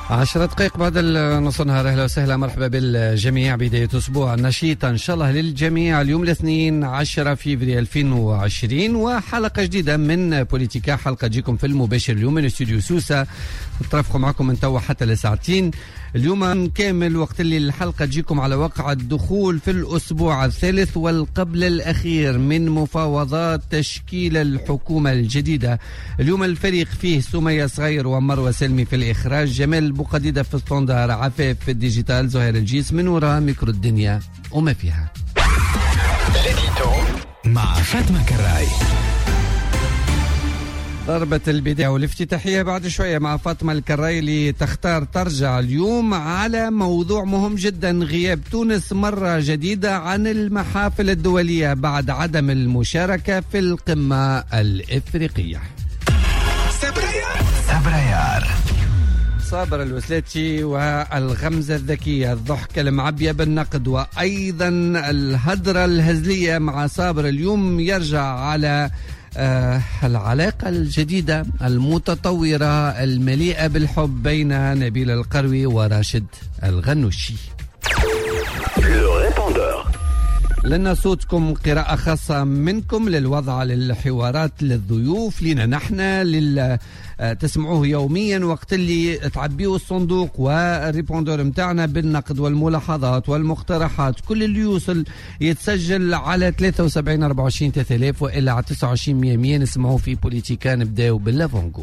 10 دقائق بعد نص النهار. اهلا وسهلا، مرحبا بالجميع. بداية اسبوع نشيطة ان شاء الله للجميع. اليوم الاثنين 10 فبراير 2020 وحلقة جديدة من بوليتيكا، حلقة تجيكم في المباشر اليوم من استوديو سوسة. نترافقوا معكم من توا حتى لساعتين. اليوم كامل وقت اللي الحلقة تجيكم على وقع الدخول في الأسبوع الثالث والقبل الأخير من مفاوضات تشكيل الحكومة الجديدة. اليوم الفريق فيه سمية صغير ومروة سلمي في الإخراج، جمال بوقديدة في الستوندار، عفاف في الديجيتال، زهير الجيس من وراء ميكرو الدنيا وما فيها. مع فاطمة كراي. ضربة البداية والافتتاحية بعد شوية مع فاطمة الكراي اللي تختار ترجع اليوم على موضوع مهم جدا، غياب تونس مرة جديدة عن المحافل الدولية بعد عدم المشاركة في القمة الإفريقية. سبريار صابر الوسلاتي والغمزة الذكية، الضحكة المعبية بالنقد، وأيضا الهدرة الهزلية مع صابر. اليوم يرجع على العلاقة الجديدة المتطورة المليئة بالحب بين نبيل القروي وراشد الغنوشي. لنا صوتكم، قراءة خاصة منكم للوضع، للحوارات، للضيوف، لنا نحن تسمعوه يوميا وقت اللي تعبيوا الصندوق والريبوندور متاعنا بالنقد والملاحظات والمقترحات. كل اللي يوصل يتسجل على 73 24 3000 وإلا على 29 100. نسمعوه في بوليتيكا. نبداو باللافونغو.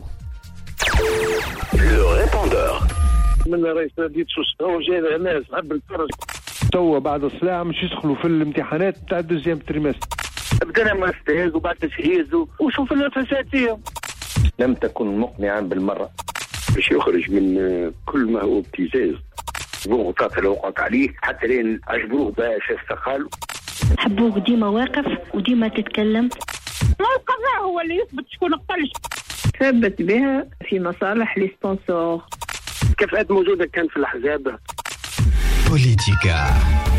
من رئيس نادي سوسة هو جاي الناس حب الفرج توا بعد الصلاة مش يدخلوا في الامتحانات بتاع الدوزيام تريمستر. بدنا ما استهاز وبعد تجهيز وشوف النفسات فيهم. لم تكن مقنعا بالمرة باش يخرج من كل ما هو ابتزاز ضغوطات اللي وقعت عليه حتى لين عجبوه باش استقال. حبوك ديما واقف وديما تتكلم. ما القضاء هو اللي يثبت شكون قتل. ثبت بها في مصالح لي سبونسور. كفاءات موجودة كان في الأحزاب. بوليتيكا.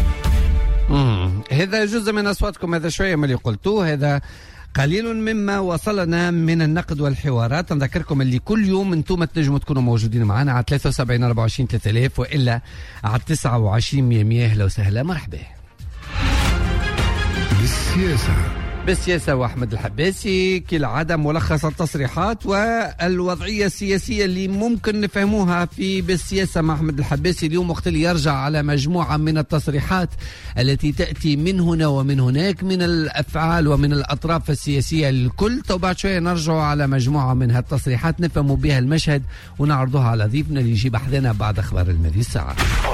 هذا جزء من أصواتكم، هذا شوية من اللي قلتوه، هذا قليل مما وصلنا من النقد والحوارات. نذكركم اللي كل يوم انتم تنجموا تكونوا موجودين معنا على 73 24 3000 وإلا على 29 100. أهلا وسهلا، مرحبا. بالسياسة وأحمد الحباسي كالعادة ملخص التصريحات والوضعية السياسية اللي ممكن نفهموها بالسياسة مع أحمد الحباسي. اليوم وقت اللي يرجع على مجموعة من التصريحات التي تأتي من هنا ومن هناك من الأفعال ومن الأطراف السياسية الكل. وبعد شوية نرجع على مجموعة من هالتصريحات نفهموا بها المشهد ونعرضوها على ضيفنا اللي يجيب أحدنا بعد أخبار المدي الساعة.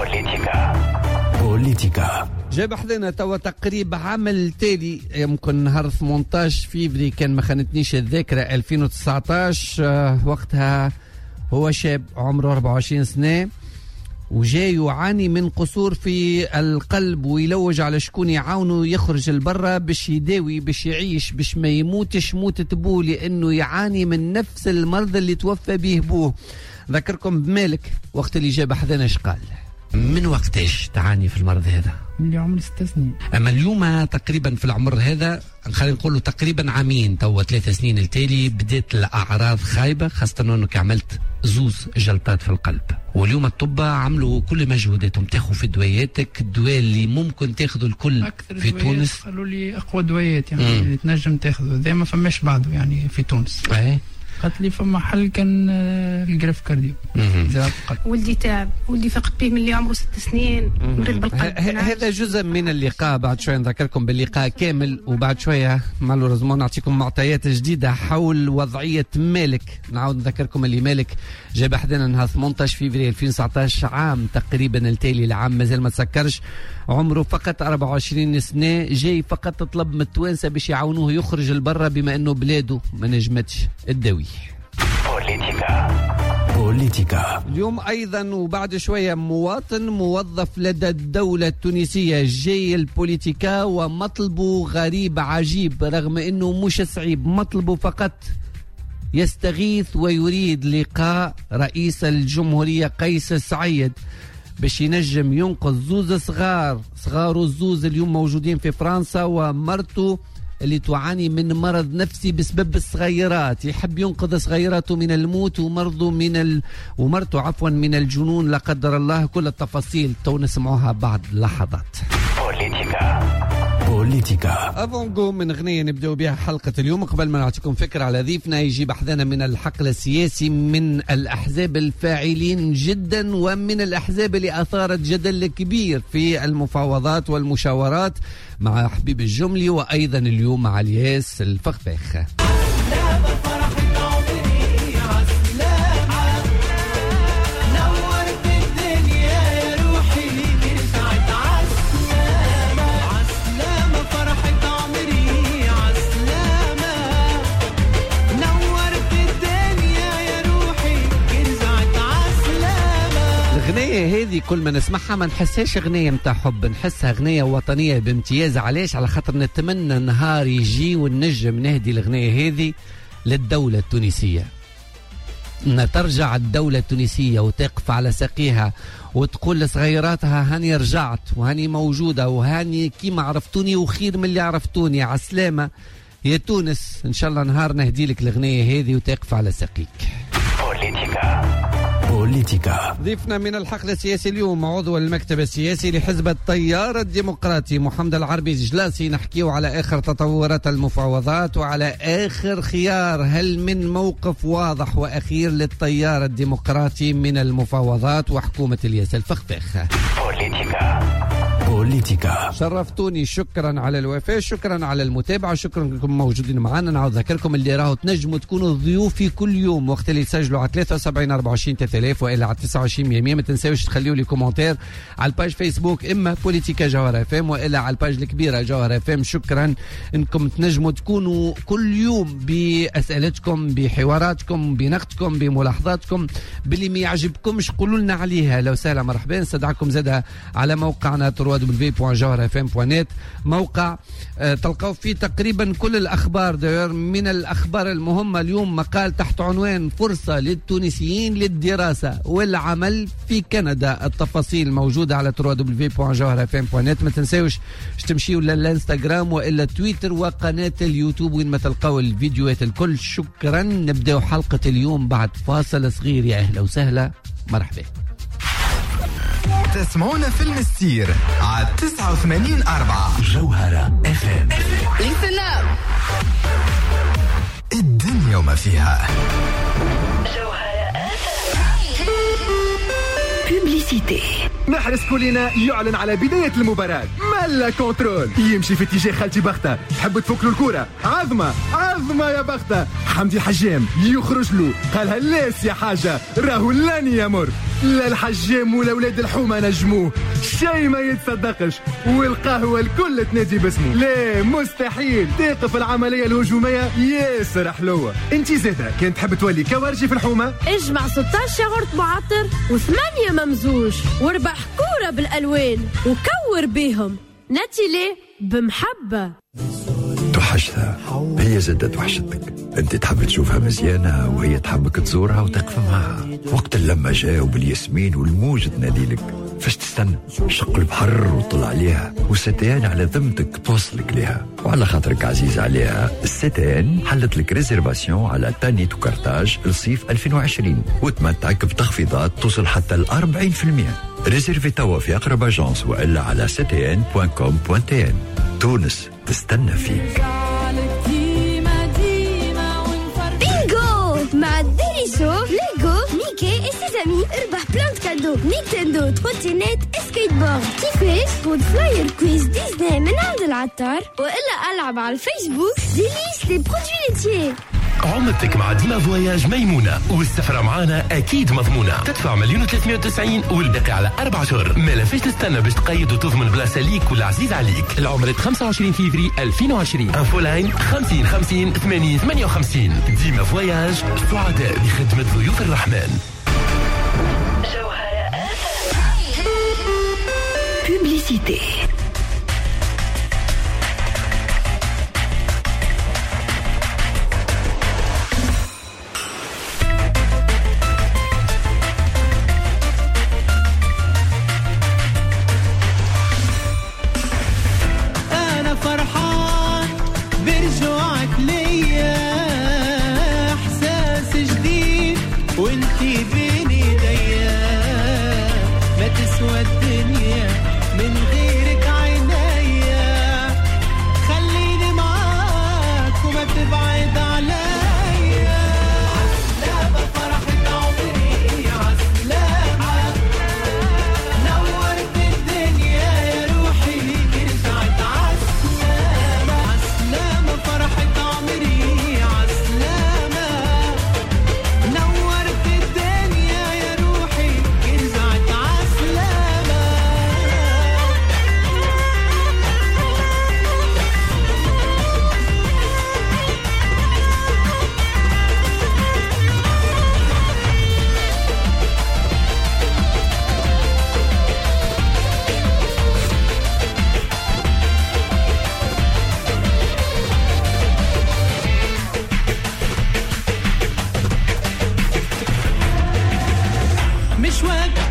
بوليتيكا جاب حذنا توا تقريب عام تالي، يمكن نهار 18 فيفري كان ما خانتنيش الذاكرة 2019. وقتها هو شاب عمره 24 سنة وجاي يعاني من قصور في القلب ويلوج على شكون يعاونه يخرج البرة باش يداوي باش يعيش باش ما يموتش موتة بوه، لأنه يعاني من نفس المرض اللي توفى به بوه. ذكركم بمالك وقت اللي جاب حذنا ايش قال؟ من وقتاش تعاني في المرض هذا؟ من عمر 6 سنين. أما اليوم تقريبا في العمر هذا خلينا نقول تقريبا عامين توا 3 سنين التالي بدأت الأعراض خايبة، خاصة أنك عملت 2 جلطات في القلب. واليوم الطب عملوا كل مجهوداتهم، تاخذوا في دواياتك الدواء اللي ممكن تاخذوا الكل في تونس. قالوا لي أقوى دوايات يعني اللي تنجم تاخذه، ذا ما فماش بعده يعني في تونس. قالت لي فما حل كان الجراف كارديو. ولدي تعب، ولدي فقد به من اللي عمره 6 سنين، مريض بالقلب. هذا جزء من اللقاء. بعد شوية نذكركم باللقاء كامل، وبعد شوية مالوريزمون نعطيكم معطيات جديدة حول وضعية مالك. نعاود نذكركم اللي مالك جاب حدنا نهار 18 فبراير 2019 عام تقريبا التالي العام مازال ما تسكرش، عمره فقط 24 سنة، جاي فقط تطلب من التوانسة باش يعاونوه يخرج البرة بما انه بلاده ما نجمتش الدوي. بوليتيكا اليوم أيضا وبعد شوية مواطن موظف لدى الدولة التونسية جاي البوليتيكا ومطلبه غريب عجيب، رغم أنه مش صعيب، مطلبه فقط يستغيث ويريد لقاء رئيس الجمهورية قيس سعيد باش ينجم ينقذ 2 صغار الزوز اليوم موجودين في فرنسا ومرته اللي تعاني من مرض نفسي بسبب الصغيرات، يحب ينقذ صغيراته من الموت ومرته عفوا من الجنون لا قدر الله. كل التفاصيل تو نسمعوها بعد لحظات. بوليتيكا افونغو من غنية نبدأ بها حلقة اليوم. قبل ما نعطيكم فكرة على ضيفنا يجي بحثنا من الحقل السياسي، من الأحزاب الفاعلين جدا ومن الأحزاب اللي أثارت جدل كبير في المفاوضات والمشاورات مع حبيب الجملي، وأيضا اليوم مع الياس الفخفاخ. الأغنية هذه كل ما نسمعها ما نحسهاش أغنية متاع حب، نحسها أغنية وطنية بامتياز. علاش؟ على خاطر نتمنى نهار يجي ونجم نهدي الأغنية هذه للدولة التونسية، ترجع الدولة التونسية وتقف على ساقيها وتقول لصغيراتها هاني رجعت وهاني موجودة وهاني كيما عرفتوني وخير من اللي عرفتوني. عسلامة يا تونس، إن شاء الله نهار نهدي لك الأغنية هذه وتقف على ساقيك. بوليتيكا. ضيفنا من الحقل السياسي اليوم عضو المكتب السياسي لحزب التيار الديمقراطي محمد العربي جلاسي. نحكيه على آخر تطورات المفاوضات وعلى آخر خيار، هل من موقف واضح وأخير للتيار الديمقراطي من المفاوضات وحكومة الياس الفخفاخ. بوليتيكا. شرفتوني، شكرا على الوفاء، شكرا على المتابعة، شكرا لكم موجودين معنا. نعود ذكركم اللي راهو تنجموا تكونوا ضيوفي كل يوم وقت اللي تسجلوا على 73 24 3000 وإلا على 29 100. ما تنساوش تخليوا لي كومنتير على الباج فيسبوك إما بوليتيكا جوهر اف ام وإلا على الباج الكبيرة جوهر اف ام. شكرا انكم تنجموا تكونوا كل يوم بأسئلتكم، بحواراتكم، بنقدكم، بملاحظاتكم، باللي ما يعجبكمش قولوا لنا عليها. لو سهلا مرحبا. نستدعكم زادة على موقعنا www.jawharfm.net، موقع تلقاو فيه تقريبا كل الأخبار. من الأخبار المهمة اليوم مقال تحت عنوان فرصة للتونسيين للدراسة والعمل في كندا. التفاصيل موجودة على www.jawharfm.net. ما تنساوش تمشيوا للانستغرام وإلا تويتر وقناة اليوتيوب وين ما تلقاو الفيديوهات الكل. شكرا. نبدأ حلقة اليوم بعد فاصل صغير. يا أهلا وسهلا مرحبا. تسمعونا في المستير على 89.4 جوهرة اف ام. الدنيا وما فيها. بوبليسيتي. محرز كولينا يعلن على بداية المباراة. مالا كنترول يمشي في اتجاه خالتي بختة، تحب تفك له الكرة، عظمة يا بختة. حمدي الحجام يخرج له، قالها لاس يا حاجة راهو لن يمر. لا الحجام ولا ولاد الحومة نجموه، شي ما يتصدقش، والقهوة الكل تنادي باسمه. لا مستحيل توقف العملية الهجومية ياسر حلوة. انتي زادا كانت تحب تولي كوارجي في الحومة؟ اجمع 16 شغرة معطر و8 ممزوج واربح كورة بالألوان وكور بيهم نتيلي بمحبة. توحشتها، هي زادة توحشتك. انت تحب تشوفها مزيانة وهي تحبك تزورها وتقف معها. وقت اللمة جاء وبالياسمين والموج تناديلك، فاش تستنى؟ شق البحر وطلع عليها، والستيان على ذمتك توصلك ليها. وعلى خاطرك عزيز عليها، الستيان حلت لك ريزيرفاسيون على تاني توكارتاج لصيف 2020 وتمتعك بتخفيضات توصل حتى ل 40%. ريزيرفي توا في أقرب أجانس وإلا على ctn.com.tn. تونس تستنى فيك. بينغو مع الديريسو ليغو ميكي et ses amis. اربح بلان كادو نينتندو، تروتينات، سكيت بورد. كيفاش؟ بود فلاير كويز ديزني من عند العطار وإلا ألعب على الفيسبوك ديليس لي برودوي ليتيي. عملتك مع ديما فواياج ميمونة، والسفرة معانا أكيد مضمونة. تدفع 1,390 والباقي على 4 أشهر. ما فيش تستنى باش تقيد وتضمن بلاصة ليك ولا عزيز عليك. العمرة 25 فيفري 2020. انفولاين 50 50 80 58. ديما فواياج، سعداء بخدمة ضيوف الرحمن. بوبليسيتي.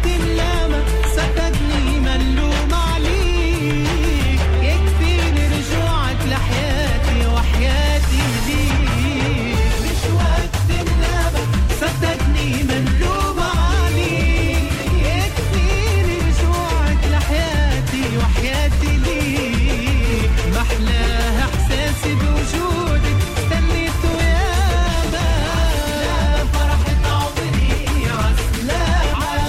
وقت اللامة صدقني ملوم عليك، يكفيني رجوعك لحياتي وحياتي ليك. مش وقت اللامة صدقني ملوم عليك، يكفيني رجوعك لحياتي وحياتي ليك. محلاها احساسي بوجودك استنيته ياما، فرحة عمري عالسلامة،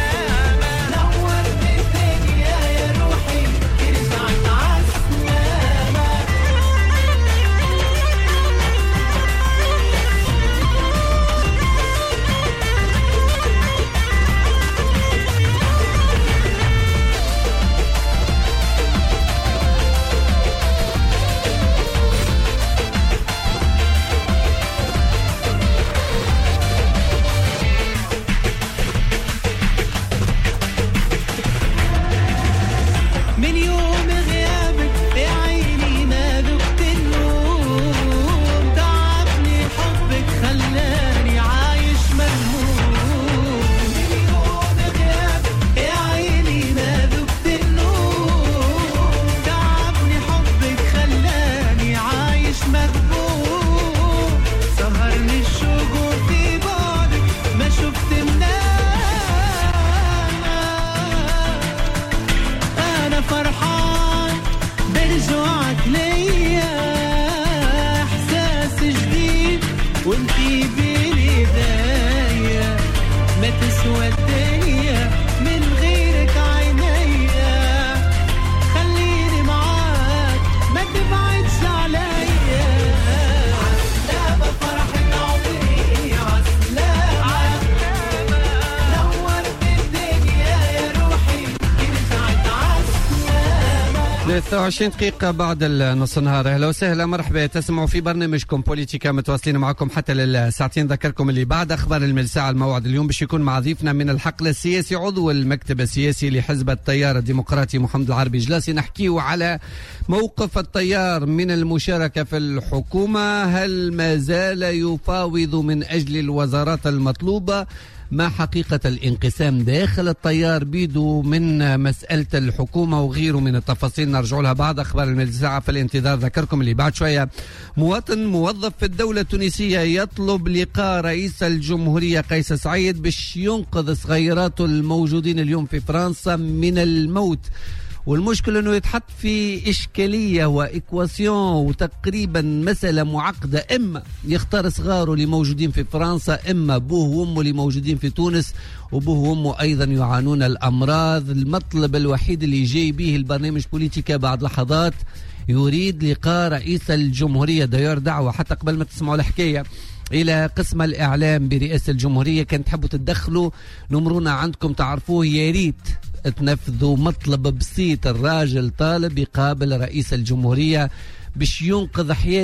نورت الدنيا يا روحي رجعت عالسلامة. من يوم غيابك يا عيني ما ذقت النوم، تعبني حبك خلاني عايش مهموم. من يوم غيابك يا عيني ما ذقت النوم، تعبني حبك خلاني عايش مهموم. سهرني الشوق في بعدك ما شفت أنا فرحان برجوعك ليا، إحساس جديد وانتي بالبداية، ما تسوى الدنيا من غيرك عينيا. خليني معاك ما تبعدش عليا، عالسلامة فرحة عمري عالسلامة، نورت الدنيا يا روحي رجعت عالسلامة. 23 دقيقة بعد نص النهار. أهلا وسهلا مرحبا، تسمعوا في برنامجكم بوليتيكا، متواصلين معكم حتى للساعتين. ذكركم اللي بعد أخبار الملساعة الموعد اليوم باش يكون مع ضيفنا من الحقل السياسي عضو المكتب السياسي لحزب التيار الديمقراطي محمد العربي جلاسي. نحكيه على موقف التيار من المشاركة في الحكومة، هل ما زال يفاوض من أجل الوزارات المطلوبة؟ ما حقيقة الانقسام داخل التيار بيدو من مسألة الحكومة وغيره من التفاصيل نرجع لها بعد أخبار الملساعة في الانتظار. ذكركم اللي بعد شوية مواطن موظف في الدولة التونسية يطلب لقاء رئيس الجمهورية قيس سعيد باش ينقذ صغيراته الموجودين اليوم في فرنسا من الموت. والمشكلة انه يتحط في اشكالية وايكواسيون وتقريبا مسألة معقدة، اما يختار صغاره اللي موجودين في فرنسا، اما ابوه وامه اللي موجودين في تونس وابوه وامه ايضا يعانون الامراض. المطلب الوحيد اللي جاي به البرنامج بوليتيكا بعد لحظات يريد لقاء رئيس الجمهورية. داير دعوة حتى قبل ما تسمعوا الحكاية إلى قسم الإعلام برئاسة الجمهورية، كان تحبوا تتدخلوا نمرونا عندكم تعرفوه، يا ريت تنفذوا مطلب بسيط. الراجل طالب يقابل رئيس الجمهورية باش ينقذ حياة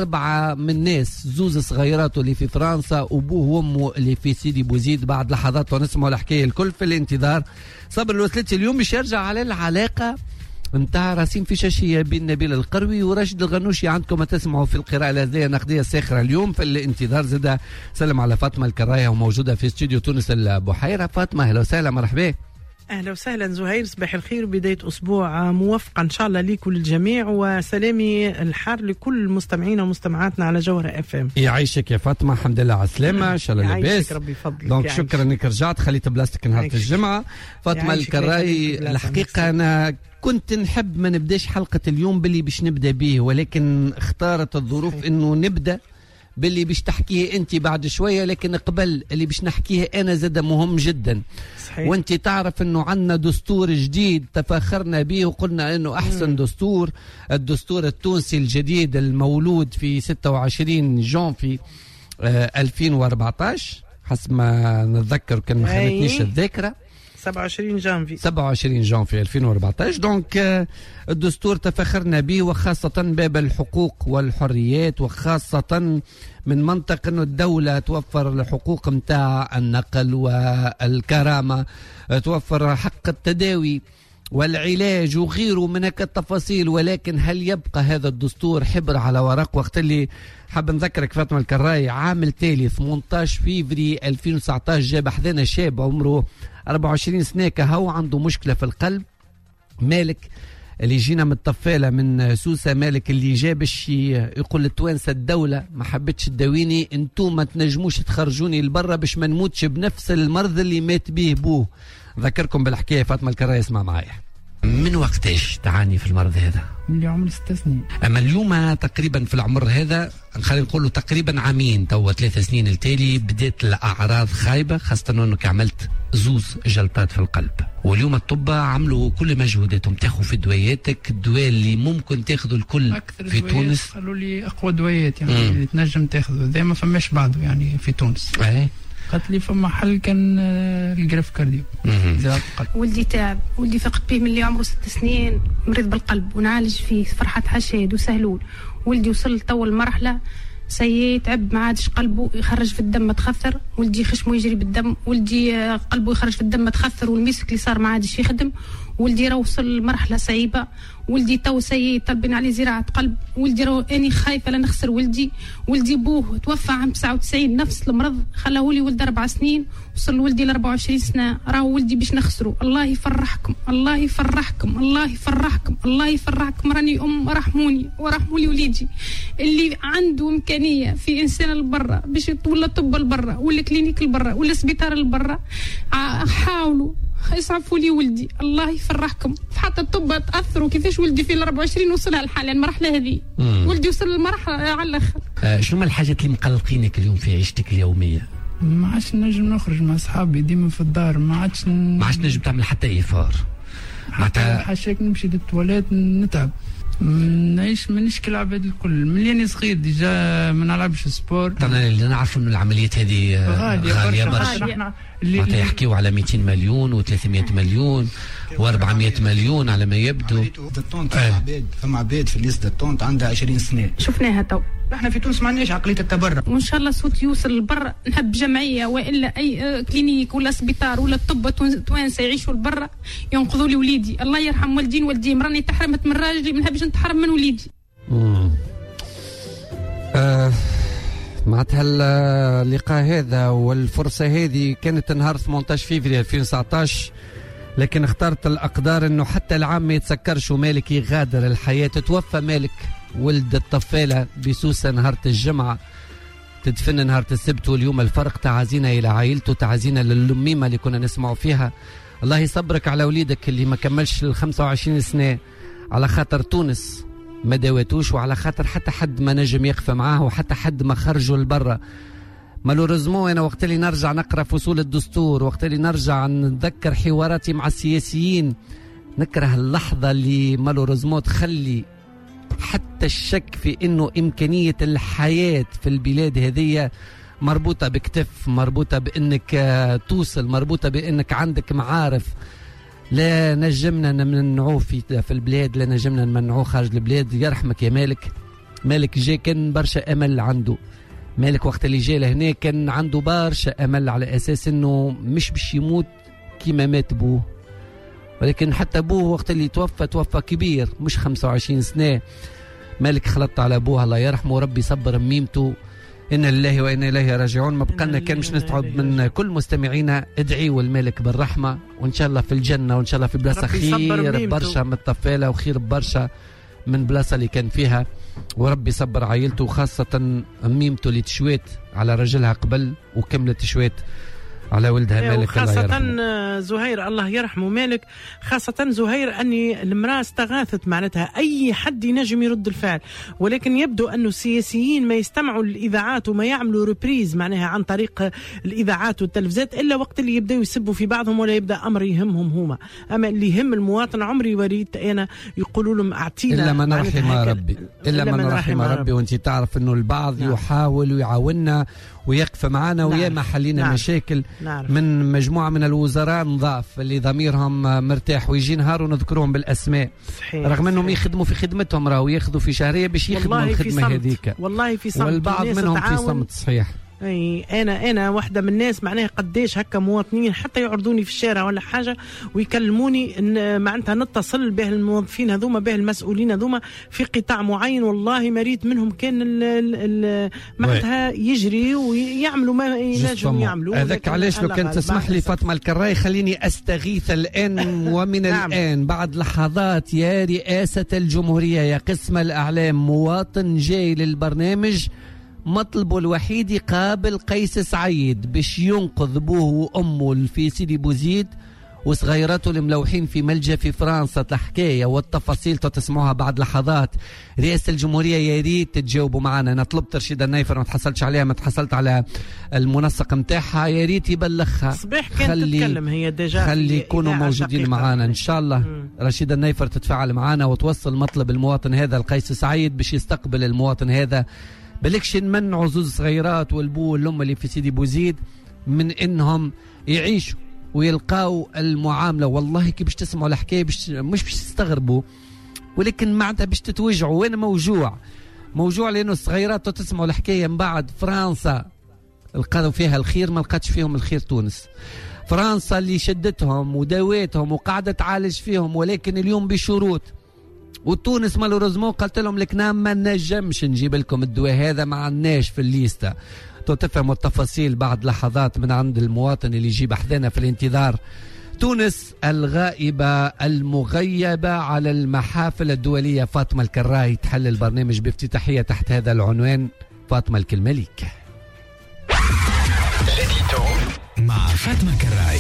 4 من ناس، زوز صغيراته اللي في فرنسا وابوه وامه اللي في سيدي بوزيد. بعد لحظات ونسمعوا الحكاية الكل في الانتظار. صبر الوسلتي اليوم باش يرجع على العلاقة نتاع راسين في شاشية بين نبيل القروي وراشد الغنوشي. عندكم تسمعوا في القراءة الذاتية النقدية الساخرة اليوم في الانتظار. زادة سلم على فاطمة الكراية وموجودة في استوديو تونس البحيرة. فاطمة اهلا وسهلا مرحبا. اهلا وسهلا زهير، صباح الخير، بدايه اسبوع موفقه ان شاء الله ليك وللجميع، وسلامي الحار لكل مستمعينا ومستمعاتنا على جوهرة اف ام. يعيشك يا فاطمه، الحمد لله على السلامه، ان شاء الله لاباس. ربي يفضلك. دونك شكرا انك رجعت، خليت بلاستيك نهار الجمعه. فاطمه الكراي، الحقيقه انا كنت نحب ما نبداش حلقه اليوم باللي باش نبدا به، ولكن اختارت الظروف انه نبدا باللي باش تحكيه انت بعد شويه، لكن قبل اللي باش نحكيه انا زاد مهم جدا. صحيح. وانت تعرف انه عندنا دستور جديد تفاخرنا به وقلنا انه احسن دستور، الدستور التونسي الجديد المولود في 26 جانفي 2014 حسب ما نتذكر، كان ما خانتنيش الذاكره، 27 جانفي 2014. دونك الدستور تفاخرنا به، وخاصة باب الحقوق والحريات، وخاصة من منطق انه الدولة توفر الحقوق متاع النقل والكرامة، توفر حق التداوي والعلاج وغيره من هكا التفاصيل. ولكن هل يبقى هذا الدستور حبر على ورق؟ وقت اللي حاب نذكرك فاطمة الكراي، عام التالي 18 فيفري 2019 جاب حذانا شاب عمره 24 سنة كهو عنده مشكلة في القلب. مالك اللي جينا من الطفالة من سوسة، مالك اللي جابش يقول للتوانسة الدولة ما حبتش تداويني، انتم ما تنجموش تخرجوني لبرا باش ما نموتش بنفس المرض اللي مات به بوه. ذكركم بالحكاية فاطمة الكراي، اسمع معايا. من وقتاش تعاني في المرض هذا؟ من عمري 6 سنين. اما اليوم تقريبا في العمر هذا خلينا نقولوا تقريبا عامين توا 3 سنين التالي بدات الاعراض خايبه، خاصه انك عملت 2 جلطات في القلب، واليوم الطب عملوا كل مجهوداتهم تاخذوا في دواياتك، الدواء اللي ممكن تاخذوا الكل في تونس. قالوا لي اقوى دوايات يعني اللي تنجم تاخذه، زي ما فماش بعده يعني في تونس. قالت لي فما حل كان الجراف كارديو. ولدي تعب، ولدي فقد به من اللي عمره 6 سنين، مريض بالقلب ونعالج فيه فرحة حشاد وسهلول. ولدي وصل تو المرحلة سيء، تعب ما عادش قلبه يخرج في الدم تخثر، ولدي خشمه يجري بالدم، ولدي قلبه يخرج في الدم تخثر، والميسك اللي صار ما عادش يخدم. ولدي راه وصل لمرحلة صعيبة، ولدي تو سيء طلبين عليه زراعة قلب. ولدي راه اني خايفة لا نخسر ولدي. ولدي بوه توفى عام 99 نفس المرض، خلاهولي ولد 4 سنين، وصل ولدي ل 24 سنة. راه ولدي باش نخسره. الله يفرحكم، الله يفرحكم، الله يفرحكم، الله يفرحكم. راني رحموني ورحموا لي وليدي اللي عنده إمكانية في إنسان البرة باش ولا طب البرة ولا كلينيك البرة ولا سبيطار البرة، حاولوا اسعفوا لي ولدي. الله يفرحكم. حتى الطب تاثروا كيفاش ولدي في 24 وصلها الحاله المرحله هذه. ولدي وصل للمرحله على الاخر. شنو هما الحاجات اللي مقلقينك اليوم في عيشتك اليوميه؟ ما عادش نجم نخرج مع اصحابي، ديما في الدار، ما عادش نجم تعمل حتى ايفار. معناتها حاشاك نمشي للتواليت نتعب، نعيش من نشكل عباد الكل. ملياني صغير ديجا ما نلعبش سبور. انا اللي نعرف انه العمليات هذه غاليه برشا، معناتها يحكيوا على 200 مليون و300 مليون و400 مليون على ما يبدو. فما عباد في الليست دونت عندها 20 سنه شفناها تو. احنا في تونس ما عندناش عقليه التبرع، وان شاء الله صوت يوصل للبر. نحب جمعيه والا اي كلينيك ولا سبيطار ولا الطب توانسه يعيشوا للبر ينقذوا لي وليدي. الله يرحم والدين والديم، راني تحرمت من راجلي، ما نحبش نتحرم من وليدي. معناتها اللقاء هذا والفرصه هذه كانت نهار 18 فبراير 2019، لكن اختارت الاقدار انه حتى العام ما يتسكرش ومالك يغادر الحياه. توفى مالك ولد الطفاله بسوسه نهار الجمعه، تدفن نهار السبت، واليوم الفرق. تعازينا الى عائلته، تعازينا للميمه اللي كنا نسمعوا فيها. الله يصبرك على وليدك اللي ما كملش ال 25 سنه، على خاطر تونس ما داواتوش، وعلى خاطر حتى حد ما نجم يقف معاه، وحتى حد ما خرجوا لبرا. مالوريزمون انا وقت اللي نرجع نقرا فصول الدستور، وقت اللي نرجع نتذكر حواراتي مع السياسيين، نكره اللحظه اللي مالوريزمون تخلي حتى الشك في انه امكانيه الحياه في البلاد هذه مربوطه بكتف، مربوطه بانك توصل، مربوطه بانك عندك معارف. لا نجمنا نمنعوه في البلاد، لا نجمنا نمنعوه خارج البلاد. يرحمك يا مالك. مالك جاي كان برشا امل عنده. مالك وقت اللي جاي لهنا كان عنده برشا امل على اساس انه مش باش يموت كيما مات بوه، ولكن حتى بوه وقت اللي توفى كبير، مش 25 سنه. مالك خلط على ابوه الله يرحمه، وربي صبر ميمته. إنا لله وإنا إليه راجعون. ما بقالنا كان مش نستعد من كل مستمعينا ادعيوا الملك بالرحمة، وإن شاء الله في الجنة، وإن شاء الله في بلاصة خير برشا من الطفالة، وخير برشا من بلاصة اللي كان فيها. وربي صبر عائلته، وخاصة ميمته اللي تشويت على رجلها قبل وكملت تشويت على ولدها مالك. خاصة زهير الله يرحمه مالك، خاصة زهير أني المرأة استغاثت معناتها أي حد ينجم يرد الفعل، ولكن يبدو أنه السياسيين ما يستمعوا للإذاعات وما يعملوا ريبريز معناها عن طريق الإذاعات والتلفزيات إلا وقت اللي يبدأوا يسبوا في بعضهم، ولا يبدأ أمر يهمهم هما. أما اللي يهم المواطن عمري وريت أنا يقولوا لهم أعطينا إلا من رحم ربي، إلا من رحم ربي. وأنت تعرف أنه البعض يحاول ويعاوننا ويقف معنا، وياما حلينا مشاكل من مجموعة من الوزراء نضاف اللي ضميرهم مرتاح، ويجي نهار ونذكرهم بالأسماء رغم أنهم يخدموا في خدمتهم، راهو ياخذوا في شهرية باش يخدموا الخدمة هذيك، والله في صمت، والبعض منهم في صمت. صحيح اي انا واحده من الناس معناها قديش هكا مواطنين حتى يعرضوني في الشارع ولا حاجه ويكلموني ان معناتها نتصل به الموظفين هذوما به المسؤولين هذوما في قطاع معين، والله مريت منهم كان معناتها يجري ويعملوا ما ينجم يعملوا. هذاك علاش لو كان تسمح لي فاطمه الكراي خليني استغيث الان ومن نعم. الان بعد لحظات يا رئاسه الجمهوريه يا قسم الاعلام مواطن جاي للبرنامج مطلبه الوحيد يقابل قيس سعيد باش ينقذ بوه وامه في سيدي بوزيد وصغيراته الملوحين في ملجأ في فرنسا. الحكايه والتفاصيل تسمعوها بعد لحظات. رئاسه الجمهوريه يا ريت تجاوبوا معنا. انا طلبت رشيده النايفر ما تحصلتش عليها، ما تحصلت على المنسق نتاعها، يا ريت يبلغها. صباح كانت تتكلم هي ديجا، خلي يكونوا موجودين معنا ان شاء الله. رشيده النايفر تتفاعل معنا وتوصل مطلب المواطن هذا لقيس سعيد باش يستقبل المواطن هذا. بلكش نمنعوا زوز صغيرات والبو والام اللي في سيدي بوزيد من انهم يعيشوا ويلقاو المعامله. والله كي باش تسمعوا الحكايه مش باش تستغربوا، ولكن معناتها باش تتوجعوا. وانا موجوع لانه الصغيرات تسمعوا الحكايه من بعد فرنسا لقاو فيها الخير، ما لقاتش فيهم الخير تونس. فرنسا اللي شدتهم وداويتهم وقاعده تعالج فيهم، ولكن اليوم بشروط. وتونس مالوريزمون قالت لهم لك نعم ما نجمش نجيب لكم الدواء هذا، ما عندناش في الليسته. تفهموا التفاصيل بعد لحظات من عند المواطن اللي يجيب احدانا في الانتظار. تونس الغائبة المغيبة على المحافل الدولية. فاطمة الكراي تحل البرنامج بافتتاحية تحت هذا العنوان. فاطمة الكلمة ليك. مع فاطمة الكراي.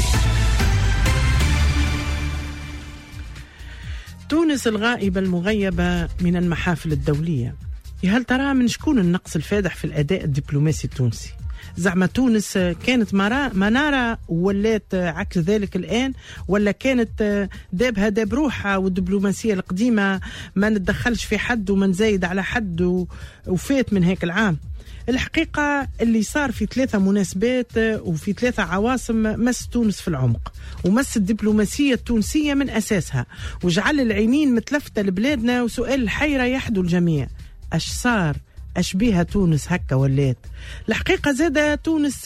تونس الغائبة المغيبة من المحافل الدولية. هل ترى من شكون النقص الفادح في الأداء الدبلوماسي التونسي؟ زعما تونس كانت منارة ولات عكس ذلك الآن، ولا كانت داب روحها والدبلوماسية القديمة ما نتدخلش في حد وما نزايد على حد وفات من هيك العام؟ الحقيقة اللي صار في 3 مناسبات وفي 3 عواصم مس تونس في العمق، ومس الدبلوماسية التونسية من أساسها، وجعل العينين متلفتة لبلادنا، وسؤال الحيرة يحدو الجميع: اش صار؟ اش بيها تونس هكا ولات؟ الحقيقة زادة تونس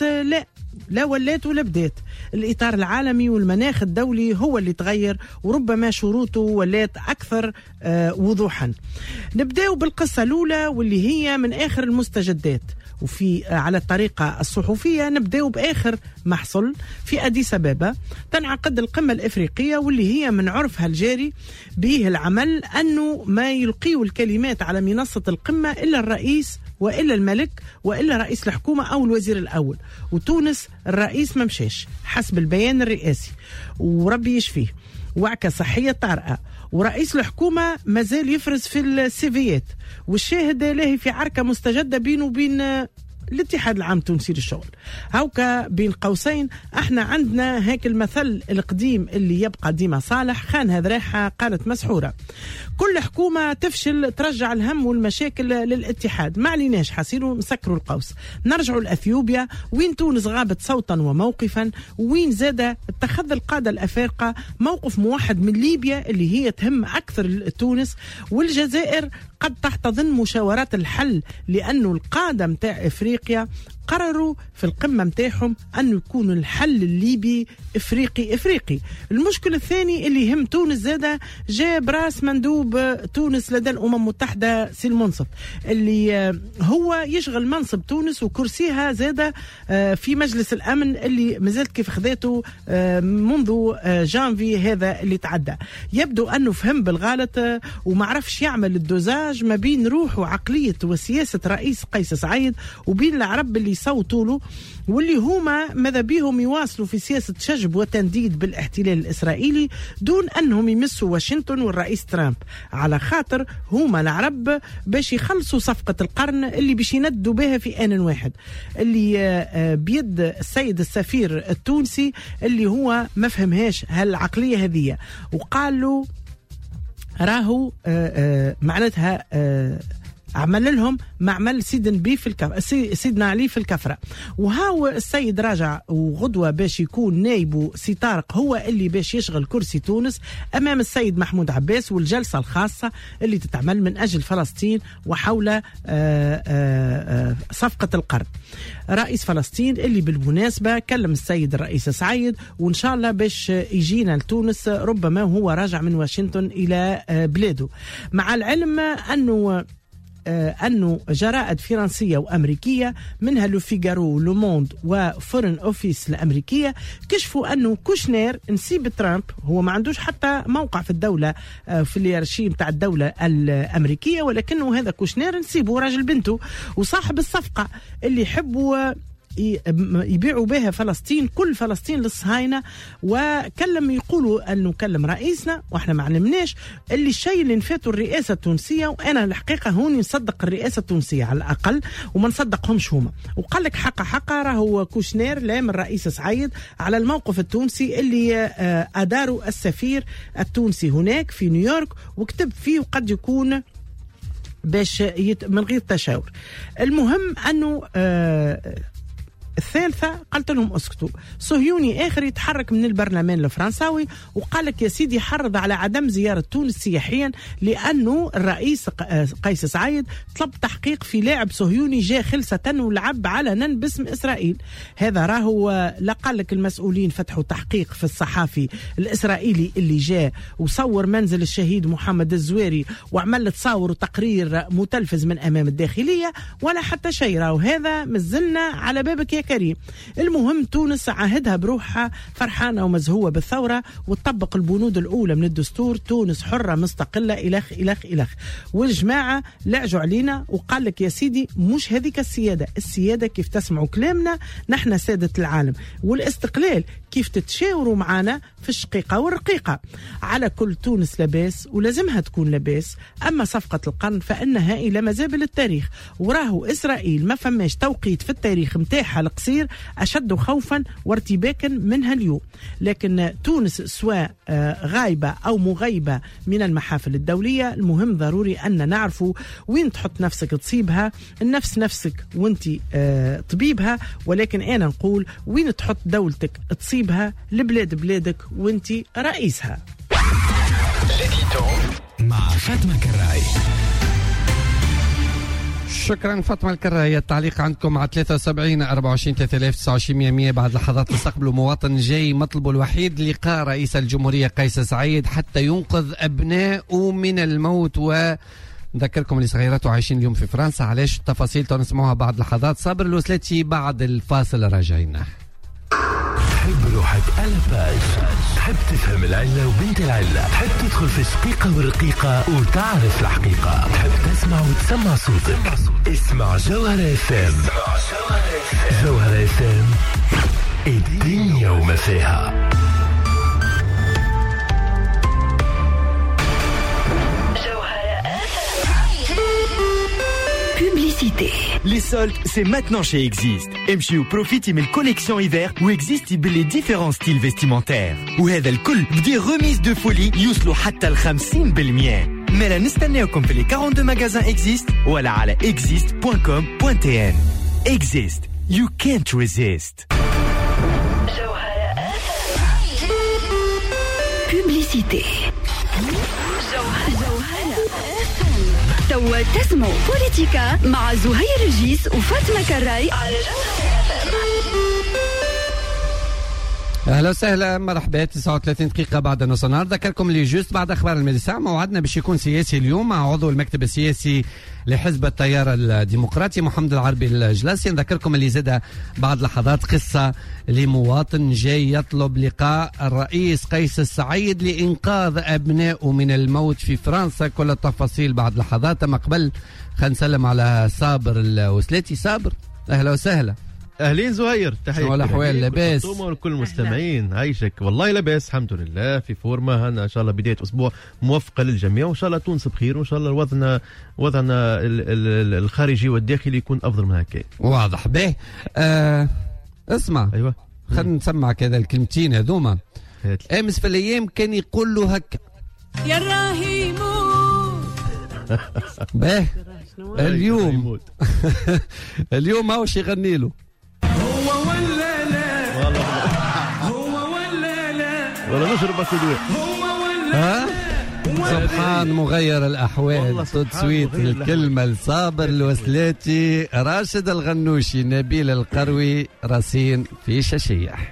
لا ولات ولا بدات. الإطار العالمي والمناخ الدولي هو اللي تغير، وربما شروطه ولات أكثر وضوحا. نبداو بالقصة الأولى واللي هي من آخر المستجدات، وفي على الطريقة الصحفية نبداو بآخر محصل. في أديس أبابا تنعقد القمة الإفريقية، واللي هي من عرفها الجاري به العمل أنه ما يلقيه الكلمات على منصة القمة إلا الرئيس وإلا الملك وإلا رئيس الحكومة أو الوزير الأول. وتونس الرئيس ما مشاش حسب البيان الرئاسي، وربي يشفيه، وعكة صحية طارئة، ورئيس الحكومة مازال يفرز في السيفيات، والشاهد لاهي في عركة مستجدة بينه وبين الاتحاد العام التونسي للشغل. هاوكا بين قوسين احنا عندنا هيك المثل القديم اللي يبقى ديما صالح: خانها ذراعها قالت مسحورة. كل حكومة تفشل ترجع الهم والمشاكل للاتحاد. ما عليناش حسيروا نسكروا القوس، نرجعوا لأثيوبيا وين تونس غابت صوتا وموقفا، وين زاد اتخذ القادة الأفارقة موقف موحد من ليبيا اللي هي تهم أكثر تونس، والجزائر قد تحتضن مشاورات الحل، لأنه القادة متاع إفريقيا قرروا في القمة متاعهم أن يكون الحل الليبي إفريقي. المشكل الثاني اللي يهم تونس زادة جاب راس مندوب تونس لدى الأمم المتحدة سي المنصف، اللي هو يشغل منصب تونس وكرسيها زادة في مجلس الأمن اللي مازالت كيف خذاته منذ جانفي هذا اللي تعدى. يبدو أنه فهم بالغلط ومعرفش يعمل الدوزاج ما بين روح وعقلية وسياسة رئيس قيس سعيد وبين العرب اللي صوتوا له، واللي هما ماذا بيهم يواصلوا في سياسة شجب وتنديد بالاحتلال الإسرائيلي دون أنهم يمسوا واشنطن والرئيس ترامب، على خاطر هما العرب باش يخلصوا صفقة القرن اللي باش يندوا بها في آن واحد، اللي بيد السيد السفير التونسي اللي هو ما فهمهاش هالعقلية هذه، وقال له راهو معناتها عمل لهم معمل سيدنا علي في الكفرة. وهاو السيد راجع وغدوة باش يكون نايبه سي طارق هو اللي باش يشغل كرسي تونس أمام السيد محمود عباس والجلسة الخاصة اللي تتعمل من أجل فلسطين وحول صفقة القرن. رئيس فلسطين اللي بالمناسبة كلم السيد الرئيس سعيد وإن شاء الله باش يجينا لتونس ربما هو راجع من واشنطن إلى بلاده، مع العلم أنه جرائد فرنسية وأمريكية منها لو فيغارو لو موند وفورن أوفيس الأمريكية كشفوا أنه كوشنير نسيب ترامب هو ما عندوش حتى موقع في الدولة في اليرشي متاع الدولة الأمريكية، ولكنه هذا كوشنير نسيبه راجل بنته وصاحب الصفقة اللي يحبوا يبيعوا بها فلسطين كل فلسطين للصهاينة. وكلم يقولوا أنه كلم رئيسنا وإحنا ما علمناش اللي الشيء اللي نفاتوا الرئاسة التونسية، وأنا الحقيقة هوني نصدق الرئاسة التونسية على الأقل وما نصدقهمش هما. وقال لك حقا راهو كوشنير لام الرئيس سعيد على الموقف التونسي اللي أداروا السفير التونسي هناك في نيويورك وكتب فيه وقد يكون باش من غير تشاور. المهم أنه الثالثة قلت لهم اسكتوا. صهيوني آخر يتحرك من البرلمان الفرنساوي وقال لك يا سيدي حرض على عدم زيارة تونس سياحيا لأنه الرئيس قيس سعيد طلب تحقيق في لاعب صهيوني جاء خلسة ولعب علنا باسم إسرائيل. هذا راهو لا قال لك المسؤولين فتحوا تحقيق في الصحافي الإسرائيلي اللي جاء وصور منزل الشهيد محمد الزويري وعمل تصاور وتقرير متلفز من أمام الداخلية ولا حتى شيء. راهو هذا مازلنا على بابك يا كريم. المهم تونس عاهدها بروحها فرحانة ومزهوة بالثورة وتطبق البنود الأولى من الدستور، تونس حرة مستقلة إلخ إلخ إلخ. والجماعة لعجوا علينا وقال لك يا سيدي مش هذيك السيادة كيف تسمعوا كلامنا نحن سادة العالم، والاستقلال كيف تتشاوروا معنا في الشقيقة والرقيقة. على كل تونس لباس ولازمها تكون لباس، أما صفقة القرن فإنها إلى مزابل التاريخ. وراهو إسرائيل ما فماش توقيت في التاريخ متاحها القصير أشد خوفا وارتباكا منها اليوم. لكن تونس سواء غايبة أو مغيبة من المحافل الدولية المهم ضروري أن نعرفوا وين تحط نفسك تصيبها. النفس نفسك وانتي طبيبها، ولكن أنا نقول وين تحط دولتك تصيبها، البلاد بلادك وانتي رئيسها. مع فاطمة كراي. شكرا فاطمة الكراية. التعليق عندكم على 73 24 3029 بعد لحظات نستقبلوا مواطن جاي مطلبه الوحيد لقاء رئيس الجمهورية قيس سعيد حتى ينقذ أبنائه من الموت. ونذكركم اللي صغيراته عايشين اليوم في فرنسا. علاش التفاصيل نسمعوها بعد لحظات. صابر الوسلاتي بعد الفاصل راجعين. تحب روحك ألباج، تحب تفهم العلة وبنت العلة، تحب تدخل في الشقيقة والرقيقة وتعرف الحقيقة، تحب تسمع وتسمع صوتك. اسمع جوهرة FM. جوهرة FM الدنيا وما فيها. Publicité. Les soldes, c'est maintenant chez Exist. امشي وبروفيتي من الكوليكسيون هيفر وإكزيست يبلي ديفيرون ستيل فيستيمونتير. وهذا الكل بدي ريميز دو فولي يوصلوا حتى 50%. مالا نستناوكم في لي 42 ماغازان Exist ولا على exist.com.tn. Exist. You can't resist. Publicité. توا تسمعوا بوليتيكا مع زهير الجيس وفاطمة كراي على اهلا وسهلا مرحبا. 39 دقيقة بعد نص النهار. ذكركم اللي جوست بعد اخبار المديسان موعدنا باش يكون سياسي اليوم مع عضو المكتب السياسي لحزب التيار الديمقراطي محمد العربي الجلاسي. نذكركم اللي زاد بعد لحظات قصة لمواطن جاي يطلب لقاء الرئيس قيس سعيد لإنقاذ أبنائه من الموت في فرنسا. كل التفاصيل بعد لحظات. أما قبل خلينا نسلم على صابر الوسلاتي. صابر أهلا وسهلا. اهلين زهير، تحيه شو الاحوال؟ لاباس وكل المستمعين. عايشك والله لاباس الحمد لله في فورمه. هنا ان شاء الله بدايه اسبوع موفقه للجميع وان شاء الله تونس بخير وان شاء الله وضعنا الخارجي والداخلي يكون افضل من هكا. واضح به. اسمع ايوه خلينا نسمع كذا الكلمتين هذوما. امس في الايام كان يقول له هكا يا الراهيمو باهي اليوم اليوم ماهوش يغني له هو ولا لا هو ولا لا ولا نشرب التدوير هو ولا سبحان مغير الأحوال تسويت الكلمة الصابر الوسلاتي راشد الغنوشي نبيل القروي راسين في ششيح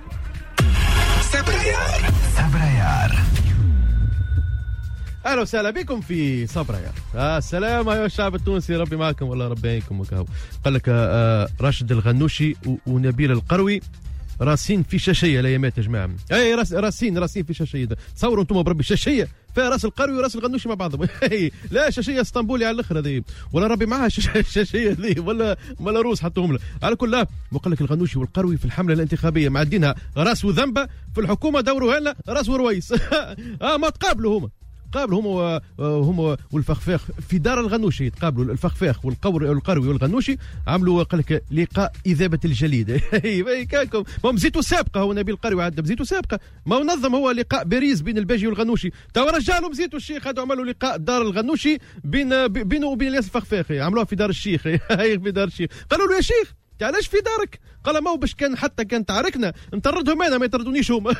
سبريار اهلا وسهلا بكم في سبريار. السلام ايها الشعب التونسي، ربي معكم والله ربي يعينكم. وكهو قال لك راشد الغنوشي ونبيل القروي راسين في شاشيه الايامات يا جماعه. اي راسين في شاشيه. تصوروا انتم بربي شاشيه فيها راس القروي وراس الغنوشي مع بعضهم. لا شاشيه اسطنبولي على الاخر هذه، ولا ربي معها شاشيه هذه ولا روس حطوهم له. على كل لا وقال لك الغنوشي والقروي في الحمله الانتخابيه معدينها راس وذنبه، في الحكومه دوروها لنا راس ورويس. ما تقابلوا هم والفخفاخ في دار الغنوشي، يتقابلوا الفخفاخ والقروي والغنوشي عملوا قال لك لقاء إذابة الجليد. كانكم ما مزيتوا سابقه، هو نبيل القروي عاد مزيتوا سابقه، ما نظم هو لقاء باريس بين الباجي والغنوشي، توا رجالوا مزيتوا الشيخ هذا عملوا لقاء دار الغنوشي بينه وبين الياس الفخفاخ، عملوها في دار الشيخ. في دار الشيخ قالوا له يا شيخ علاش في دارك؟ قال ما هو باش كان تعاركنا نطردهم انا ما يطردونيش هم.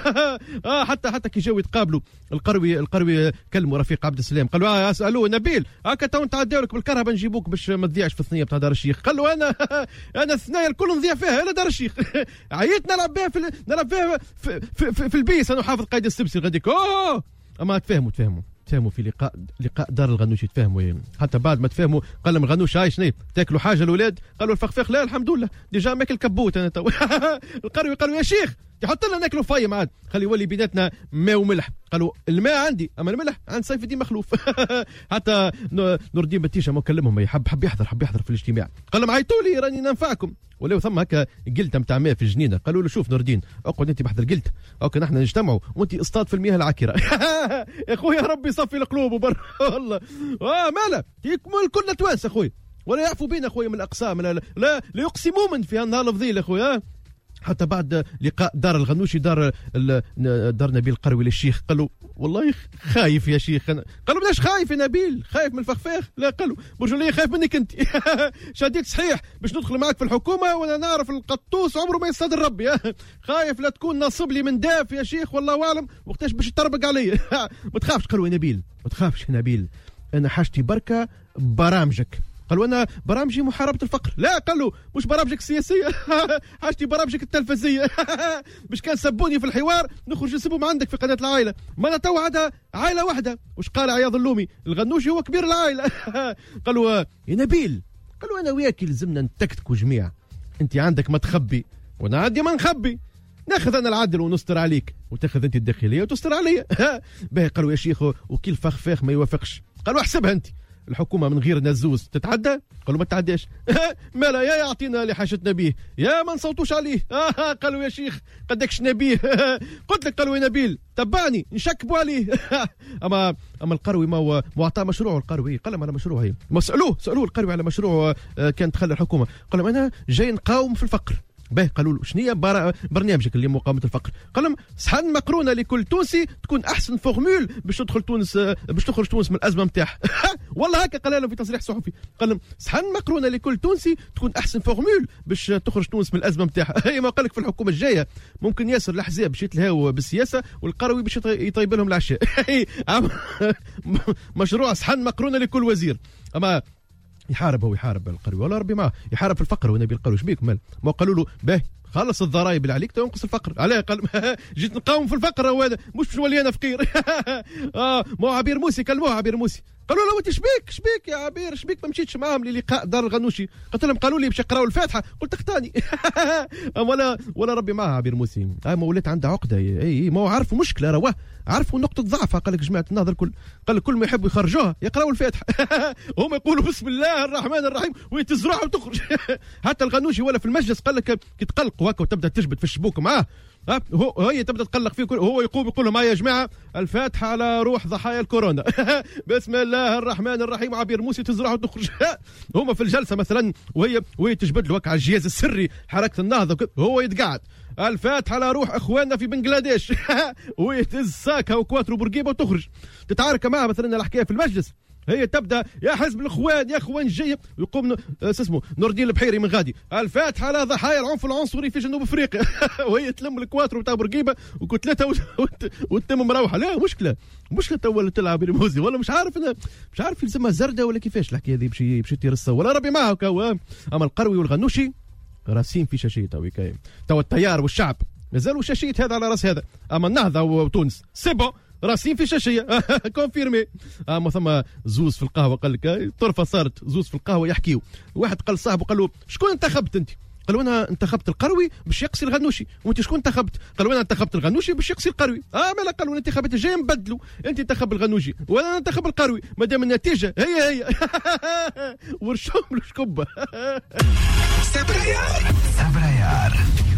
حتى كي جاوا يتقابلوا القروي كلموا رفيق عبد السلام قالوا اسالوه نبيل هكا تو نتعداو لك بالكرهبه نجيبوك باش ما تضيعش في الثنيه بتاع دار الشيخ. قال له انا الثنايا الكل نضيع فيها الا دار الشيخ. عييت نلعب بها في البيس انا حافظ قايد السبسي غاديك. اما تفهموا في لقاء دار الغنوشي، تفهموا حتى بعد ما تفهموا قال لهم الغنوش هاي شنو تاكلوا حاجه الاولاد؟ قالوا الفخفاخ لا الحمد لله ديجا ماكل كبوت انا تو. القروي قالوا يا شيخ تحط لنا ناكلوا فايم عاد خلي يولي بيناتنا ماء وملح. قالوا الماء عندي اما الملح عند سيف الدين مخلوف. حتى نور الدين بتيشة ما كلمهم حب يحضر في الاجتماع، قال لهم عيطوا لي راني ننفعكم. ولو ثم هكا قلته نتاع ماء في الجنينه، قالوا له شوف نور الدين اقعد انت بحضر قلت اوكي نحن نجتمعوا وانت اصطاد في المياه العكره. يا خويا ربي يصفي القلوب وبر والله. مالا يكمل كلنا توانسه اخويا ولا يعفوا بينا اخويا من الاقسام، لا يقسموا من في هالنهار الفضيل اخويا. حتى بعد لقاء دار الغنوشي دار نبيل القروي للشيخ قالوا والله خايف يا شيخ. قالوا بلاش خايف يا نبيل، خايف من الفخفاخ؟ لا قالوا برجوليه خايف منك انت. شاديك صحيح باش ندخل معك في الحكومه وانا نعرف القطوس عمره ما يصطاد الربي. خايف لا تكون نصب لي من داف يا شيخ والله اعلم وقتاش باش تطربق علي. ما تخافش. قالوا يا نبيل ما تخافش يا نبيل انا حاجتي بركه برامجك. قالوا انا برامجي محاربه الفقر. لا قالوا مش برامجك السياسيه. حاجتي برامجك التلفزيه. مش كان سبوني في الحوار نخرج نسبهم عندك في قناه العائله، ما انا تو عندها عائله واحده. وش قال عياض اللومي الغنوشي هو كبير العائله. قالوا يا نبيل قالوا انا وياك لزمنا نتكتكوا جميع، انت عندك ما تخبي وانا عندي ما نخبي، ناخذ انا العدل ونستر عليك وتاخذ انت الداخليه وتستر عليا. باهي قالوا يا شيخ وكيل فخفاخ ما يوافقش. قالوا احسبها انت الحكومه من غير نزوز تتعدى؟ قالوا ما تعداش. مالا يا يعطينا اللي حاجتنا بيه يا ما نصوتوش عليه. قالوا يا شيخ قدكش نبيه. قلت لك قالوا يا نبيل تبعني نشكبوا عليه. اما القروي ما هو معطى مشروعه. القروي قال لهم على مشروعه هي ما سالوه القروي على مشروعه كان تخلى الحكومه. قال لهم انا جاي نقاوم في الفقر. باهي قالوا له شنو هي برنامجك اللي مقاومه الفقر؟ قال لهم صحن مقرونه لكل تونسي تكون احسن فورمول باش تدخل تونس باش تخرج تونس من الازمه نتاعها. والله هكا قال لهم في تصريح صحفي، قال لهم صحن مقرونه لكل تونسي تكون احسن فورمول باش تخرج تونس من الازمه نتاعها. هي ما قال لك في الحكومه الجايه ممكن ياسر الاحزاب باش يتلهاو بالسياسه والقروي باش يطيب لهم العشاء. مشروع صحن مقرونه لكل وزير. اما يحارب القروي ولا ربي معه يحارب في الفقر. ونبيل القروي شبيك مال ما قالوا له باهي خلص الضرائب اللي عليك تنقص الفقر. عليه قال جيت نقاوم في الفقر هذا مش باش نولي انا فقير. مو عبير موسي كلموه عبير موسي قالوا له انت شبيك يا عبير شبيك ما مشيتش معاهم للقاء دار الغنوشي؟ قلت لهم قالوا لي باش يقراوا الفاتحه قلت اختاني. ولا ربي معها عبير موسي. ما ولات عندها عقده. اي ما هو عارفوا مشكله رواه عرفوا نقطه ضعفها. قال لك جماعه النهضه الكل قال لك كل ما يحبوا يخرجوها يقراوا الفاتحه. هم يقولوا بسم الله الرحمن الرحيم ويتزرعوا وتخرج. حتى الغنوشي ولا في المجلس قال لك كي تقلقوا هكا وتبدا تجبد في الشبوك معاه هي تبدا تقلق فيه هو يقوم يقول لهم يا جماعه الفاتحه على روح ضحايا الكورونا. بسم الله الرحمن الرحيم عبير موسي تزرع وتخرج. هما في الجلسه مثلا وهي تجبد له على الجهاز السري حركه النهضه هو يتقعد الفاتحه على روح اخواننا في بنغلاديش. ويتز ساكها وكواترو بورقيبه وتخرج تتعارك معها مثلا الحكايه في المجلس هي تبدا يا حزب الاخوان يا اخوان الجايه، ويقوم اسمه نور الدين البحيري من غادي الفاتحه على ضحايا العنف العنصري في جنوب افريقيا وهي تلم الكواترو تاع بورقيبه وكنت ثلاثه وتتم مروحه. لا مشكله تولى تلعب ريموزي ولا مش عارف يلزمها زرده ولا كيفاش الحكايه هذه باش يطير الصو ولا ربي معه كوا. اما القروي والغنوشي راسين في شاشيه تو التيار والشعب مازالوا شاشيه هذا على راس هذا. اما النهضه وتونس سيبو راسين في شاشيه كونفيرمي. اما ثم زوز في القهوه قال لك طرفه صارت زوز في القهوه يحكيوا. واحد قال صاحبه قال له شكون انتخبت انت؟ قالوا انا انتخبت القروي باش يقصي الغنوشي. وانت شكون انتخبت؟ قالوا انا انتخبت الغنوشي باش يقصي القروي. مالا قالوا الانتخابات الجايه نبدلوا، انت انتخب الغنوشي وانا انتخب القروي ما دام النتيجه هي ورشوم الشكبه. سبريار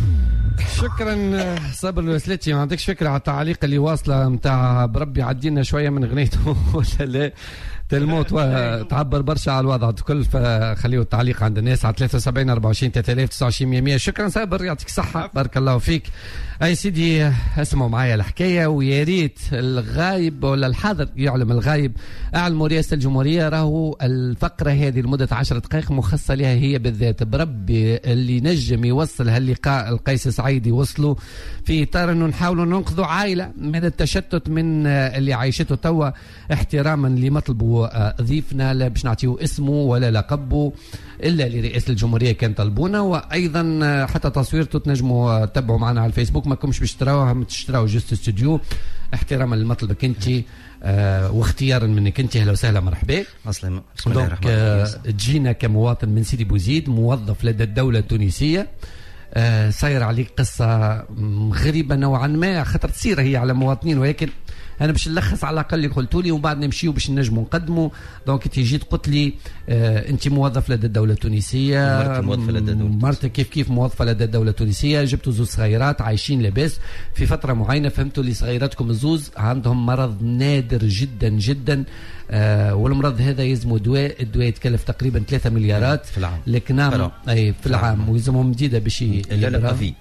شكرا صابر الوسلتي. ما عندكش فكره على التعليق اللي واصله نتاع بربي عدينا شويه من غنيته ولا لا الموت تعبر برشا على الوضع الكل، فخليوا التعليق عند الناس على 73 24 3000 29 100. شكرا صابر يعطيك الصحه بارك الله فيك. اي سيدي اسمعوا معايا الحكايه ويا ريت الغايب ولا الحاضر يعلم الغايب. اعلموا رئاسه الجمهوريه راهو الفقره هذه لمده 10 دقائق مخصصه لها هي بالذات. بربي اللي نجم يوصل هاللقاء القيس سعيد يوصلوا في اطار انه نحاولوا ننقذوا عائله من التشتت من اللي عايشته توا، احتراما لمطلبه ضيفنا لا باش نعطيه اسمه ولا لقبه الا لرئاسه الجمهوريه كان طلبونا. وايضا حتى تصويرته تنجموا تتبعوا معنا على الفيسبوك، ما كنتش باش تشتراوها جوست استوديو احتراما لمطلبك انت واختيارا منك انت. اهلا وسهلا مرحبا. بسم الله الرحمن الرحيم. تجينا كمواطن من سيدي بوزيد موظف لدى الدوله التونسيه. صاير عليك قصه غريبه نوعا ما خاطر تصير هي على مواطنين، ولكن انا باش نلخص على الاقل اللي قلتوا لي ومن بعد نمشيو باش نجموا نقدموا. دونك انت جيت قلت لي انت موظف لدى الدوله التونسيه، مرتك كيف موظفه لدى الدوله التونسيه، جبتوا زوز صغيرات عايشين لاباس. في فتره معينه فهمتوا لي صغيراتكم الزوز عندهم مرض نادر جدا جدا، والمرض هذا يلزموا دواء، الدواء يتكلف تقريبا 3 مليارات في العام. لكن اي في العام ويلزمهم مديده باش لا افي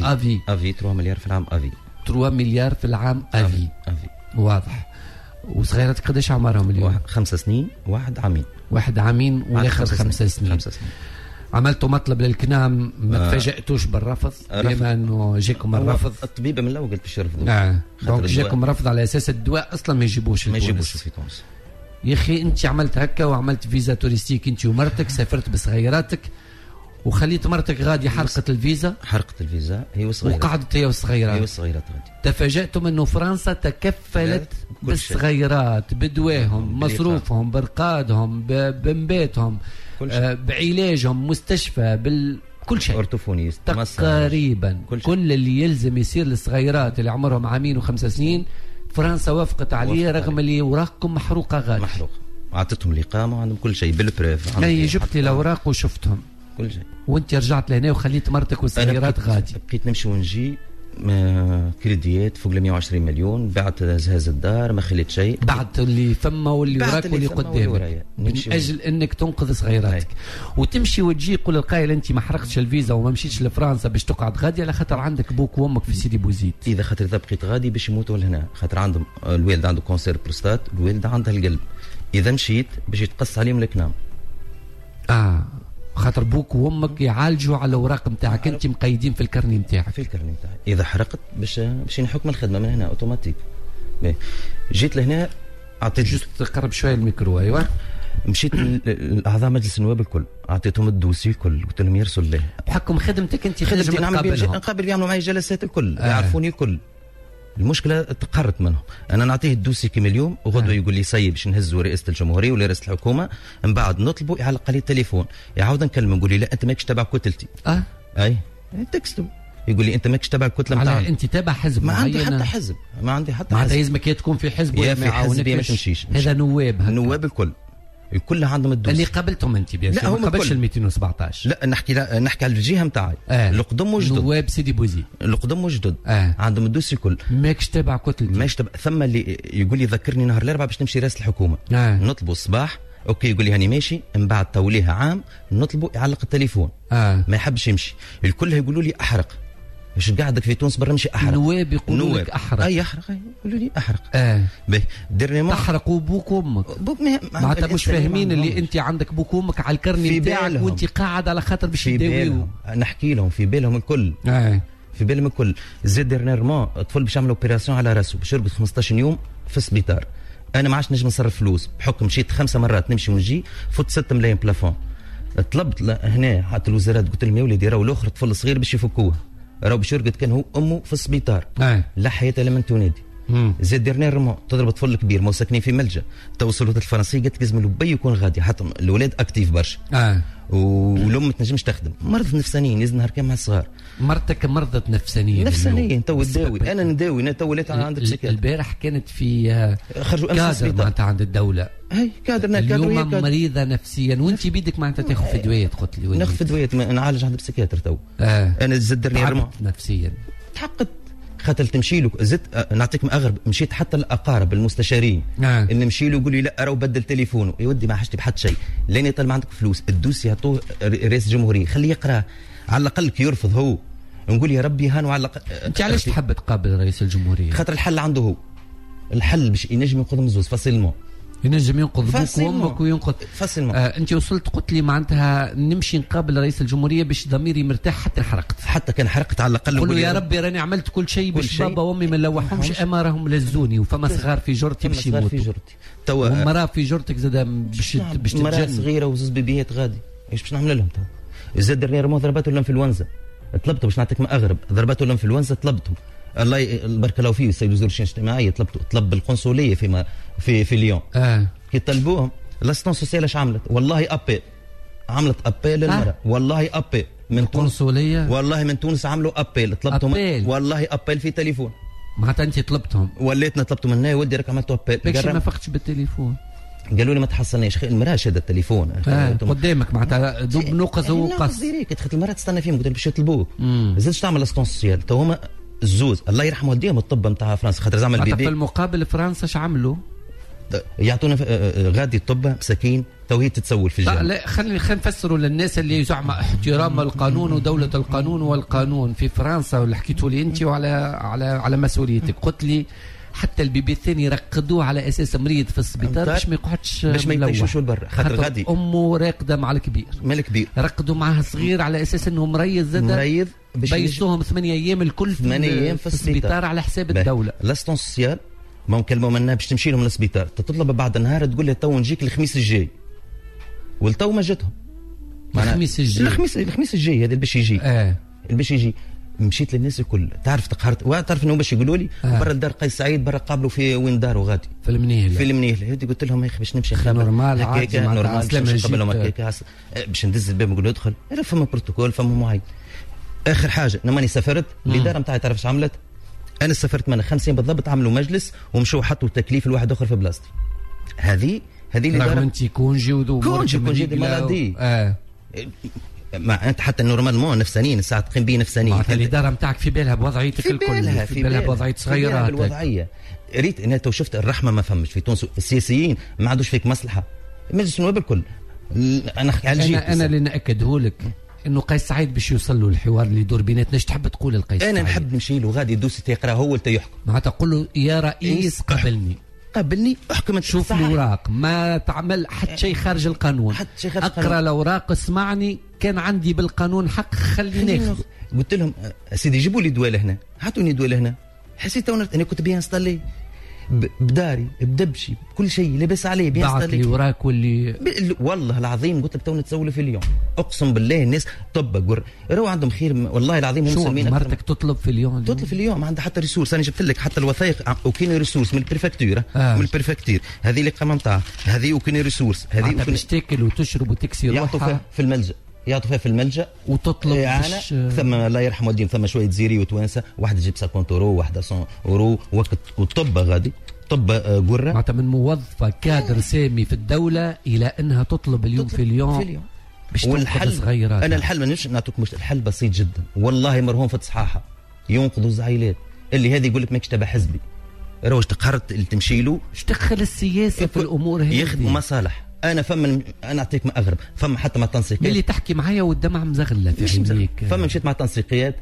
3 مليار في العام. 3 مليار في العام افي واضح. وصغيراتك قداش عمرهم اليوم؟ 5 سنين، واحد عامين والاخر 5 سنين. عملتوا مطلب للكنام ما تفاجأتوش بالرفض بما انه جاكم الرفض؟ الطبيبه من الاول قالت باش يرفضوا. دونك جاكم رفض على اساس الدواء اصلا ما يجيبوش في تونس. يا اخي انت عملت هكا وعملت فيزا توريستيك انت ومرتك، سافرت بصغيراتك وخليت مرتك غادي حرقت الفيزا هي وصغيرات وقعدت هي وصغيرات غادي. تفاجأتم انه فرنسا تكفلت بالصغيرات بدواهم مصروفهم برقادهم بمباتهم بعلاجهم مستشفى كل شيء اورتوفونيست تقريبا كل اللي يلزم يصير للصغيرات اللي عمرهم 2 و5 سنين فرنسا وافقت عليه رغم اللي اوراقكم محروقه غادي. اعطتهم الاقامه وعندهم كل شيء بالبروف. اي جبت لي الاوراق وشفتهم كل شيء. وانت رجعت لهنا وخليت مرتك والصغيرات غادي. بقيت نمشي ونجي كريديات فوق ل 120 مليون، بعت جهاز الدار ما خليت شيء، بعت اللي فما واللي وراك واللي قدامك من اجل انك تنقذ صغيراتك. وتمشي وتجي يقول القائل انت ما حرقتش الفيزا وما مشيتش لفرنسا باش تقعد غادي على خاطر عندك بوك وامك في سيدي بوزيد. اذا خاطر اذا بقيت غادي باش يموتوا لهنا، خاطر عندهم الوالد عنده كونسير بروستات، الوالد عندها القلب، اذا مشيت باش يتقص عليهم الكنام. خاطر بوك وامك يعالجوا على الاوراق نتاعك انت مقيدين في الكرني نتاعك. اذا حرقت باش ينحكم الخدمه من هنا اوتوماتيك. جيت لهنا اعطيت جست تقرب شويه الميكرو. ايوه مشيت لاعضاء مجلس النواب الكل، اعطيتهم الدوسي الكل، قلت لهم يرسل له بحكم خدمتك انت خدمتي نقابل يعملوا معي جلسات الكل يعرفوني الكل. المشكله تقرت منهم، انا نعطيه الدوسي كيما اليوم وغدوه يقول لي سيب باش نهزوا رئاسه الجمهوريه ولا رئاسه الحكومه، من بعد نطلبوا يعلق لي التليفون، يعاود نكلمه يقول لي لا انت ماكش تبع كتلتي. اي تكستو يقول لي انت ماكش تبع الكتله نتاعنا. انت تابع حزب ما عندي حتى حزب، ما عندي حتى حزب. يلزمك تكون في حزب ولا في حزب ما تمشيش. هذا نواب الكل عندهم الدوسي اللي قابلتهم انت لا ما قابلش ال 217. لا نحكي على الجهه نتاعي. القدم وجدد نواب سيدي بوزيد القدم وجدد عندهم الدوسي الكل. ماكش تابع كتلتي؟ ماكش تابع. ثم اللي يقول لي ذكرني نهار الاربعاء باش نمشي رئاسه الحكومه. نطلبوا الصباح اوكي يقول لي هاني ماشي، من بعد توليها عام نطلبوا يعلق التليفون. ما يحبش يمشي، الكل يقولوا لي احرق. مش قاعدك في تونس برا مشي احرق. النواب يقولوا لك احرق. اي احرق يقولوا لي احرق. باهي ديرنيمون تحرقوا بوك وامك. معناتها مش فاهمين اللي انت عندك بوك وامك على الكرني نتاعك وانت قاعد على خاطر باش يداويو. نحكي لهم في بالهم الكل. في بالهم الكل. زيد ديرنيرمون الطفل باش يعمل اوبيراسيون على راسه باش يرقد 15 يوم في السبيطار. انا ما عادش نجم نصرف فلوس بحكم مشيت 5 مرات نمشي ونجي فوت 6 ملايين بلافون. طلبت هنا حتى الوزارات قلت لهم يا وليدي راهو الاخر طفل صغير باش يفكوه راهو باش يرقد كان هو امه في السبيطار. لا حياه لمن تنادي. زيد ديرنيرمون تضرب طفل كبير ما ساكنين في ملجا توصلوا الفرنسيه قالت لازم البي يكون غادي حتى الاولاد اكتيف برشا. والام ما تنجمش تخدم مرض نفسانيين يزن هركان مع الصغار. مرتك مرضت نفسانيا تو تداوي انا نداوي انا تو وليت عندك سكر. البارح كانت في خرجوا كادر معناتها عند الدوله. كادرنا اليوم مريضه نفسيا وانت بيدك معناتها تاخذ في دويات. قلت لي ناخذ في دويات نعالج عند البسيكاتر تو. انا زدرني نفسيا تحققت خاطر تمشي له زدت نعطيك اغرب مشيت حتى الاقارب المستشارين اللي نمشي له يقول لي لا راهو بدل تليفونه يا ودي ما حاجتي بحد شيء لين يطلع عندك فلوس الدوسي عطوه رئيس الجمهوريه خليه يقراه على الاقل كي يرفض هو نقول يا ربي هانوا على الاقل. انت علاش تحب تقابل رئيس الجمهوريه؟ خاطر الحل عنده هو. الحل باش ينجم ينقذهم زوز فاسيلمون. ينجم ينقذ بوك وامك وينقذ فاسيلمون. انت وصلت قلت لي معناتها نمشي نقابل رئيس الجمهوريه باش ضميري مرتاح حتى حرقت. حتى كان حرقت على الاقل قول له يا ربي راني عملت كل شيء باش بابا وامي ما نلوحهمش اما راهم لزوني وفما صغار في جرتي باش يموتوا. توا ومراه في جرتك زاد باش تتجنن. مراه صغيره وزوز بيبيات غادي ايش باش نعمل لهم؟ زاد ديرنييرمون ضرباتهم الانفلونزا طلبته باش نعطيك ما اغرب ضرباتهم الانفلونزا طلبتهم الله بارك الله فيه السيد وزير الشؤون الاجتماعيه طلب القنصليه في ليون. كي طلبوهم لاسيستون سوسيال اش عملت؟ والله ابي عملت ابي للمراه والله ابي من القنصليه والله من تونس عملوا ابي طلبتهم والله ابي في تليفون. معناتها انت طلبتهم وليتنا طلبتهم منها ودي راك عملتوا ابي ليش ما فقتش بالتليفون؟ قالوا لي ما تحصلناش المراه شادت التليفون قدامك معناتها دوب نقص وقص دخلت المراه تستنى فيهم قلت باش يطلبوك زادش تعمل اسيستون سوسيال تو هما الزوز الله يرحم والديهم الطب نتاع فرنسا خاطر زعما البيبي في المقابل فرنسا اش عملوا؟ يعطونا غادي الطب مساكين تو هي تتسول في الجامعه. لا خلينا نفسروا للناس اللي زعما احترام القانون ودوله القانون والقانون في فرنسا واللي حكيتوا لي انت على مسؤوليتك. قلت لي حتى البيبي الثاني رقدوه على اساس مريض في السبيطار باش ما يقعدش باش ما يطيشوش لبرا خاطر غادي امه راقده مع الكبير رقدوا معاه صغير على اساس انه مريض زاد مريض بيسوهم 8 ايام الكل 8 ايام في السبيطار على حساب الدوله. لاستون سوسيال ما نكلموا منها باش تمشي لهم للسبيطار تطلب بعد النهار تقول له تو نجيك الخميس الجاي والتو ما جاتهم. الخميس الجاي الخميس الجاي هذا باش يجي باش يجي. مشيت للناس الكل تعرف تقهرت وتعرف انه باش يقولوا لي برا الدار قيس سعيد برا قابلوا في وين داروا غادي في المنيهله هذه قلت لهم يا اخي باش نمشي نورمال هكاك نورمال قبل ما هكاك باش ندز الباب نقول له ادخل فما بروتوكول فما معين. اخر حاجه انا ماني سافرت الاداره نتاعي تعرف ايش عملت؟ انا سافرت من 50 بالضبط عملوا مجلس ومشوا حطوا تكليف لواحد اخر في بلاصتي. هذه الاداره رغم انت كونجي دي مالادي ما انت حتى نورمالمون نفسانيين ساعه تقيم به نفسانيين الاداره نتاعك في بالها بوضعيتك الكل في بالها بوضعيه صغيرات الوضعيه. ريت انا تو شفت الرحمه ما فهمش في تونس السياسيين ما عندوش فيك مصلحه مجلس النواب الكل. انا اللي ناكده لك انه قيس سعيد باش يوصل له الحوار اللي يدور بيناتنا. ايش تحب تقول لقيس سعيد؟ انا نحب نمشي له غادي الدوسي تيقرا هو اللي يحكم معناتها تقول له يا رئيس قبلني احكم شوف الاوراق ما تعمل حتى شيء خارج القانون اقرا الاوراق اسمعني كان عندي بالقانون حق خليني ناخذ. قلت لهم سيدي جيبوا لي دواله هنا هاتوني دواله هنا حسيت انا كنت بيان انستالي بداري بدبشي بكل شيء لاباس عليه بيان انستالي بعت لي وراك والله العظيم قلت لك تو نتسولوا في اليوم اقسم بالله الناس طبق راهو عندهم خير والله العظيم هم مسلمين. مرتك تطلب في اليوم عندها حتى ريسورس انا جبت لك حتى الوثائق وكاين ريسورس من البريفكتور من البريفكتور هذه اللي قامه نتاعها هذه وكاين ريسورس هذه باش تاكل وتشرب وتكسي روحها في الملجأ يعطوا فيها في الملجأ وتطلب ثم الله يرحم والدين ثم شويه زيري وتوانسه واحد يجيب 50 اورو واحده 100 اورو وقت وطب غادي طب قره معناتها من موظفه كادر سامي في الدوله الى انها تطلب اليوم في اليوم باش والحل صغيرات. انا الحل ما نمشي نعطيك مش الحل بسيط جدا والله مرهون في الصحاحه ينقذوا الزعيلات اللي هذه يقول لك ماكش تبع حزبي راهو قهرت اللي تمشي له تدخل السياسه في الامور هذه يخدموا مصالح. انا انا اعطيك ما اغرب فما حتى مع تنسيقيات اللي تحكي معايا والدمع مزغله في عينيك فما مشيت مع تنسيقيات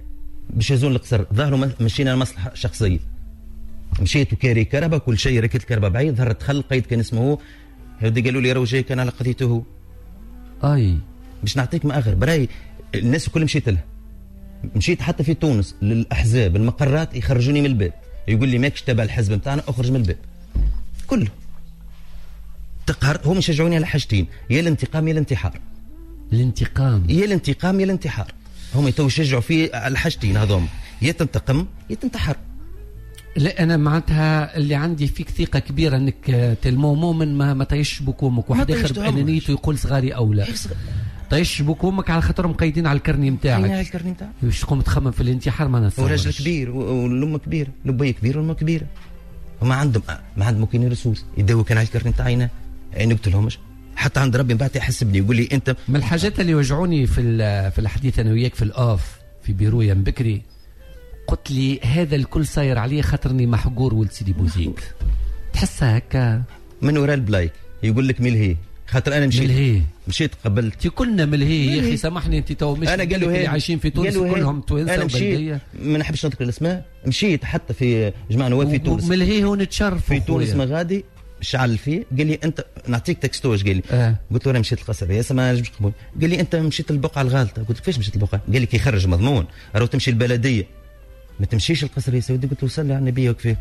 باش يهزون القصر، ظهروا مشينا لمصلحه شخصيه. مشيت وكاري كهرباء كل شيء، ركبت كهرباء بعيد، ظهرت خل قيد كان اسمه هودي، قالوا لي راهو جاي كان على قضيته هو. اي باش نعطيك ما اغرب، براي الناس الكل مشيت لها. مشيت حتى في تونس للاحزاب المقرات يخرجوني من الباب، يقول لي ماكش تبع الحزب نتاعنا اخرج من الباب. كله تقهر. هم يشجعوني على حاجتين، يا الانتقام يا الانتحار. الانتقام يا الانتقام يا الانتحار. هم يشجعوا فيه على الحاجتين هذوم، يا تنتقم يا تنتحر. لا انا معناتها اللي عندي فيك ثقه كبيره انك تلمو مؤمن ما طيش بكومك، واحد اخر بانانيته يقول صغاري اولى. طيش بكومك على خاطرهم مقيدين على الكرني نتاعك. على الكرني نتاعك باش تقوم تخمم في الانتحار ما نتصورش. وراجل كبير والام كبيره، لبي كبير والام كبيره، وما عندهم ممكن رسوس يداوي كان على الكرني نتاعنا، يعني قلت لهمش حتى عند ربي من بعد يحسبني يقول لي انت. من الحاجات اللي وجعوني في الحديث انا وياك في الاوف في بيرويا من بكري، قلت لي هذا الكل صاير عليه خاطرني محقور ولد سيدي بوزيد. تحسها هكا من وراء البلايك يقول لك ملهي، خاطر انا مشيت قبلت كلنا ملهي يا اخي سامحني انت تو مش انا قالوا اللي عايشين في تونس كلهم توانسه وبلديه. ما نحبش نذكر الاسماء، مشيت حتى في جماعه نواب في تونس ملهي ونتشرف في تونس مغادي شعل فيه، قال لي انت نعطيك تكستوش، قال لي قلت له انا مشيت القصر يا ما نجمش قبول، قال لي انت مشيت البقعه الغالطه، قلت كيفاش مشيت البقعه؟ قال لي كي يخرج مضمون راهو تمشي البلديه ما تمشيش القصر يا سيدي. قلت له صلي على النبي وكفي.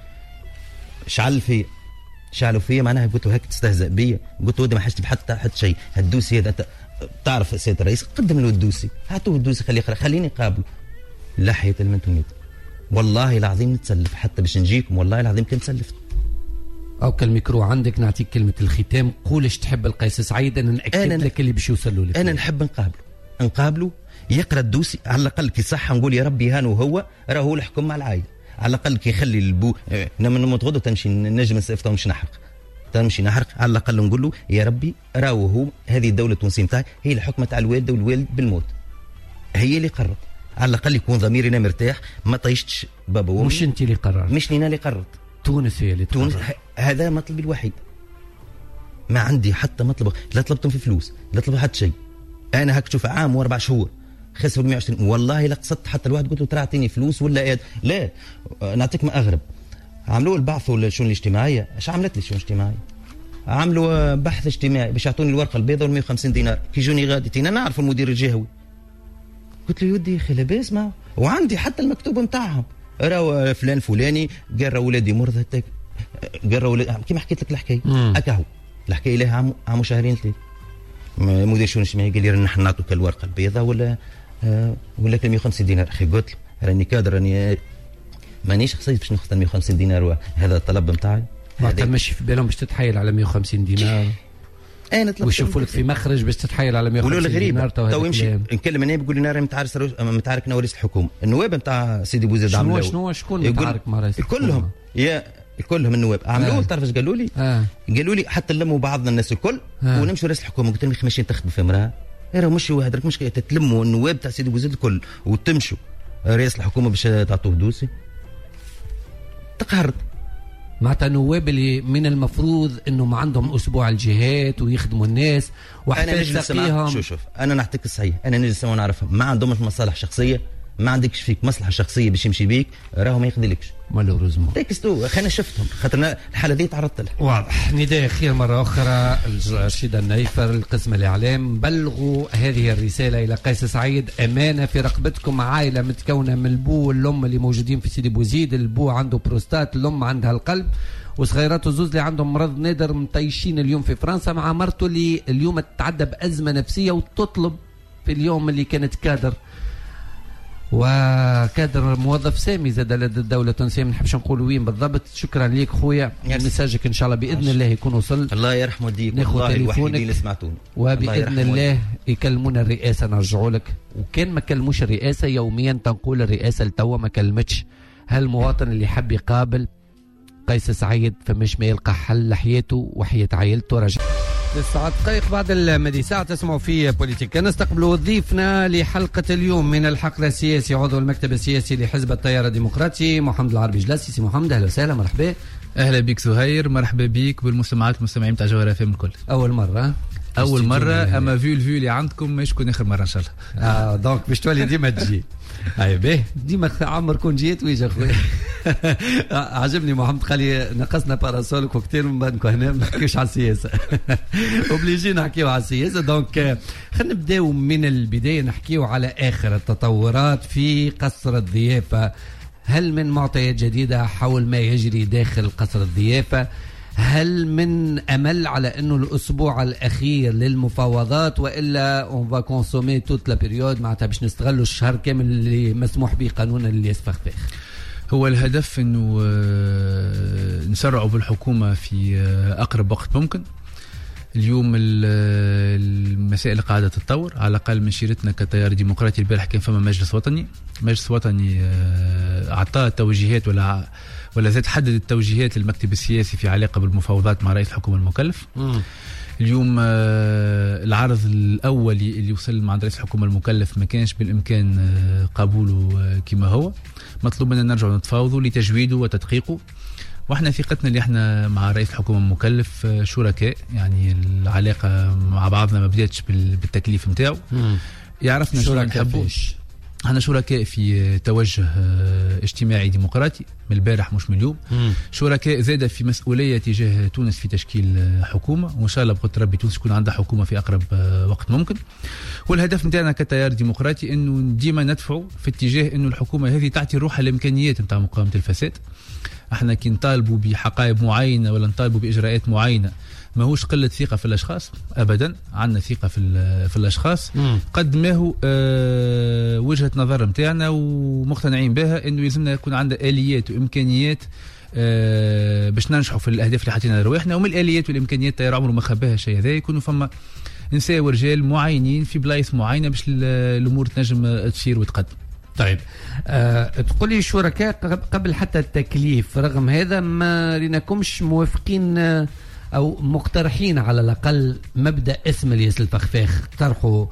شعلوا فيا معناها، قلت له هيك تستهزأ بيا، قلت له ودي ما حاجتي بحتى شيء، هالدوسي هذا انت تعرف السيد الرئيس قدم له الدوسي، هاتوه الدوسي خليني قابله. لا حياة لمن تميت، والله العظيم نتسلف حتى باش نجيكم، والله العظيم كنت سلفت. او كالميكرو عندك نعطيك كلمه الختام، قولش تحب القيس سعيد، انا ناكد لك اللي باش يوصلوا لك. انا نحب نقابله يقرا الدوسي على الاقل كي صح نقول يا ربي هانو هو راهو الحكم مع العائله، على الاقل كي يخلي البو من متغدو تمشي نجم نسفته ونمشي نحرق، على الاقل نقول له يا ربي راهو هو هذه الدوله التونسيه نتاعي هي الحكمه تاع الوالده والوالد بالموت، هي اللي قررت، على الاقل يكون ضميرنا مرتاح، ما طيشتش بابا وامي. مش انت اللي قررت، مش انا اللي قررت، تونس هي اللي تونس. هذا مطلبي الوحيد، ما عندي حتى مطلب، لا طلبتهم في فلوس لا طلبت حتى شيء. انا هاك تشوف عام و4 شهور خسر 120، والله لا قصدت حتى الواحد قلت له ترى اعطيني فلوس ولا لا. نعطيك ما اغرب، عملوا البعث ولا الشؤون الاجتماعيه، ايش عملت لي الشؤون الاجتماعيه؟ عملوا بحث اجتماعي باش يعطوني الورقه البيضاء وال 150 دينار، كي جوني غادي انا نعرف المدير الجهوي، قلت له يودي خي لاباس معه، وعندي حتى المكتوب نتاعهم، راهو فلان فلاني قال راه ولادي مرض هتاك، قال راه ولادي كيما حكيت لك الحكايه هكا هو الحكايه لها عام وشهرين ثلاثه. مدير الشؤون الاجتماعيه قال لي نحن نعطوك الورقه البيضاء ولا 150 دينار. اخي قلت له راني كادر، راني مانيش خصيت باش ناخذ 150 دينار، وهذا الطلب نتاعي. ما ماشي في بالهم باش تتحايل على 150 دينار ويشوفوا لك في مخرج باش تتحايل على 150 دينار. تو يمشي نكلم انا بيقول لي انا متعارك انا ورئيس الحكومه، النواب نتاع سيدي بوزيد عملوا شكون متعارك مع رئيس الحكومه؟ كلهم النواب عملوه. تعرف ايش قالوا لي؟ قالوا لي حتى نلموا بعضنا الناس الكل ونمشوا رئيس الحكومه. قلت لهم ماشي تخدموا في امراه، راه مش واحد، راك مش تتلموا النواب تاع سيدي بوزيد الكل وتمشوا رئيس الحكومه باش تعطوه دوسي. تقهرت معناتها النواب اللي من المفروض انه ما عندهم اسبوع الجهات ويخدموا الناس وحتى يسقيهم. شوف انا نعطيك الصحيح، انا نجلس ونعرفها، ما عندهمش مصالح شخصيه، ما عندكش فيك مصلحه شخصيه باش يمشي بيك، راهو ما يخدلكش مالوريزمون. تكستو انا شفتهم خاطر الحاله دي تعرضت لها. واضح. نداء خير مره اخرى رشيد النيفر القسم الاعلام، بلغوا هذه الرساله الى قيس سعيد، امانه في رقبتكم، عائله متكونه من البو والام اللي موجودين في سيدي بوزيد، البو عنده بروستات، الام عندها القلب، وصغيراته زوز اللي عندهم مرض نادر مطيشين اليوم في فرنسا، مع مرته اللي اليوم تتعدى بازمه نفسيه وتطلب في اليوم اللي كانت كادر وكادر موظف سامي زاد لدى الدولة التونسية، ما نحبش نقول وين بالضبط. شكرا ليك خويا، مساجك ان شاء الله باذن الله يكون وصل. الله يرحمه ديك، ناخذ تليفونك اللي سمعتوني، وباذن الله يكلمونا الرئاسة نرجعوا لك، وكان ما كلموش الرئاسة يوميا تنقول الرئاسة لتوا ما كلمتش. هالمواطن اللي حب يقابل قيس سعيد فمش ما يلقى حل لحياته وحياة عائلته. رجع 9 دقائق بعد المدي ساعة تسمعوا في بوليتيكا. نستقبل ضيفنا لحلقة اليوم من الحقل السياسي عضو المكتب السياسي لحزب التيار الديمقراطي محمد العربي جلاسي. سي محمد اهلا وسهلا، مرحبا. اهلا بك زهير، مرحبا بك بالمستمعات والمستمعين تاع جوهر FM الكل. اول مرة اما فيو اللي عندكم ما يشكون اخر مرة ان شاء الله. دونك باش تولي ديما تجي. اي باهي ديما عمر كون جيت ويجا خويا. عجبني محمد قال لي نقصنا باراسول كوكتيل من بعد هنا ما نحكيوش على السياسه. اوبليجي نحكيو على السياسه. دونك خلينا نبداو من البدايه نحكيو على اخر التطورات في قصر الضيافه. هل من معطيات جديده حول ما يجري داخل قصر الضيافه؟ هل من امل على انه الاسبوع الاخير للمفاوضات والا اون فا كونسومي توت لا بيريود معناتها باش نستغلوا الشهر كامل اللي مسموح به قانون الياس فخفاخ؟ هو الهدف انه نسرعوا بالحكومه في اقرب وقت ممكن. اليوم المسائل قاعده تتطور على الاقل من شيرتنا كتيار ديمقراطي. البارح كان فما مجلس وطني اعطى توجيهات ولا زاد حدد التوجيهات للمكتب السياسي في علاقه بالمفاوضات مع رئيس الحكومه المكلف. اليوم العرض الاولي اللي وصل مع رئيس الحكومه المكلف ما كانش بالامكان قبوله كما هو. مطلوب منا نرجع نتفاوضوا لتجويده وتدقيقه، واحنا ثقتنا اللي احنا مع رئيس الحكومه المكلف شركاء، يعني العلاقه مع بعضنا ما بداتش بالتكليف نتاعو. يعرفنا شو نحبوا، احنا شركاء في توجه اجتماعي ديمقراطي من البارح مش من اليوم. شركاء زاد في مسؤوليه تجاه تونس في تشكيل حكومه، وان شاء الله بقدر ربي تونس تكون عندها حكومه في اقرب وقت ممكن. والهدف نتاعنا كتيار ديمقراطي انه ديما ندفعوا في اتجاه انه الحكومه هذه تعطي روحها الامكانيات نتاع مقاومه الفساد. احنا كي نطالبوا بحقائب معينه ولا نطالبوا باجراءات معينه ماهوش قله ثقه في الاشخاص ابدا، عندنا ثقه في الاشخاص قد ما هو وجهه نظر نتاعنا ومقتنعين بها انه يلزمنا يكون عندنا اليات وامكانيات باش ننجحوا في الاهداف اللي حاطينها لرواحنا. ومن الاليات والامكانيات طير عمره ما خباها شيء هذا، يكونوا فما نساء ورجال معينين في بلايص معينه باش الامور تنجم تسير وتقدم. طيب تقول لي شركاء قبل حتى التكليف، رغم هذا ما لناكمش موافقين او مقترحين على الاقل مبدا اسم الياس الفخفاخ طرحوا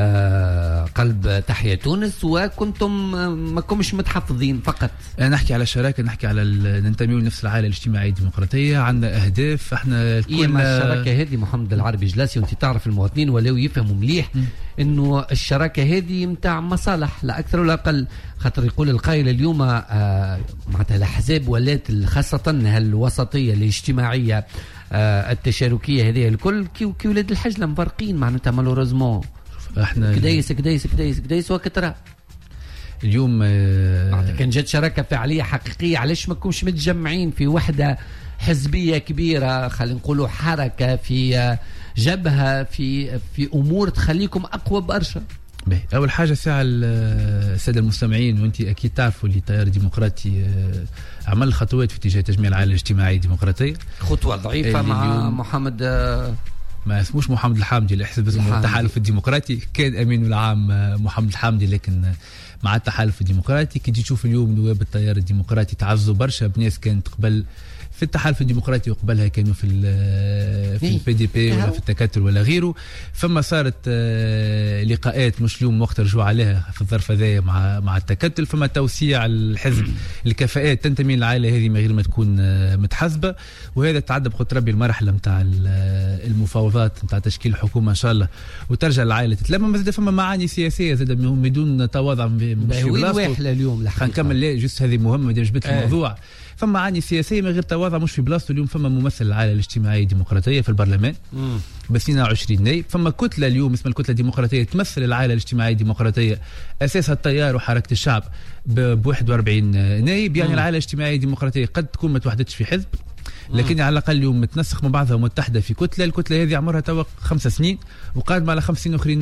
قلب تحيا تونس، وكنتم ما كنتمش متحفظين فقط. نحكي على الشراكه، نحكي على ننتميوا لنفس العائله الاجتماعيه الديمقراطيه، عندنا اهداف احنا الكل. الشراكه هذه محمد العربي جلاسي وانت تعرف المواطنين ولاو يفهموا مليح انه الشراكه هذه نتاع مصالح لا اكثر ولا اقل. خاطر يقول القائل اليوم معناتها الاحزاب ولات خاصه هالوسطيه الاجتماعيه التشاركيه هذه الكل كي ولاد الحجله مفرقين معناتها مالوريزمون. احنا كدايس وكترى اليوم كان جات شراكه فعاليه حقيقيه، علاش ما نكونش متجمعين في وحده حزبيه كبيره، خلينا نقولوا حركه في جبهه في امور تخليكم اقوى برشا. اول حاجه ساعه الساده المستمعين وانت اكيد تعرفوا اللي تيار ديمقراطي عمل خطوات في اتجاه تجميع العائله الاجتماعيه الديمقراطيه. خطوه ضعيفه مع محمد ما اسموش محمد الحامدي اللي حسب اسمه التحالف الديمقراطي، كان امين العام محمد الحامدي، لكن مع التحالف الديمقراطي كي تشوف اليوم نواب التيار الديمقراطي تعزوا برشا بناس كانت قبل في التحالف الديمقراطي وقبلها كانوا في البي دي بي ولا في التكتل ولا غيره. فما صارت لقاءات مش اليوم وقت رجوع عليها في الظرف هذايا مع التكتل، فما توسيع الحزب الكفاءات تنتمي للعائله هذه من غير ما تكون متحزبه. وهذا تعدى بقدر ربي المرحله نتاع المفاوضات نتاع تشكيل الحكومه ان شاء الله وترجع العائله تتلم. زاد فما معاني سياسيه زاد بدون تواضع مش في بلاصته. اليوم نكمل جست هذه مهمه جبت الموضوع. فما معاني سياسيه من غير تواضع مش في بلاصته. اليوم فما ممثل العائله الاجتماعيه الديمقراطيه في البرلمان بس 20 نائب. فما كتله اليوم اسمها الكتله الديمقراطيه تمثل العائله الاجتماعيه الديمقراطيه، اساسها التيار وحركه الشعب ب 41 نائب. يعني العائله الاجتماعيه الديمقراطيه قد تكون ما توحدتش في حزب، لكن على الاقل اليوم متنسق مع بعضها ومتحده في كتله. الكتله هذه عمرها توا 5 سنين وقادمه على 5 سنين اخرين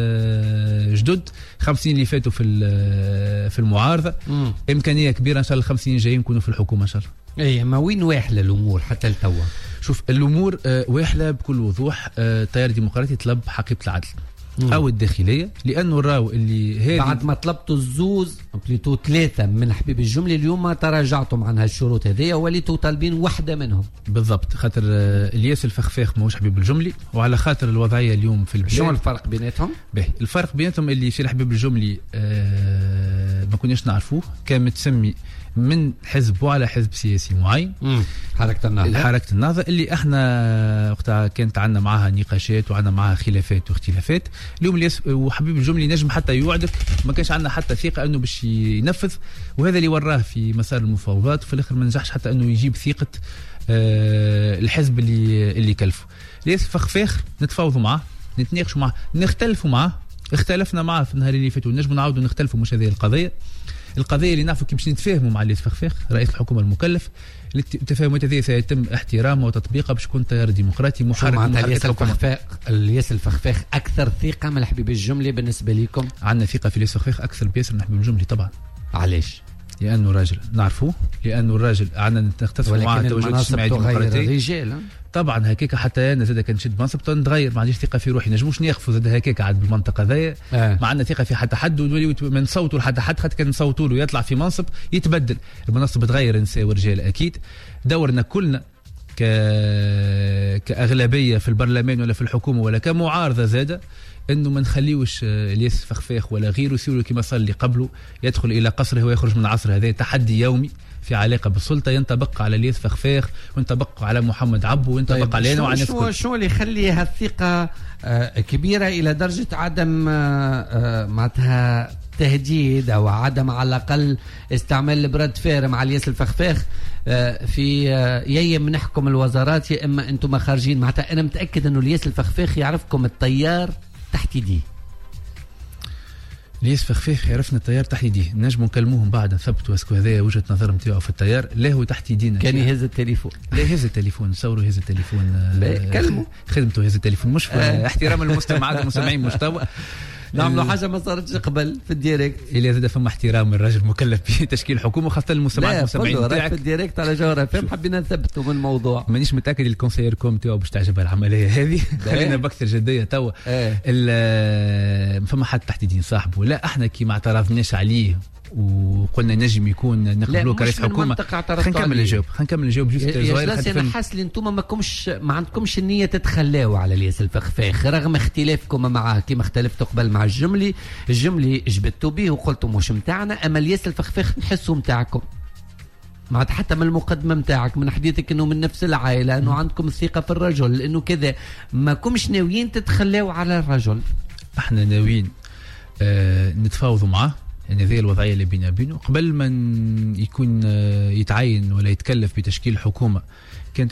جدد. 5 سنين اللي فاتوا في المعارضه. امكانيه كبيره ان شاء الله 5 سنين جايين نكونوا في الحكومه ان شاء الله. اي ما وين واحله الامور حتى لتوا؟ شوف الامور واحله بكل وضوح. التيار الديمقراطي طلب حقيبه العدل او الداخليه، لانه راو اللي هذه بعد ما طلبتوا الزوز بليتو 3 من حبيب الجمله اليوم تراجعتم عن هالشروط هذيا وليتوا طالبين واحده منهم. بالضبط، خاطر الياس الفخفاخ ماهوش حبيب الجملي، وعلى خاطر الوضعيه اليوم في البلاد. شنو الفرق بيناتهم؟ الفرق بيناتهم اللي سي حبيب الجملي ما كناش نعرفوه، كان متسمي من حزب وعلى حزب سياسي معين، حركة النهضة اللي احنا وقتها كانت عندنا معها نقاشات وعندنا معها خلافات واختلافات. اليوم وحبيب الجملي نجم حتى يوعدك ما كانش عندنا حتى ثقة انه باش ينفذ، وهذا اللي وراه في مسار المفاوضات، وفي الاخر ما نجحش حتى انه يجيب ثقة الحزب اللي كلفه. الياس فخفاخ نتفاوضوا معاه، نتناقشوا معاه، نختلفوا معاه، اختلفنا معاه في النهار اللي فات ونجم نعاودوا نختلفوا، مش هذه القضية اللي نعرفوا كيف باش نتفاهموا مع الياس فخفاخ رئيس الحكومة المكلف. التفاهمات هذه سيتم احترامها وتطبيقها باش يكون تيار ديمقراطي محرك. الياس الفخفاخ أكثر ثقة من الحبيب الجملي بالنسبة لكم؟ عندنا ثقة في الياس الفخفاخ أكثر بياسر من الحبيب الجملي طبعا. علاش؟ لأنه راجل نعرفوه، لأنه الراجل عندنا نختصر معاه توجه اجتماعي ديمقراطي. الرجال طبعا هكاك حتى انا زاد كنشد منصب تنتغير، ما عنديش ثقه في روحي، نجموش ناخذ زاد هكاك عاد بالمنطقه هذايا. ما عندنا ثقه في حتى حد، ونوليو ما نصوتوا لحتى حد، خاطر كان نصوتوا له يطلع في منصب يتبدل المنصب، تغير نساء ورجال اكيد. دورنا كلنا كاغلبيه في البرلمان ولا في الحكومه ولا كمعارضه زاده انه ما نخليوش الياس فخفاخ ولا غيره يصيروا كما صار اللي قبله، يدخل الى قصره ويخرج من عصره. هذا تحدي يومي في علاقه بالسلطه ينطبق على الياس فخفاخ وينطبق على محمد عبو وينطبق علينا وعلى الناس كل. شو اللي يخلي هالثقه كبيره الى درجه عدم معناتها تهديد او عدم على الاقل استعمال البراد فارم على الياس الفخفاخ في يا من نحكم الوزارات يا اما انتم خارجين؟ معناتها انا متاكد انه الياس الفخفاخ يعرفكم التيار تحت يديه. الياس فخفاخ يعرفنا التيار تحت يديه، نجموا نكلموهم بعد نثبتوا اسكو هذايا وجهه نظر نتاعو في التيار. لا هو تحت يدينا كان يهز التليفون، لا يهز التليفون، تصوروا يهز التليفون، كلموا خدمته يهز التليفون، مش احترام المستمعات والمستمعين مستوى نعملوا حاجه ما صارتش قبل في الديريكت. اللي زاد فما احترام الراجل مكلف بتشكيل حكومه خاصه المستمعين والمستمعين تاعك في الديريكت على جوهره فهم. حبينا نثبتوا من الموضوع، مانيش متاكد الكونسيير كوم تاعو باش تعجبها العمليه هذه. خلينا باكثر جديه توا. فما حد تحت يدين صاحبه، لا احنا كي ما اعترضناش عليه وقلنا نجم يكون نقبلوه كرئيس حكومه. خلينا نكمل الجواب جوست صغير. انا حاسس ان انتم ما عندكمش النيه تتخلاوا على الياس الفخفاخ رغم اختلافكم معاه، كما اختلفتوا قبل مع الجملي جبتوا به وقلتوا مش متاعنا، اما الياس الفخفاخ نحسوا متاعكم. ما حتى من المقدمه متاعك من حديثك انه من نفس العائله، انه عندكم الثقه في الرجل، انه كذا ما كمش ناويين تتخلاوا على الرجل. احنا ناويين نتفاوضوا معاه، يعني هذه الوضعيه اللي بينا بينه قبل ما يكون يتعين ولا يتكلف بتشكيل حكومه. كانت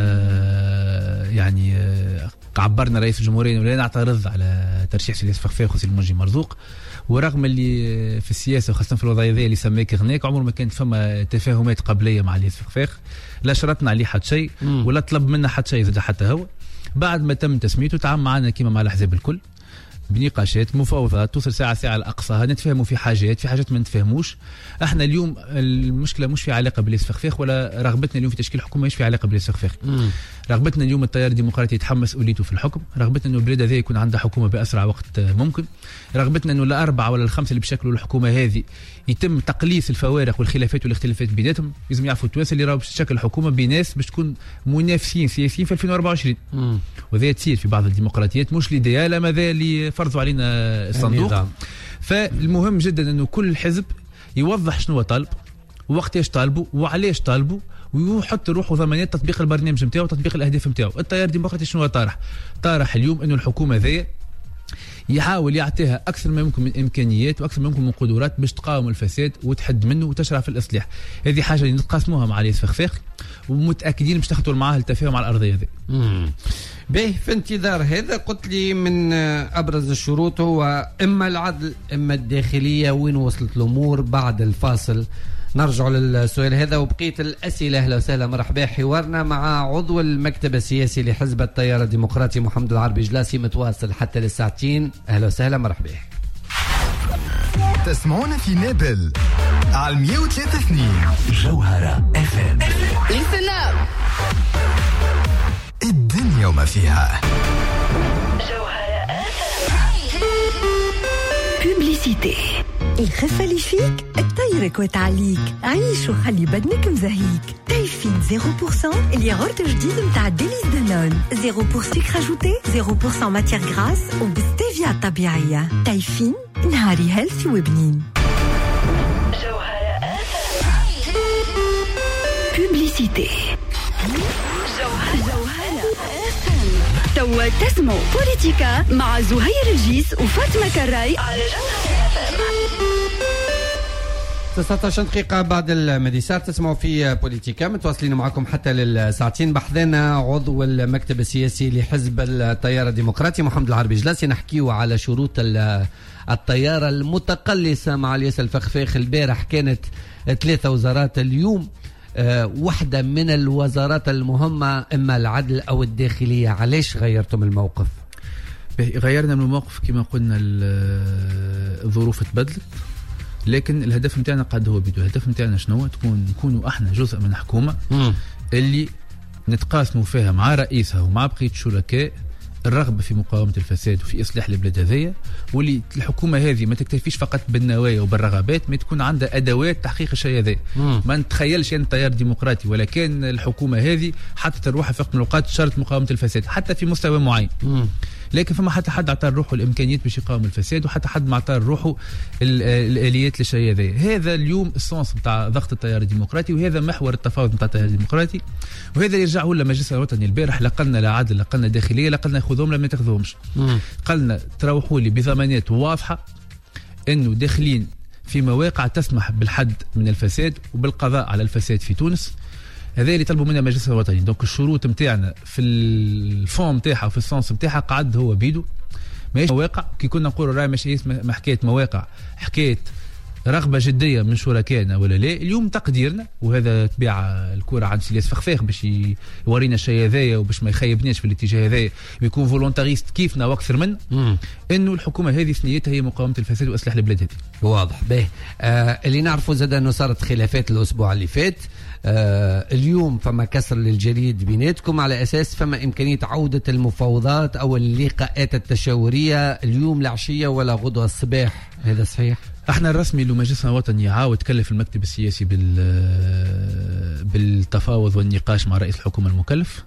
عندنا يعني عبرنا رئيس الجمهوريه ولا نعترض على ترشيح الياس فخفاخ وسي المنجي مرزوق، ورغم اللي في السياسه وخاصه في الوضعيه ذي اللي سماك غناك عمر ما كانت فما تفاهمات قبليه مع الياس فخفاخ، لا شرطنا عليه حد شيء ولا طلب منا حد شيء زاد حتى هو. بعد ما تم تسميته تعامل معنا كما مع الاحزاب الكل بنقاشات مفاوضات توصل ساعة على أقصاها، نتفاهموا في حاجات ما نتفاهموش. احنا اليوم المشكلة مش في علاقة بالياس فخفاخ ولا رغبتنا اليوم في تشكيل حكومة مش في علاقة بالياس فخفاخ. رغبتنا اليوم التيار الديمقراطي يتحمس مسؤوليته في الحكم، رغبتنا انه البلاد هذه يكون عندها حكومة بأسرع وقت ممكن، رغبتنا انه الأربعة ولا الخمسة اللي بشكلوا الحكومة هذه يتم تقليص الفوارق والخلافات والاختلافات بيناتهم. لازم يعرفوا التوانسة اللي راهو باش تشكل حكومة بناس باش تكون منافسين سياسيين في 2024 وذا تصير في بعض الديمقراطيات مش ليديال، اما ذا اللي فرضوا علينا الصندوق. فالمهم جدا انه كل حزب يوضح شنو طالب ووقتاش طالبه وعلاش طالبه، ويحط روحه ضمانات تطبيق البرنامج نتاعو وتطبيق الاهداف نتاعو. التيار الديمقراطي شنو طارح اليوم انه الحكومه ذي يحاول يعطيها اكثر ما يمكن من امكانيات واكثر ما يمكن من قدرات باش تقاوم الفساد وتحد منه وتشرع في الاصلاح. هذه حاجه اللي نتقاسموها مع الياس فخفاخ ومتاكدين باش تخطوا معاه التفاهم على الارضيه ذي. به في انتظار هذا قلت لي من ابرز الشروط هو اما العدل اما الداخليه. وين وصلت الامور بعد الفاصل؟ نرجع للسؤال هذا وبقيه الاسئله. اهلا وسهلا مرحبا. حوارنا مع عضو المكتب السياسي لحزب التيار الديمقراطي محمد العربي جلاسي متواصل حتى للساعتين. اهلا وسهلا مرحبا. تسمعونا في نابل على 103.2 جوهرة FM. الدنيا وما فيها. بوبليسيتي. الخفة اللي فيك تطيرك وتعليك. عيش وخلي بدنك مزهيك. تايفين 0% اللي عرض جديد متاع ديليز دانون. 0% سكر اجوتي، 0% ماتيير غراس وبستيفيا طبيعية. تايفين نهاري هيلثي وبنين. بوبليسيتي. جوهرة توا تسمعوا بوليتيكا مع زهير الجيس وفاطمة كراي على جوهرة. 19 دقيقة بعد المديسار تسمعوا في بوليتيكا، متواصلين معكم حتى للساعتين. بحثنا عضو المكتب السياسي لحزب التيار الديمقراطي محمد العربي جلاسي، نحكيو على شروط التيار المتقلصة مع الياس الفخفاخ. البارح كانت 3 وزارات، اليوم واحدة من الوزارات المهمة إما العدل أو الداخلية. علاش غيرتم الموقف؟ غيرنا من الموقف كما قلنا، الظروف تبدلت، لكن الهدف متاعنا قاعد هو بيدو. الهدف متاعنا شنو؟ نكونوا احنا جزء من حكومة اللي نتقاسموا فيها مع رئيسها ومع بقية الشركاء الرغبة في مقاومة الفساد وفي إصلاح البلاد هذية، واللي الحكومة هذه ما تكتفيش فقط بالنوايا وبالرغبات، ما تكون عندها أدوات تحقيق الشيء هذا. ما نتخيلش أن التيار ديمقراطي ولكن الحكومة هذه حطت روحها في وقت من الأوقات شرط مقاومة الفساد حتى في مستوى معين، لكن فما حتى حد عطى روحه الامكانيات باش يقاوم الفساد، وحتى حد ما عطى روحه الاليات للشيء هذا. هذا اليوم السونس نتاع ضغط التيار الديمقراطي، وهذا محور التفاوض نتاع التيار الديمقراطي، وهذا يرجعوا لنا مجلس الوطني. البارح لقلنا لا عدل، لقلنا داخليه، لقلنا ياخذهم لا ما تاخذهمش. قلنا تروحوا لي بضمانات واضحه انه داخلين في مواقع تسمح بالحد من الفساد وبالقضاء على الفساد في تونس. هذا اللي طلبوا منا المجلس الوطني. دونك الشروط نتاعنا في الفون نتاعها وفي السونس نتاعها قعد هو بيدو، ماهيش مواقع كي كنا نقولوا راهي ماشي ما حكايه مواقع، حكايه رغبه جديه من شركائنا ولا لا. اليوم تقديرنا، وهذا تبع الكره عند سيلياس فخفاخ باش يورينا الشيء هذايا وباش ما يخيبناش في الاتجاه هذايا ويكون فولونتاريست كيفنا واكثر من انه الحكومه هذه ثنيتها هي مقاومه الفساد واصلاح البلاد هذه. واضح به. اللي نعرفه زاد انه صارت خلافات الاسبوع اللي فات. اليوم فما كسر للجليد بيناتكم على اساس فما امكانيه عوده المفاوضات او اللقاءات التشاوريه اليوم العشيه ولا غدوه الصباح، هذا صحيح؟ احنا الرسمي اللي مجلسنا الوطني يعاود كلف المكتب السياسي بالتفاوض والنقاش مع رئيس الحكومه المكلف.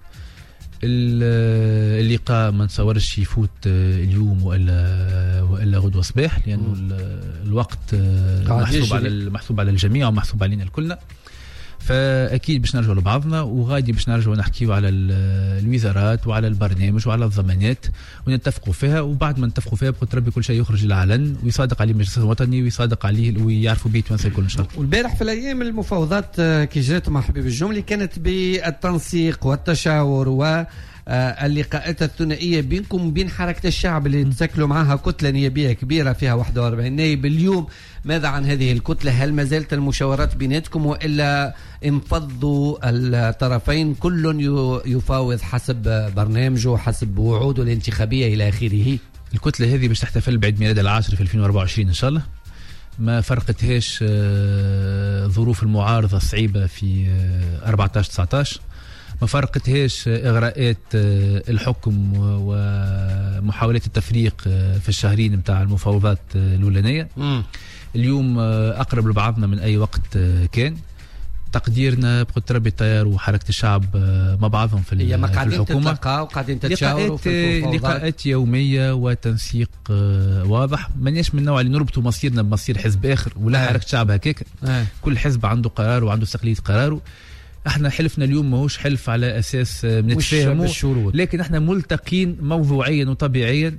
اللقاء ما نتصورش يفوت اليوم والا غدوه صباح، لانه الوقت محسوب على الجميع ومحسوب علينا الكلنا. فاكيد باش نرجعوا لبعضنا، وغادي باش نرجعوا نحكيوا على الوزارات وعلى البرنامج وعلى الضمانات ونتفقوا فيها، وبعد ما نتفقوا فيها بقدر ربي كل شيء يخرج للعلن ويصادق عليه المجلس الوطني ويصادق عليه ويعرفوا بيه وين سيكون ان شاء الله. والبارح في الايام المفاوضات كي جرت مع حبيب الجملي كانت بالتنسيق والتشاور و اللقاءات الثنائيه بينكم وبين حركه الشعب اللي تشكلوا معها كتله نيابيه كبيره فيها 41 نائب. اليوم ماذا عن هذه الكتله؟ هل ما زالت المشاورات بيناتكم والا انفضوا الطرفين كل يفاوض حسب برنامجه حسب وعوده الانتخابيه الى اخره؟ الكتله هذه باش تحتفل بعيد ميلاد العاشر في 2024 ان شاء الله. ما فرقتهاش ظروف المعارضه الصعيبه في 14-19، ما فرقتهاش إغراءات الحكم ومحاولات التفريق في الشهرين متاع المفاوضات الأولانية. اليوم أقرب لبعضنا من أي وقت كان. تقديرنا بقدر ربي التيار وحركة الشعب مع بعضهم في الحكومة وقاعدين تتشاوروا في المفاوضات. لقاءات يومية وتنسيق واضح. مانيش من النوع اللي نربطوا مصيرنا بمصير حزب آخر ولا حركة الشعب هكاك. كل حزب عنده قرار وعنده استقلالية قراره. احنا حلفنا اليوم ماهوش حلف على اساس نتفاهموا، لكن احنا ملتقين موضوعيا وطبيعيا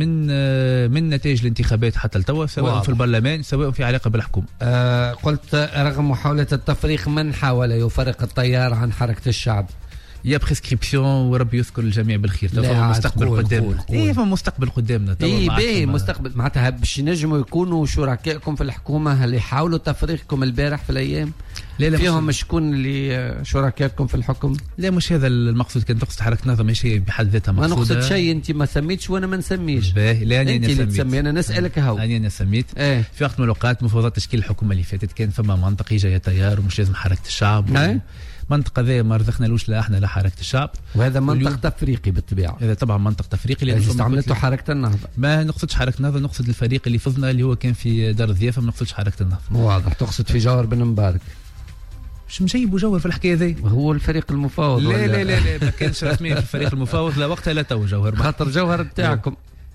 من نتائج الانتخابات حتى التوا، سواء في البرلمان سواء في علاقه بالحكومه. قلت رغم محاوله التفريق من حاول يفرق التيار عن حركه الشعب؟ يا بريسكريبسيون وربي يذكر الجميع بالخير. فما مستقبل قدامنا. فما مستقبل قدامنا. باهي مستقبل معناتها باش نجموا يكونوا شركائكم في الحكومه اللي حاولوا تفريقكم البارح في الايام. لا فيهم شكون اللي شركائكم في الحكم؟ لا مش هذا المقصود. كان تقصد حركه النهضه ماشي بحد ذاتها مقصوده. ما نقصد شيء انت ما سميتش وانا ما نسميش. لا انت اللي تسمي انا نسالك هاو. انا سميت. في وقت من الاوقات مفاوضات تشكيل الحكومه اللي فاتت كان فما منطقي جايه تيار ومش لازم حركه الشعب. منطقة ذا ما رزقنالوش لا احنا لا حركة الشعب، وهذا منطق تفريقي بالطبيعة. هذا طبعا منطق تفريقي لأن استعملته حركة النهضة. ما نقصدش حركة النهضة، نقصد الفريق اللي فزنا اللي هو كان في دار الضيافة. ما نقصدش حركة النهضة. واضح. تقصد في جوهر بن مبارك. مش مجيبوا جوهر في الحكاية ذي؟ هو الفريق المفاوض. لا ما كانش رسميا في الفريق المفاوض لا وقتها لا تو جوهر، خاطر جوهر بتاعكم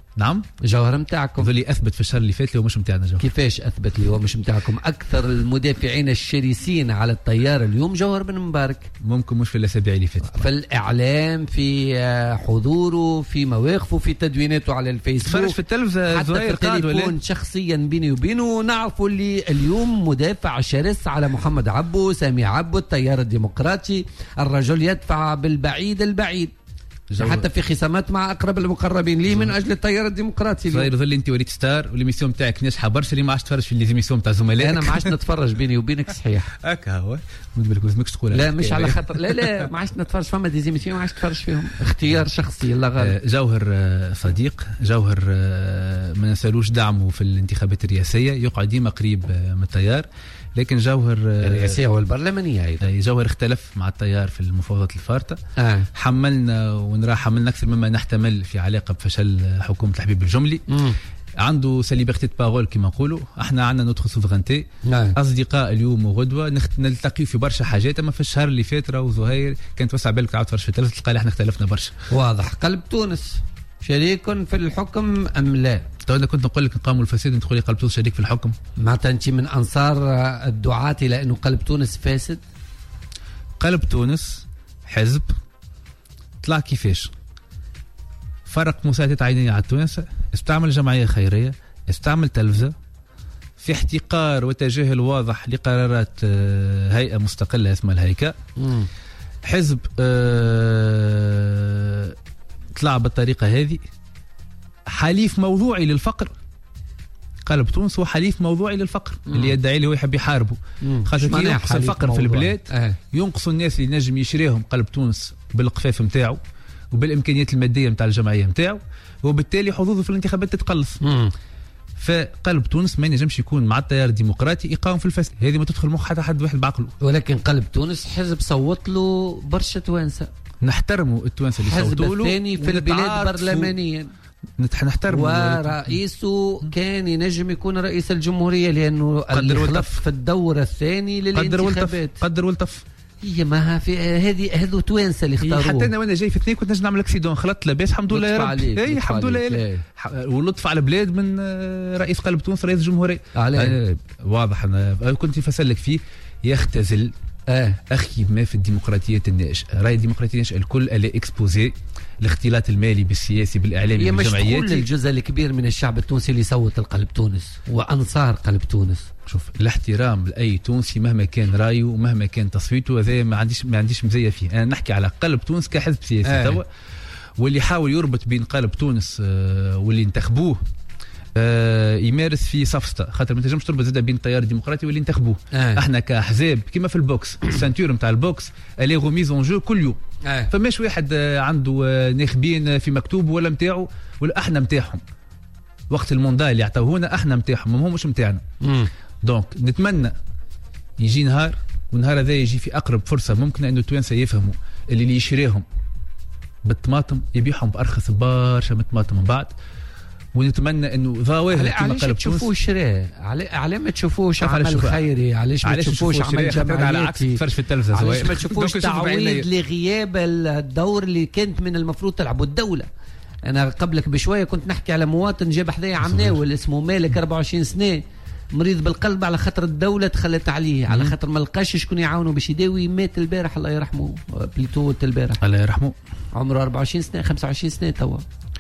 نعم جوهر نتاعكم اللي اثبت في الشهر اللي فات اللي هو مش نتاعنا جوهر. كيفاش اثبت اللي هو مش نتاعكم؟ اكثر المدافعين الشرسين على التيار اليوم جوهر بن مبارك. ممكن مش في الاسابيع اللي فاتت، في الاعلام، في حضوره، في مواقفه، في تدويناته على الفيسبوك، تفرج في التلفزه، حتى في التليفون شخصيا بيني وبينه. نعرفوا اللي اليوم مدافع شرس على محمد عبو، سامي عبو، التيار الديمقراطي. الرجل يدفع بالبعيد البعيد حتى في خصامات مع اقرب المقربين ليه من اجل التيار الديمقراطي. صاير ظل انت وليد ستار والميسيون تاعك ناجحه برشا، اللي ما عادش تفرج في الليميسيون تاع زملائك. انا ما عادش نتفرج بيني وبينك صحيح. هكا هو بالك لازمكش تقول لا مش على خاطر لا ما عادش نتفرج، فما ديزيميسيون ما عادش تفرج فيهم، اختيار شخصي. الله غالب. جوهر صديق، جوهر ما نسالوش دعمه في الانتخابات الرئاسيه، يقعد ديما قريب من التيار، لكن جوهر الرئاسيه والبرلمانيه ايضا. جوهر اختلف مع التيار في المفاوضات الفارطه. حملنا ونرى حملنا اكثر مما نحتمل في علاقه بفشل حكومه الحبيب الجملي. عنده سليبرتي دو بارول كما نقولوا، احنا عندنا نوتخ سوفرانتي. اصدقاء اليوم وغدوه نلتقي في برشا حاجات، اما في الشهر اللي فات راهو زهير كانت توسع بالك تعاود تفرج في التلفزه تلقى احنا اختلفنا برشا. واضح. قلب تونس شريك في الحكم ام لا؟ انا كنت نقول لك نقاموا الفساد، انت تقول لي قلب تونس شريك في الحكم. معناتها انت من انصار الدعاة الى انه قلب تونس فاسد؟ قلب تونس حزب طلع كيفاش؟ فرق مساعدات عينية على التوانسة، استعمل جمعية خيرية، استعمل تلفزة، في احتقار وتجاهل واضح لقرارات هيئة مستقلة اسمها الهيكا. حزب طلع بالطريقة هذه، حليف موضوعي للفقر. قلب تونس هو حليف موضوعي للفقر اللي يدعي لي هو يحب يحاربه، خاطر ينقص الفقر في البلاد ينقص الناس اللي نجم يشريهم قلب تونس بالقفاف نتاعو وبالامكانيات الماديه نتاع الجمعيه نتاعو، وبالتالي حظوظه في الانتخابات تتقلص. فقلب تونس ما ينجمش يكون مع التيار الديمقراطي يقاوم في الفساد، هذه ما تدخل مخ حتى حد واحد بعقله. ولكن قلب تونس حزب صوت له برشا توانسه، نحترموا التوانسه اللي صوتوا له. الحزب الثاني في البلاد برلمانيا، نحترم، ورئيسه كان ينجم يكون رئيس الجمهورية، لأنه خلف في الدورة الثاني للانتخابات. قدر والطف. هي ما في هذو توانسه اللي اختاروه. حتى انا وانا جاي في اثنين كنت نجم نعمل اكسيدون، خلطت لاباس الحمد لله يا رب. اي الحمد لله، ولطف على البلاد من رئيس قلب تونس رئيس الجمهوريه. واضح. انا كنت فسلك فيه يختزل اخي ما في الديمقراطيه الناشئه. راي الديمقراطيه الناشئه الكل الا اكسبوزي الاختلاط المالي بالسياسي بالاعلامي بالجمعيات. مش كل الجزء الكبير من الشعب التونسي اللي يصوت القلب تونس وانصار قلب تونس. شوف، الاحترام لاي تونسي مهما كان رايه ومهما كان تصويته، هذا ما عنديش مزيه فيه. انا نحكي على قلب تونس كحزب سياسي توا، واللي يحاول يربط بين قلب تونس واللي انتخبوه يمارس في صفصة، خاطر ما تنجمش تربط زاده بين التيار الديمقراطي واللي انتخبوه. احنا كاحزاب كما في البوكس السانتور نتاع البوكس الي غوميز اون جو كل يوم. فماش واحد عنده ناخبين في مكتوب ولا نتاعو ولا احنا نتاعهم. وقت الموندا اللي عطاوهنا احنا نتاعهم، هم مش نتاعنا. دونك نتمنى يجي نهار، والنهار هذا يجي في اقرب فرصه ممكنه انه التوانسه يفهموا اللي يشريهم بالطماطم يبيعهم بارخص برشا من الطماطم من بعد. ونتمنى انه ظواهر كما قلب تشوفوه شراء على ما تشوفوش عمل خيري، علاش ما تشوفوش عمل جمعياتي، على عكس تفرج في التلفزه، علاش ما تشوفوش تعويض لغياب الدور اللي كانت من المفروض تلعبه الدوله. انا قبلك بشويه كنت نحكي على مواطن جاب حذايا عمناول اسمه مالك 24 سنه مريض بالقلب على خاطر الدوله تخلت عليه، على خاطر ما لقاش شكون يعاونه باش يداوي. مات البارح الله يرحمه، بليتو البارح الله يرحمه، عمره 24 سنه 25 سنه توا.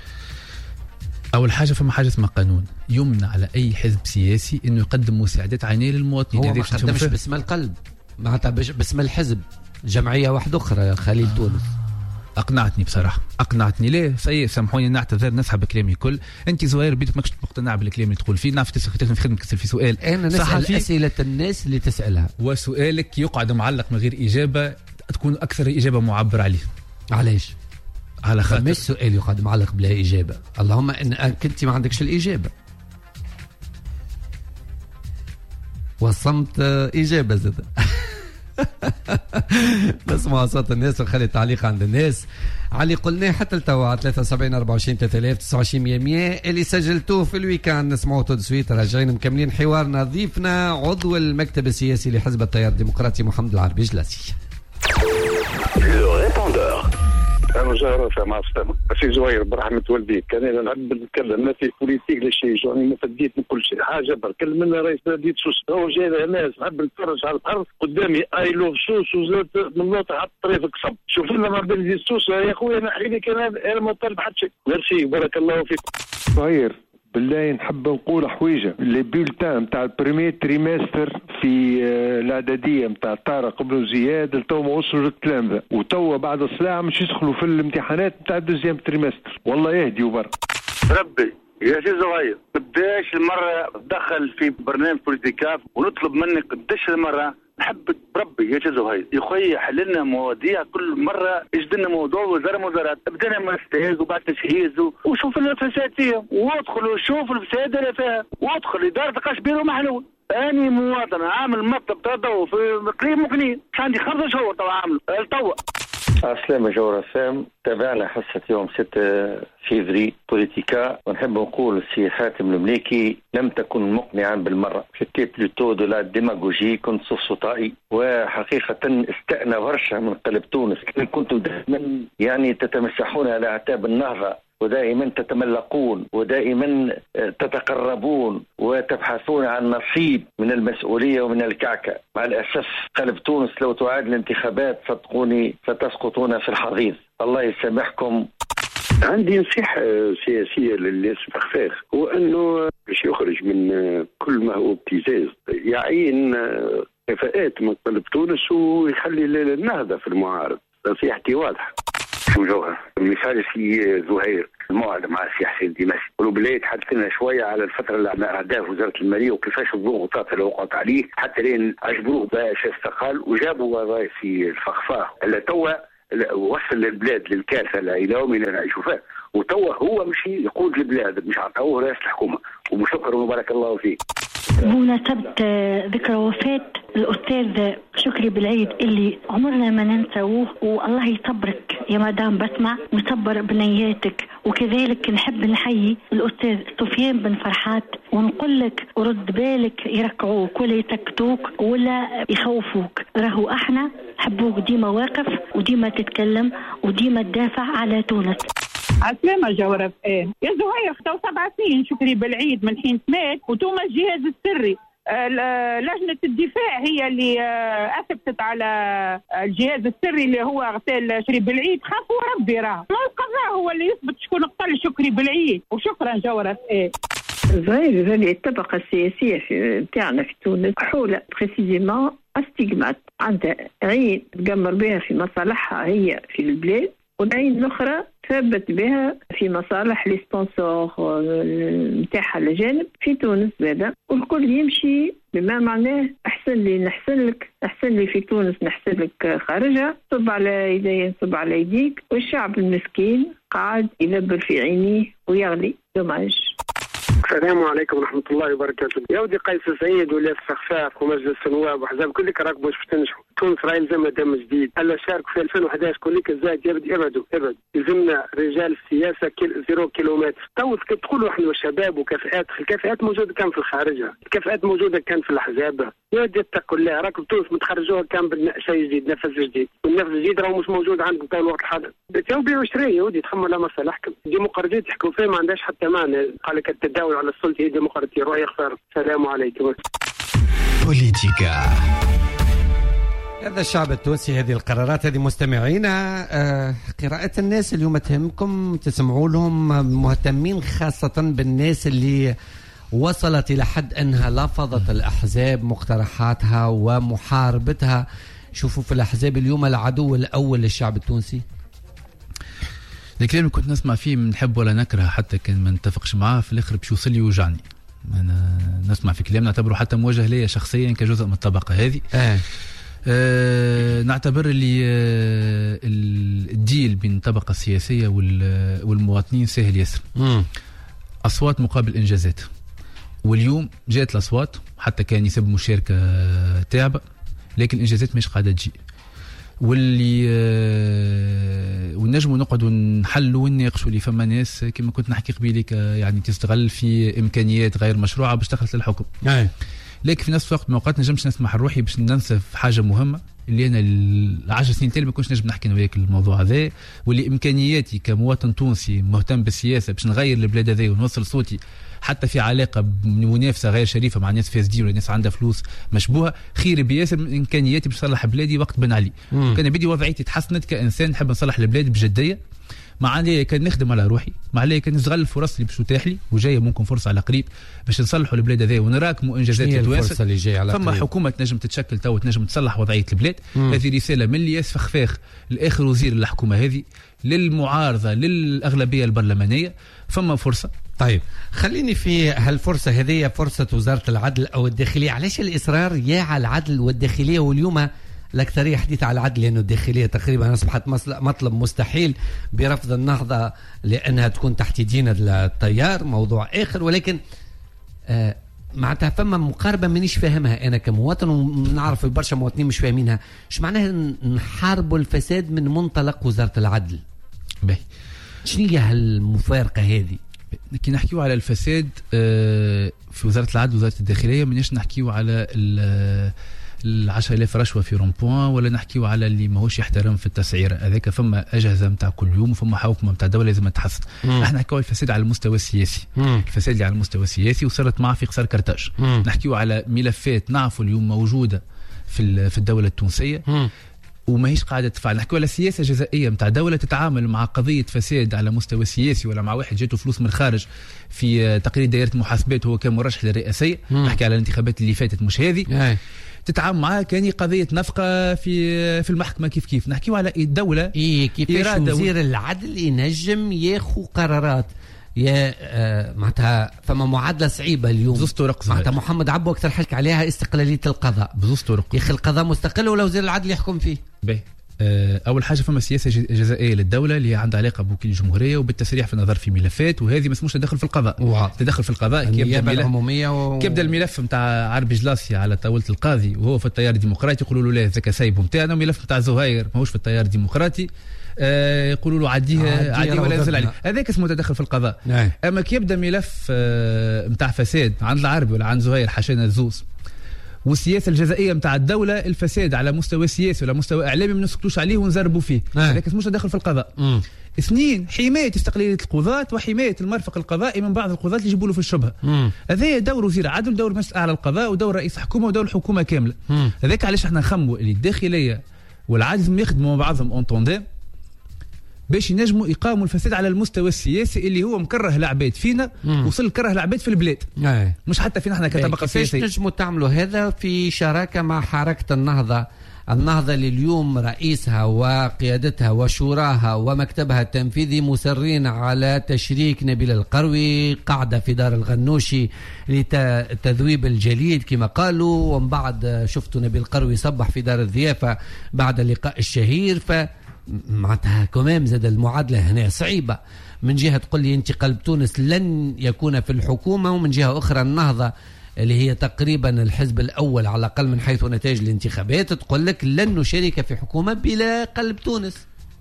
اول حاجه فما حاجه اسمها قانون يمنع على اي حزب سياسي انه يقدم مساعدات عينيه للمواطنين. هو ما قدمش باسم القلب، معناتها باسم الحزب، جمعيه واحده اخرى خليل تونس. اقنعتني بصراحه، اقنعتني. ليه؟ سامحوني نعتذر نسحب كلامي كل. انت زهير بيتك ماكش مقتنع بالكلام اللي تقول فيه، نعرف تسال في خدمتك في سؤال. انا نسال اسئله الناس اللي تسالها، وسؤالك يقعد معلق من غير اجابه، تكون اكثر اجابه معبر عليه. علاش؟ على خاطر مش سؤال يقعد معلق بلا اجابه، اللهم ان كنت ما عندكش الاجابه والصمت اجابه زاد. نسمع صوت الناس ونخلي التعليق عند الناس علي قلناه حتى لتوا على 73 24 3029 100 اللي سجلتوه في الويكاند. نسمعوه تو سويت، راجعين مكملين حوارنا. ضيفنا عضو المكتب السياسي لحزب التيار الديمقراطي محمد العربي جلاسي. السلام وجهرة مع السلامة. سي زهير برحمة والديك، كان أنا نحب نتكلم ما في بوليتيك لشيء يعني ما فديت من كل شيء حاجة برك لنا رئيس نادي سوس هو جاي ناس نحب نتفرج على الأرض قدامي أي لوف سوس وزاد من نقطة حتى طريق قصب شوف لنا ما بين سوس يا أخويا نحكي لك أنا ما طالب حتى شيء. ميرسي بارك الله فيك. زهير بالله نحب نقول حويجه لي بولتان نتاع البريمير تريمستر في الاعداديه نتاع طارق بن زياد لتو ما وصلوا للتلامذه وتوا بعد الصلاة مش يدخلوا في الامتحانات نتاع الدوزيام تريمستر. والله يهدي وبرك ربي يا سي زهير قداش المره تدخل في برنامج بوليتيكاف ونطلب منك قداش المره نحبك بربي يا زهير يا خويا حللنا مواضيع كل مره يجدنا موضوع وزارات بدنا من اجتهاز وبعد تجهيز وشوف الفساد فيها وادخل وشوف الفساد اللي فيها وادخل اداره قشبير ومحلول. اني مواطن عامل مكتب تضوء في اقليم مقنين عندي 5 شهور توا عامله توا. السلام جورة سام تابعنا حصة يوم 6 فيفري بوليتيكا ونحب نقول السي حاتم المليكي لم تكن مقنعا بالمرة في بلوتو دو لا ديماغوجي كنت صوصوطائي وحقيقة استأنا برشا من قلب تونس كنتم دائما يعني تتمسحون على أعتاب النهضة ودائما تتملقون ودائما تتقربون وتبحثون عن نصيب من المسؤولية ومن الكعكة. مع الأسف قلب تونس لو تعاد الانتخابات صدقوني ستسقطون في الحضيض. الله يسامحكم. عندي نصيحة سياسية للاستخفاف هو أنه باش يخرج من كل ما هو ابتزاز يعين كفاءات من قلب تونس ويخلي النهضة في المعارض. نصيحتي واضحة. شو جوهر مثال سي زهير الموعد مع السي حسين ديماسي وبالله تحدثنا شويه على الفتره اللي عداها في وزاره الماليه وكيفاش الضغوطات اللي وقعت عليه حتى لين اجبروه باش استقال وجابوا رئيسي الفخفاخ اللي توا وصل البلاد للكارثه الى يومنا نعيشوا فيها وتوا هو مشي يقود البلاد مش عطاوه رئاسه الحكومه وشكرا وبارك الله فيك. بمناسبة ذكرى وفاة الأستاذ شكري بالعيد اللي عمرنا ما ننسوه والله يصبرك يا مدام بسمع ويصبر بنياتك وكذلك نحب نحيي الأستاذ سفيان بن فرحات ونقول لك ورد بالك يركعوك ولا يسكتوك ولا يخوفوك راهو احنا حبوك ديما واقف وديما تتكلم وديما تدافع على تونس. عسلامة جورة يا زهير اختو 7 سنين شكري بالعيد من حين مات وتوما الجهاز السري لجنة الدفاع هي اللي أثبتت على الجهاز السري اللي هو اغتال شكري بالعيد. خافوا ربي راه ما القضاء هو اللي يثبت شكون قتل شكري بالعيد. وشكرا جورة ظاهر الطبقة السياسية بتاعنا في تونس حول بريسيزيمون استيغمات عندها عين تقمر بها في مصالحها هي في البلاد والعين الأخرى ثبت بها في مصالح لي سبونسور نتاعها الأجانب في تونس هذا والكل يمشي بما معناه أحسن لي نحسن لك أحسن لي في تونس نحسن لك خارجها صب على يدي صب على يديك والشعب المسكين قاعد يلبل في عينيه ويغلي دوماج. السلام عليكم ورحمة الله وبركاته. يا ودي قيس سعيد ولاية السخفاف ومجلس النواب وحزاب كلك راكبوا باش تنجحوا. تونس راهي يلزمها دم جديد. ألا شاركوا في 2011 كلك الزايد ابعدوا يلزمنا رجال السياسة 0 كيلومتر. تو تقولوا احنا والشباب وكفاءات الكفاءات موجودة كان في الخارجة الكفاءات موجودة كان في الأحزاب. يا ودي اتقوا الله راكب تونس متخرجوها كان شيء جديد نفس جديد والنفس الجديد راهو مش موجود عندكم تو الوقت الحاضر. تو بيعوا شري يا ودي تخموا على مصالحكم. الديمقراطية تحكوا فيها ما عندهاش حتى معنى. قال لك التداول على السلطة هي ديمقراطية رؤية خسارة. السلام عليكم. بوليتيكا. هذا الشعب التونسي هذه القرارات هذه مستمعينا قراءة الناس اليوم تهمكم تسمعوا لهم مهتمين خاصة بالناس اللي وصلت إلى حد أنها لفظت الأحزاب مقترحاتها ومحاربتها. شوفوا في الأحزاب اليوم العدو الأول للشعب التونسي. الكلام اللي كنت نسمع فيه نحب ولا نكره حتى كان ما نتفقش معاه في الآخر باش يوصل لي يوجعني. أنا نسمع في كلام نعتبره حتى موجه لي شخصيا كجزء من الطبقة هذه. نعتبر اللي الديل بين الطبقة السياسية والمواطنين سهل يسر. أصوات مقابل إنجازات. واليوم جاءت الأصوات حتى كان يسبب مشاركة تعبة لكن الإنجازات مش قاعدة تجي. واللي ونجموا نقعدوا نحلوا ونناقشوا اللي فما ناس كما كنت نحكي قبيلك يعني تستغل في إمكانيات غير مشروعة باش تخلص للحكم. لكن في نفس الوقت ما وقت نجمش نسمح روحي باش ننسى في حاجه مهمه اللي انا 10 سنين تالي ما كنتش نجم نحكي وياك الموضوع هذا، واللي امكانياتي كمواطن تونسي مهتم بالسياسه باش نغير البلاد هذا ونوصل صوتي حتى في علاقه بمنافسه غير شريفه مع ناس فاسدين ولا ناس عندها فلوس مشبوهه، خير بياسر من امكانياتي باش نصلح بلادي وقت بن علي. كان بدي وضعيتي تحسنت كانسان نحب نصلح البلاد بجديه، ما عليه كان نخدم على روحي، ما عليه كان نستغل الفرص اللي باش تتاح لي وجايه ممكن فرصه على قريب باش نصلحوا البلاد هذا ونراكموا انجازات الفرصه اللي جايه على فما قريب. حكومه تنجم تتشكل تو تنجم تصلح وضعيه البلاد. هذه رساله من الياس فخفاخ الاخر وزير الحكومه هذه للمعارضه للاغلبيه البرلمانيه، فما فرصه. طيب خليني في هالفرصه هذه، فرصه وزاره العدل او الداخليه. علاش الاصرار يا على العدل والداخليه؟ واليوم الأكثرية حديث على العدل لأنه الداخلية تقريبا أصبحت مطلب مستحيل برفض النهضة لأنها تكون تحت دينة التيار، موضوع آخر. ولكن معناتها فما مقاربة مانيش فاهمها أنا كمواطن، ونعرف برشا مواطنين مش فاهمينها. إيش معناها نحاربوا الفساد من منطلق وزارة العدل؟ شنو هي هالمفارقة هذه؟ كي نحكيو على الفساد في وزارة العدل ووزارة الداخلية مناش نحكيو على 10,000 رشوة في رومبوان، ولا نحكيو على اللي ماهوش يحترم في التسعيرة. هذاك فما أجهزة متاع كل يوم وفما حوكمة متاع دولة لازم تحسن. احنا نحكيو على الفساد على المستوى السياسي. الفساد اللي على المستوى السياسي وصلت معه في قصار كرتاج. نحكيو على ملفات نعرفوا اليوم موجودة في الدولة التونسية وما هيش قاعدة تفعل. نحكيو على سياسة جزائية متاع دولة تتعامل مع قضية فساد على مستوى سياسي، ولا مع واحد جاته فلوس من الخارج في تقرير دائرة محاسبات وهو كان مرشح للرئاسية. نحكي على الانتخابات اللي فاتت مش هذه. تتعامل معها كان قضية نفقة في المحكمة. كيف نحكيو على الدولة كيفاش وزير العدل ينجم ياخذ قرارات يا معناتها فما معادله صعيبه اليوم بزوز طرق. معناتها محمد عبو اكثر حكى عليها استقلاليه القضاء بزوز طرق. يا اخي القضاء مستقل ولا وزير العدل يحكم فيه؟ اول حاجه فما سياسه جزائيه للدوله اللي عندها علاقه بوكيل الجمهوريه وبالتسريح في النظر في ملفات، وهذه ما اسموش تدخل في القضاء. تدخل في القضاء كيبدا الملف نتاع عربي جلاسي على طاوله القاضي وهو في التيار الديمقراطي يقولوا له لا ذاك سايبه نتاعنا، وملف نتاع زهير ماهوش في التيار الديمقراطي يقولوا له عديه ولا ينزل عليه. هذاك اسمه تدخل في القضاء. اما كي يبدا ملف نتاع فساد عند العربي ولا عند زهير حاشانا الزوز، والسياسه الجزائيه نتاع الدوله الفساد على مستوى سياسي ولا مستوى اعلامي ما نسكتوش عليه ونزربوا فيه. هذاك اسمه تدخل في القضاء. اثنين، حمايه استقلاليه القضاة وحمايه المرفق القضائي من بعض القضاة اللي يجيبوا له في الشبهه. هذا دور وزير عدل، دور مجلس اعلى القضاء، ودور رئيس حكومه، ودور الحكومه كامله. هذاك علاش احنا نخموا اللي الداخليه والعدل يخدموا مع بعضهم اون توندام باش ينجموا يقاوموا الفساد على المستوى السياسي اللي هو مكره العباد فينا وصل كره العباد في البلاد. مش حتى فينا احنا كطبقه سياسيه. كيفاش نجموا تعملوا هذا في شراكه مع حركه النهضه اللي اليوم رئيسها وقيادتها وشوراها ومكتبها التنفيذي مصرين على تشريك نبيل القروي قاعدة في دار الغنوشي لتذويب الجليد كما قالوا، ومن بعد شفتوا نبيل القروي صبح في دار الضيافة بعد اللقاء الشهير. معناتها كمام زاد المعادلة هنا صعيبة. من جهة تقول لي انت قلب تونس لن يكون في الحكومة، ومن جهة أخرى النهضة اللي هي تقريبا الحزب الأول على الأقل من حيث نتائج الانتخابات تقول لك لن نشارك في حكومة بلا قلب تونس.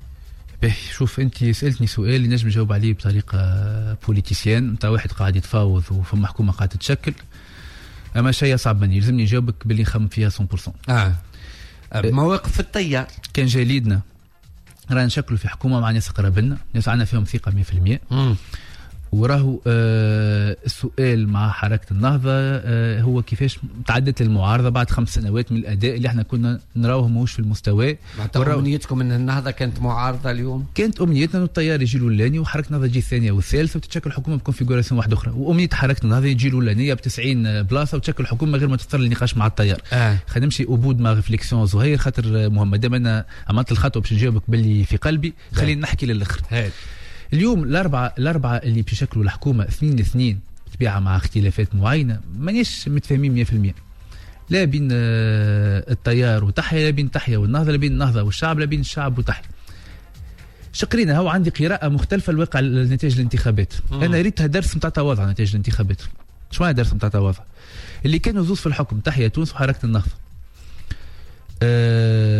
شوف انت سألتني سؤال نجم نجاوب عليه بطريقة بوليتيسيان نتاع واحد قاعد يتفاوض وفما حكومة قاعد تتشكل، أما شيء صعب مني يلزمني نجاوبك باللي نخمم فيها 100%. مواقف الطيار كان جليدنا رانا نشكلوا في حكومة مع ناس قرابلنا، ناس عندنا فيهم ثقة 100%. وراهو السؤال مع حركة النهضة هو كيفاش تعدت المعارضة بعد 5 سنوات من الأداء اللي احنا كنا نراوه موش في المستوى. أمنيتكم أن النهضة كانت معارضة اليوم؟ كانت أمنيتنا أن التيار يجي الأولاني وحركة النهضة تجي الثانية والثالثة وتتشكل حكومة بكونفيغوراسيون واحدة أخرى، وأمنية حركة النهضة يجي الأولانية ب90 بلاصة وتشكل حكومة غير ما تضطر للنقاش مع التيار. خلينا نمشي أبود مع ريفليكسيون زهير خاطر مهمة دام أنا عملت الخطوة باش نجاوبك باللي في قلبي خلينا نحكي للآخر. اليوم الأربعة اللي بيشكلوا الحكومة 2-2 طبيعة مع اختلافات معينة مانيش متفاهمين 100%، لا بين التيار وتحيا، لا بين تحيا والنهضة، لا بين النهضة والشعب، لا بين الشعب وتحيا. شقرينا هو عندي قراءة مختلفة الواقع لنتائج الانتخابات. أنا ريتها درس متاع تواضع نتائج الانتخابات. شو معنى درس متاع تواضع؟ اللي كانوا زوز في الحكم تحيا تونس وحركة النهضة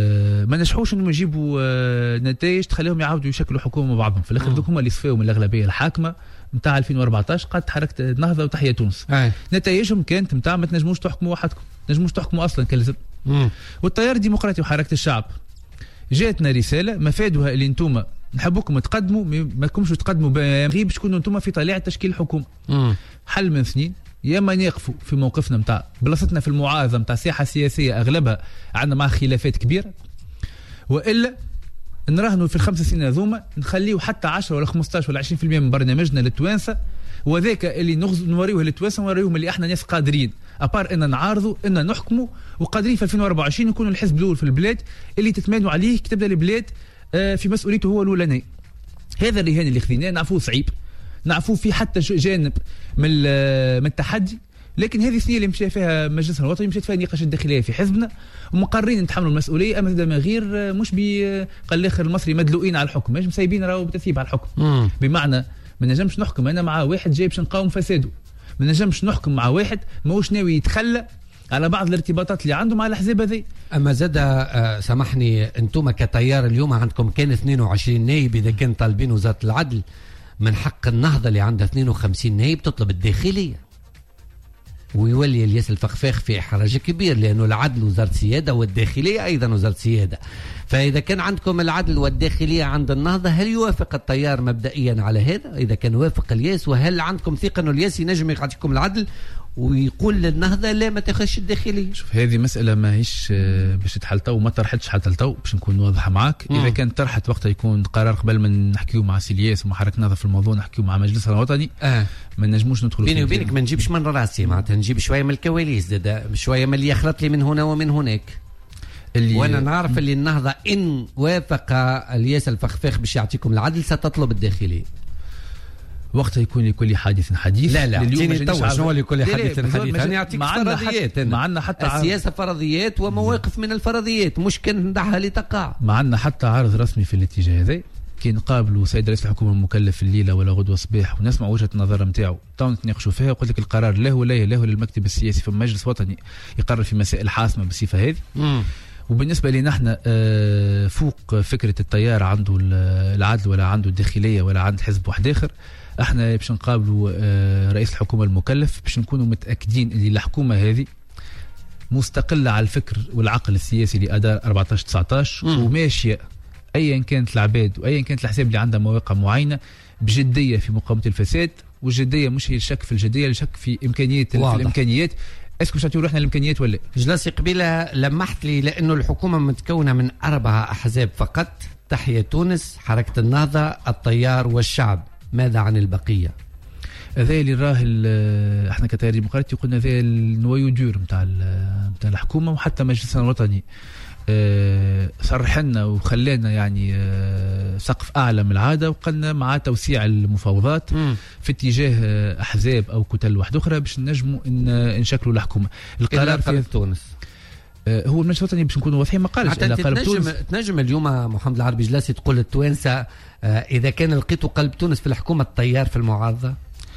ما نجحوش انهم يجيبوا نتائج تخليهم يعاودوا يشكلوا حكومه بعضهم. في الاخر ذوك هما اللي صفاو من الاغلبيه الحاكمه نتاع 2014 قد حركه النهضه وتحيا تونس. نتائجهم كانت نتاع ما تنجموش تحكموا وحدكم، تنجموش تحكموا اصلا كلزم. والتيار الديمقراطي وحركه الشعب جاتنا رساله مفادها اللي انتم نحبوكم تقدموا، ما تكونش تقدموا غير باش تكونوا انتم في طليعه تشكيل الحكومه. حل من اثنين، يا اما نقفوا في موقفنا نتاع بلاصتنا في المعارضه نتاع ساحه سياسيه اغلبها عندنا مع خلافات كبيره، والا نراهنوا في ال5 سنين هذوما نخليوا حتى 10 ولا 15 ولا 20% من برنامجنا للتوانسه، وذاك اللي نوريوه للتوانسه ونوريهم اللي احنا ناس قادرين ابار ان نعارضوا ان نحكموا وقادرين في 2024 نكونوا الحزب الاول في البلاد اللي تتمانوا عليه كي تبدا البلاد في مسؤوليته هو الاولاني. هذا الرهان اللي خذيناه نعرفوه صعيب، نعرفوه في حتى جانب من التحدي، لكن هذه السنه اللي مشى فيها مجلسنا الوطني مشيت فيها النقاش الداخليه في حزبنا ومقررين نتحملوا المسؤوليه. اما ما غير مش قال الاخر المصري مدلوقين على الحكم، مش مسايبين راهو بتثيب على الحكم. بمعنى ما نجمش نحكم انا مع واحد جاي باش نقاوم فساده، ما نجمش نحكم مع واحد ماهوش ناوي يتخلى على بعض الارتباطات اللي عنده مع الاحزاب هذه. اما زاد سامحني انتم كتيار اليوم عندكم كان 22 نائب، اذا كان طالبين وزاره العدل من حق النهضه اللي عندها 52 نائب تطلب الداخليه، ويولي الياس الفخفاخ في إحراج كبير لأنه العدل وزارة سيادة والداخلية أيضا وزارة سيادة. فإذا كان عندكم العدل والداخلية عند النهضة هل يوافق التيار مبدئيا على هذا؟ إذا كان وافق الياس، وهل عندكم ثقة أنه الياس ينجم يعطيكم العدل ويقول للنهضة لا ما تاخذش الداخلية؟ شوف هذه مسألة ماهيش باش تحل تو وما طرحتش حتى تو باش نكون واضحة معاك. إذا كانت طرحت وقتها يكون قرار قبل ما نحكيو مع سيلياس ومع حركة النهضة في الموضوع، نحكيو مع مجلسنا الوطني. ما نجموش ندخلوا بيني وبينك ما نجيبش من راسي، معناتها نجيب شوية من الكواليس، شوية من اللي يخلط لي من هنا ومن هناك. وانا نعرف اللي النهضة ان وافق الياس الفخفاخ باش يعطيكم العدل ستطلب الداخلية. وقتها يكون لكل حادث حديث. لا اعطيني تو شنو لكل حادث حديث؟ انا اعطيك فرضيات، معنا حتى السياسه فرضيات ومواقف من الفرضيات، مش كان ندعها لتقع. معنا حتى عرض رسمي في الاتجاه هذا، كي نقابلوا سيد رئيس الحكومه المكلف الليله ولا غدوه صباح ونسمع وجهه النظر نتاعو تو نتناقشوا فيها، وقلت لك القرار له للمكتب السياسي في مجلس وطني يقرر في مسائل حاسمه بالصفه هذه. وبالنسبه لنا احنا فوق فكره التيار عنده العدل ولا عنده الداخليه ولا عند حزب واحد اخر، احنا باش نقابلوا رئيس الحكومه المكلف باش نكونوا متاكدين ان الحكومه هذه مستقله على الفكر والعقل السياسي لاداء 14-19 وماشيه ايا كانت العباد وايا كانت الاحزاب اللي عندها مواقع معينه بجديه في مقاومه الفساد. والجديه مش هي الشك في الجديه، الشك في الامكانيات. اسكو باش نعطيو روحنا الامكانيات ولا؟ جلسي قبيله لمحت لي لانه الحكومه متكونه من 4 احزاب فقط، تحيا تونس، حركه النهضه، التيار والشعب. ماذا عن البقيه؟ هذا اللي راه احنا كتيار ديمقراطي قلنا هذا النوايو دور نتاع الحكومه، وحتى مجلسنا الوطني صرح لنا وخلانا يعني سقف اعلى من العاده، وقلنا مع توسيع المفاوضات في اتجاه احزاب او كتل واحده اخرى باش نجموا نشكلوا الحكومه. القرار في تونس هو المجلس الوطني باش نكونوا واضحين، ما قالش الا قلب تونس. تنجم اليوم محمد العربي جلاسي تقول للتوانسه اذا كان لقيتوا قلب تونس في الحكومه التيار في المعارضه؟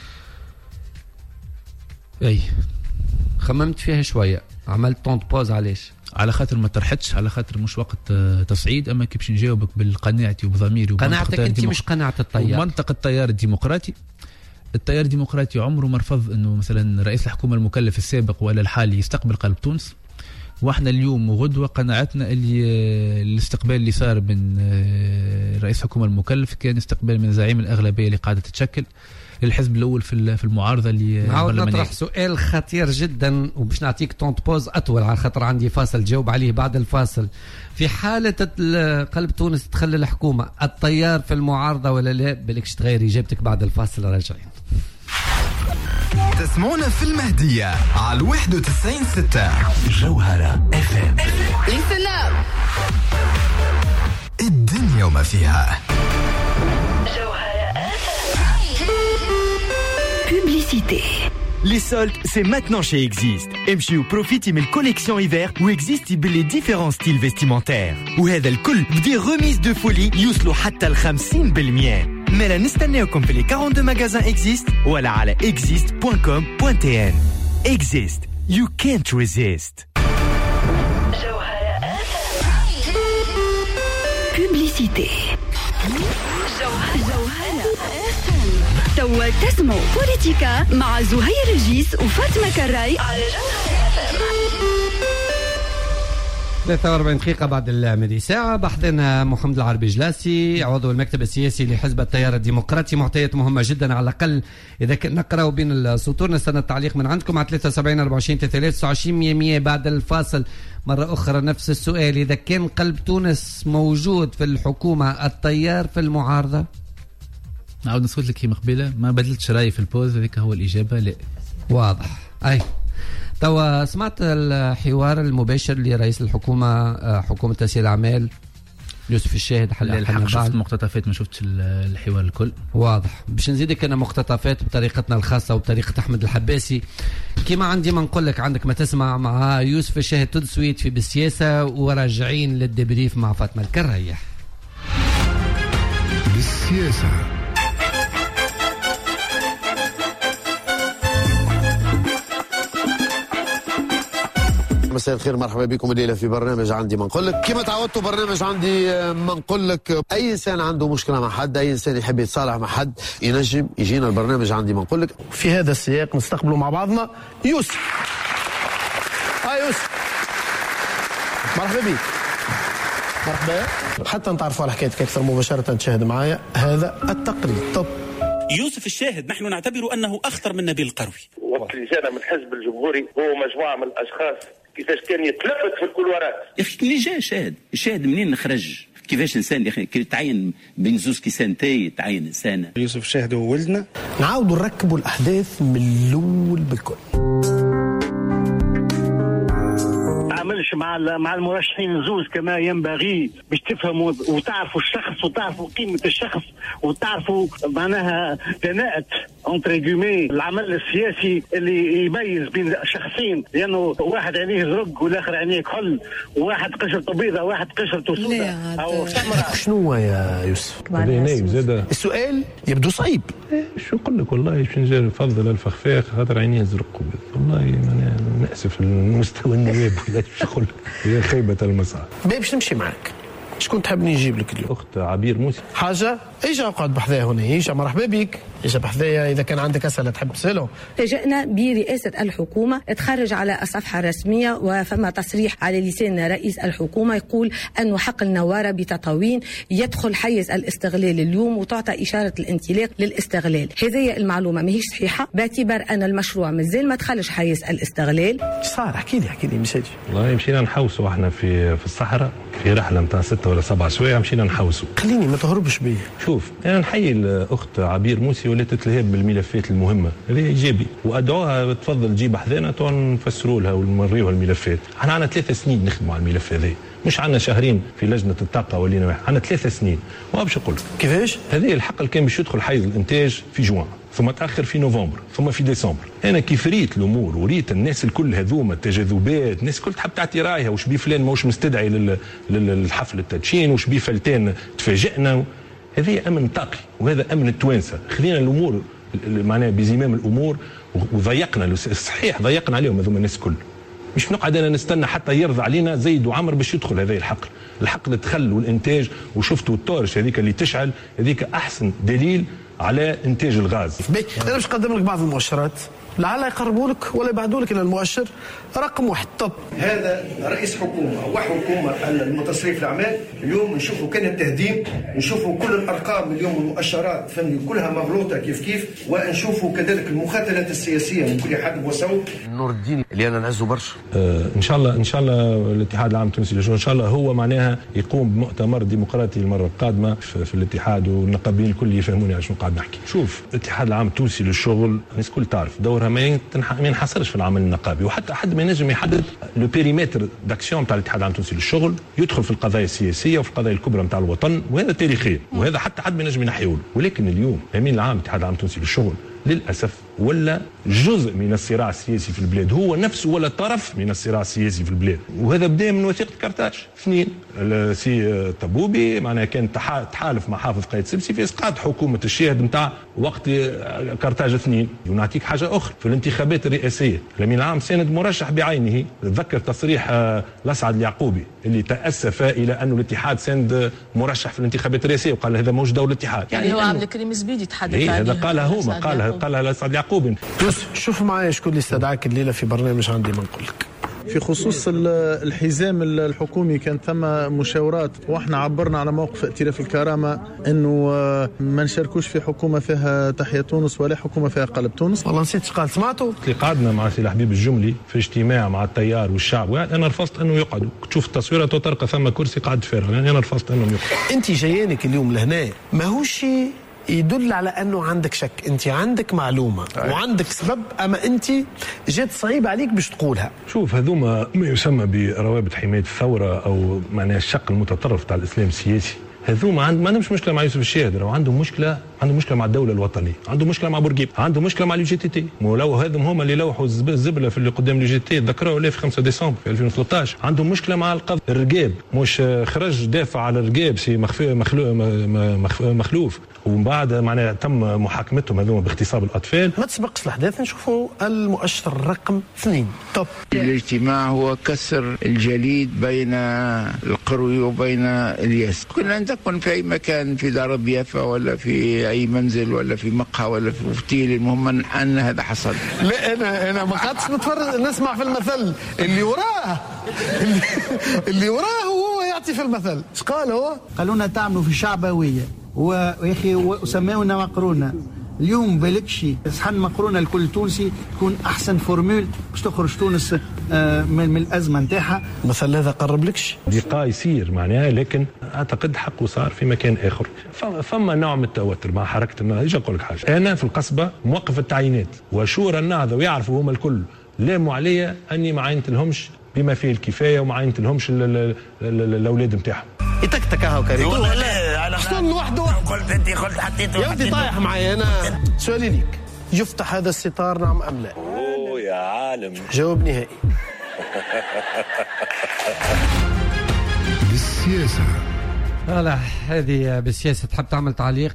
اي خممت فيها شويه، عملت طونت بوز. علاش؟ على خاطر ما طرحتش، على خاطر مش وقت تصعيد. اما كي باش نجاوبك بالقناعتي وبضميري قناعتك انت مش قناعه التيار، منطق التيار الديمقراطي. التيار الديمقراطي عمره ما رفض انه مثلا رئيس الحكومه المكلف السابق ولا الحالي يستقبل قلب تونس. واحنا اليوم وغدوه قناعتنا اللي الاستقبال اللي صار من رئيس الحكومه المكلف كان استقبال من زعيم الاغلبيه اللي قاعده تتشكل الحزب الاول في المعارضه اللي نعاود نطرح سؤال خطير جدا وباش نعطيك طونت بوز اطول على خاطر عندي فاصل جاوب عليه بعد الفاصل. في حاله قلب تونس تخلي الحكومه التيار في المعارضه ولا لا؟ بالكش تغير اجابتك بعد الفاصل. راجعين تسمعونا في المهديه على 91.6 جوهره اف ام. الدنيا وما فيها. Publicité. Les soldes, c'est maintenant chez Exist. امشيو بروفيتي من الكوليكسيون ايفر واكزيستي باللي ديفيرون ستيل فيستيمونتير، وهذا الكل بدي ريميز دو فولي يوصلوا حتى ل 50%. مالا نستناوكم في لي 42 ماغازان اكزيست ولا على exist.com.tn. Exist, you can't resist. ببليسيتي. جوهرة توا تسمعوا بوليتيكا مع زهير الجيس وفاطمة كراي على جوهرة. 43 دقيقة بعد المدي ساعة. بحثنا محمد العربي جلاسي عضو المكتب السياسي لحزب التيار الديمقراطي. معطيات مهمة جدا على الأقل إذا كنا نقرأ بين السطور. نستنى التعليق من عندكم على 73 24 23 100 بعد الفاصل. مرة أخرى نفس السؤال، إذا كان قلب تونس موجود في الحكومة التيار في المعارضة؟ نعود نسكت لك كيما قبيلة، ما بدلتش رأيي في البوز، هذيك هو الإجابة لا. واضح. أي توا سمعت الحوار المباشر لرئيس الحكومة حكومة تسيير الأعمال يوسف الشاهد. الحق شفت مقتطفات ما شفتش الحوار الكل. واضح. باش نزيدك أنا مقتطفات بطريقتنا الخاصة وبطريقة أحمد الحباسي كما عندي ما نقول لك. عندك ما تسمع مع يوسف الشاهد تدسويت في بالسياسة وراجعين للدبريف مع فاطمة الكرايح. بالسياسة مساء الخير، مرحبا بكم الليله في برنامج عندي ما نقول لك. كما تعودتوا برنامج عندي ما نقول لك، اي انسان عنده مشكله مع حد، اي انسان يحب يتصالح مع حد ينجم يجينا البرنامج عندي ما نقول لك. في هذا السياق نستقبلوا مع بعضنا يوسف. يوسف مرحبا بك. مرحبا. حتى نتعرفوا على حكايتك اكثر مباشره تشاهد معايا هذا التقرير. طب يوسف الشاهد نحن نعتبر انه اخطر من نبيل القروي. وقت اللي جانا من الحزب الجمهوري هو مجموعه من الاشخاص كيفاش كان يتلفت في الكولوارات. يا اخي اللي جا الشاهد منين نخرج؟ كيفاش انسان يا اخي تعين بين زوز كيسانتي تعين انسان. يوسف الشاهد هو ولدنا. نعاودوا نركبوا الاحداث من الاول بالكل. تعملش مع المرشحين زوز كما ينبغي باش تفهموا وتعرفوا الشخص وتعرفوا قيمة الشخص وتعرفوا معناها دناءة انتري جومي العمل السياسي اللي يميز بين شخصين، لانه واحد عينيه زرق والاخر عينيه كحل، وواحد قشرته بيضاء واحد قشرته سوداء او سمراء. شنو يا يوسف؟ السؤال يبدو صعيب. شو نقول لك والله باش نفضل الفخفاخ خاطر عينيه زرق وبيض. والله نأسف المستوى النواب ولا شغل هي خيبة المسعى. باش نمشي معك. شكون تحب نجيب لك اليوم؟ اخت عبير موسى. حاجه اجا اقعد بحذايا هنا. اجا مرحبا بك. اجا بحذايا اذا كان عندك اسئله تحب تساله. فاجئنا برئاسه الحكومه تخرج على الصفحه الرسميه وفما تصريح على لسان رئيس الحكومه يقول انه حق النواره بتطاوين يدخل حيز الاستغلال اليوم وتعطى اشاره الانطلاق للاستغلال. هذه المعلومه ماهيش صحيحه باعتبار ان المشروع مازال ما دخلش حيز الاستغلال. صار احكي لي مساجي. والله مشينا نحوسوا احنا في الصحراء في رحله نتاع 6 ولا 7 سوايع مشينا نحوسوا. خليني ما تهربش بيا. شوف انا نحيي الاخت عبير موسى ولات تلهب بالملفات المهمه هذه ايجابي وادعوها تفضل تجيب حذانا تو نفسروا لها ونوريوها الملفات. احنا عندنا 3 سنين نخدموا على الملف هذا، مش عندنا شهرين في لجنه الطاقه ولينا واحد، عندنا 3 سنين. وابش نقول لك كيفاش هذه الحق اللي كان باش يدخل حيز الانتاج في جوان ثم تاخر في نوفمبر ثم في ديسمبر. انا كيف ريت الامور وريت الناس الكل هذوما التجاذبات، الناس الكل تحب تعطي رايها وش بيه فلان ماهوش مستدعي للحفل التدشين وش بيه فلتان تفاجئنا. هذه امن طاقي وهذا امن التوانسه. خلينا الامور معناها بزمام الامور وضيقنا صحيح ضيقنا عليهم هذوما الناس الكل. مش نقعد انا نستنى حتى يرضى علينا زيد وعمر باش يدخل هذا الحق الدخل والانتاج. وشفتوا الطارش هذيك اللي تشعل هذيك احسن دليل على انتاج الغاز. انا باش نقدم لك بعض المؤشرات لعل يقربوا لك ولا يبعدوا لك الى المؤشر رقم 1. طب هذا رئيس حكومه وحكومه المتصرف الاعمال اليوم نشوفوا كان التهديم، نشوفوا كل الارقام اليوم والمؤشرات فهمني كلها مغلوطه كيف ونشوفوا كذلك المخاتلات السياسيه من كل حد وسوء. نور الدين اللي انا نعزه برشا. ان شاء الله الاتحاد العام التونسي للشغل ان شاء الله هو معناها يقوم بمؤتمر ديمقراطي المره القادمه في الاتحاد والنقابين الكل يفهموني على شنو قاعد نحكي. شوف الاتحاد العام التونسي للشغل الناس الكل تعرف دورها ما ينحصرش في العمل النقابي، وحتى حد ما ينجم يحدد لو بيريمتر داكسيون نتاع الاتحاد العام التونسي للشغل يدخل في القضايا السياسيه وفي القضايا الكبرى نتاع الوطن، وهذا تاريخيا وهذا حتى حد ما ينجم ينحيوله. ولكن اليوم الامين العام الاتحاد العام التونسي للشغل للاسف ولا جزء من الصراع السياسي في البلاد، هو نفسه ولا طرف من الصراع السياسي في البلاد. وهذا بدا من وثيقه كرتاج 2. السي طبوبي معناها كان تحالف مع حافظ قايد سبسي في اسقاط حكومه الشاهد نتاع وقت كرتاج 2. ونعطيك حاجه اخرى، في الانتخابات الرئاسيه الامين العام ساند مرشح بعينه. تذكر تصريح الاسعد اليعقوبي اللي تاسف الى انه الاتحاد ساند مرشح في الانتخابات الرئاسيه وقال هذا موش دور الاتحاد. يعني هو عبد الكريم زبيدي تحدث عليه. هذا قالها هما، قالها الاسعد اليعقوبي. شوف معايا شكون اللي استدعاك الليله في برنامج عندي ما نقول لك. في خصوص الحزام الحكومي كانت ثم مشاورات، واحنا عبرنا على موقف ائتلاف الكرامه انه ما نشاركوش في حكومه فيها تحيا تونس ولا حكومه فيها قلب تونس. والله نسيت قال سمعتوا اللي قعدنا مع سي الحبيب الجملي في اجتماع مع التيار والشعب، انا رفضت انه يقعدوا. تشوف التصويره تلقى ثم كرسي قاعد فارغ، يعني انا رفضت انهم يقعدوا. انت جايينك اليوم لهنا ماهوش يدل على انه عندك شك، انت عندك معلومه وعندك سبب، اما انت جات صعيب عليك باش تقولها. شوف هذوما ما يسمى بروابط حمايه الثوره او معناها الشق المتطرف تاع الاسلام السياسي، هذوما ما عندهمش مشكله مع يوسف الشاهد، راهو عندهم مشكله مع الدوله الوطنيه، عندهم مشكله مع بورقيبه، عندهم مشكله مع الجي تي تي. ولو هذم هما اللي لوحوا الزبله في اللي قدام الجي تي تي، تذكروا ولا في 5 ديسمبر في 2013. عندهم مشكله مع القضاء. الرقاب مش خرج دافع على الرقاب سي مخلوف ومن بعد معناها تم محاكمتهم هذوما باغتصاب الاطفال. ما تسبقش الاحداث، نشوفوا المؤشر رقم 2 توب. الاجتماع هو كسر الجليد بين القروي وبين الياس. كنا ان تكون في اي مكان، في دار الضيافه ولا في اي منزل ولا في مقهى ولا في اوتيل، المهم ان هذا حصل. لا انا ما قعدتش نسمع في المثل اللي وراه هو يعطي في المثل. ايش قال هو؟ قالوا لنا تعملوا في شعبويه ويا اخي وسماونا مقرونه. اليوم بالكش صحن مقرونه لكل تونسي تكون احسن فورمول باش تخرج تونس من الازمه نتاعها. مثل هذا قرب لكش لقاء يصير معناها، لكن اعتقد حقه صار في مكان اخر. فما نوع من التوتر مع حركه النهضه. اجي اقول لك حاجه، انا في القصبه موقف التعيينات وشورى النهضه ويعرفوا هما الكل لاموا عليا اني ما عينت لهمش بما فيه الكفايه وما عينت لهمش الاولاد نتاعهم. يتكتك هاو كريم ولا انا شلون لوحده قلت انت حطيته يا ودي طايح معي. انا سؤالي ليك، يفتح هذا الستار نعم ام لا؟ اوه يا عالم، جواب نهائي. بالسياسه لا هذه بالسياسه. تحب تعمل تعليق؟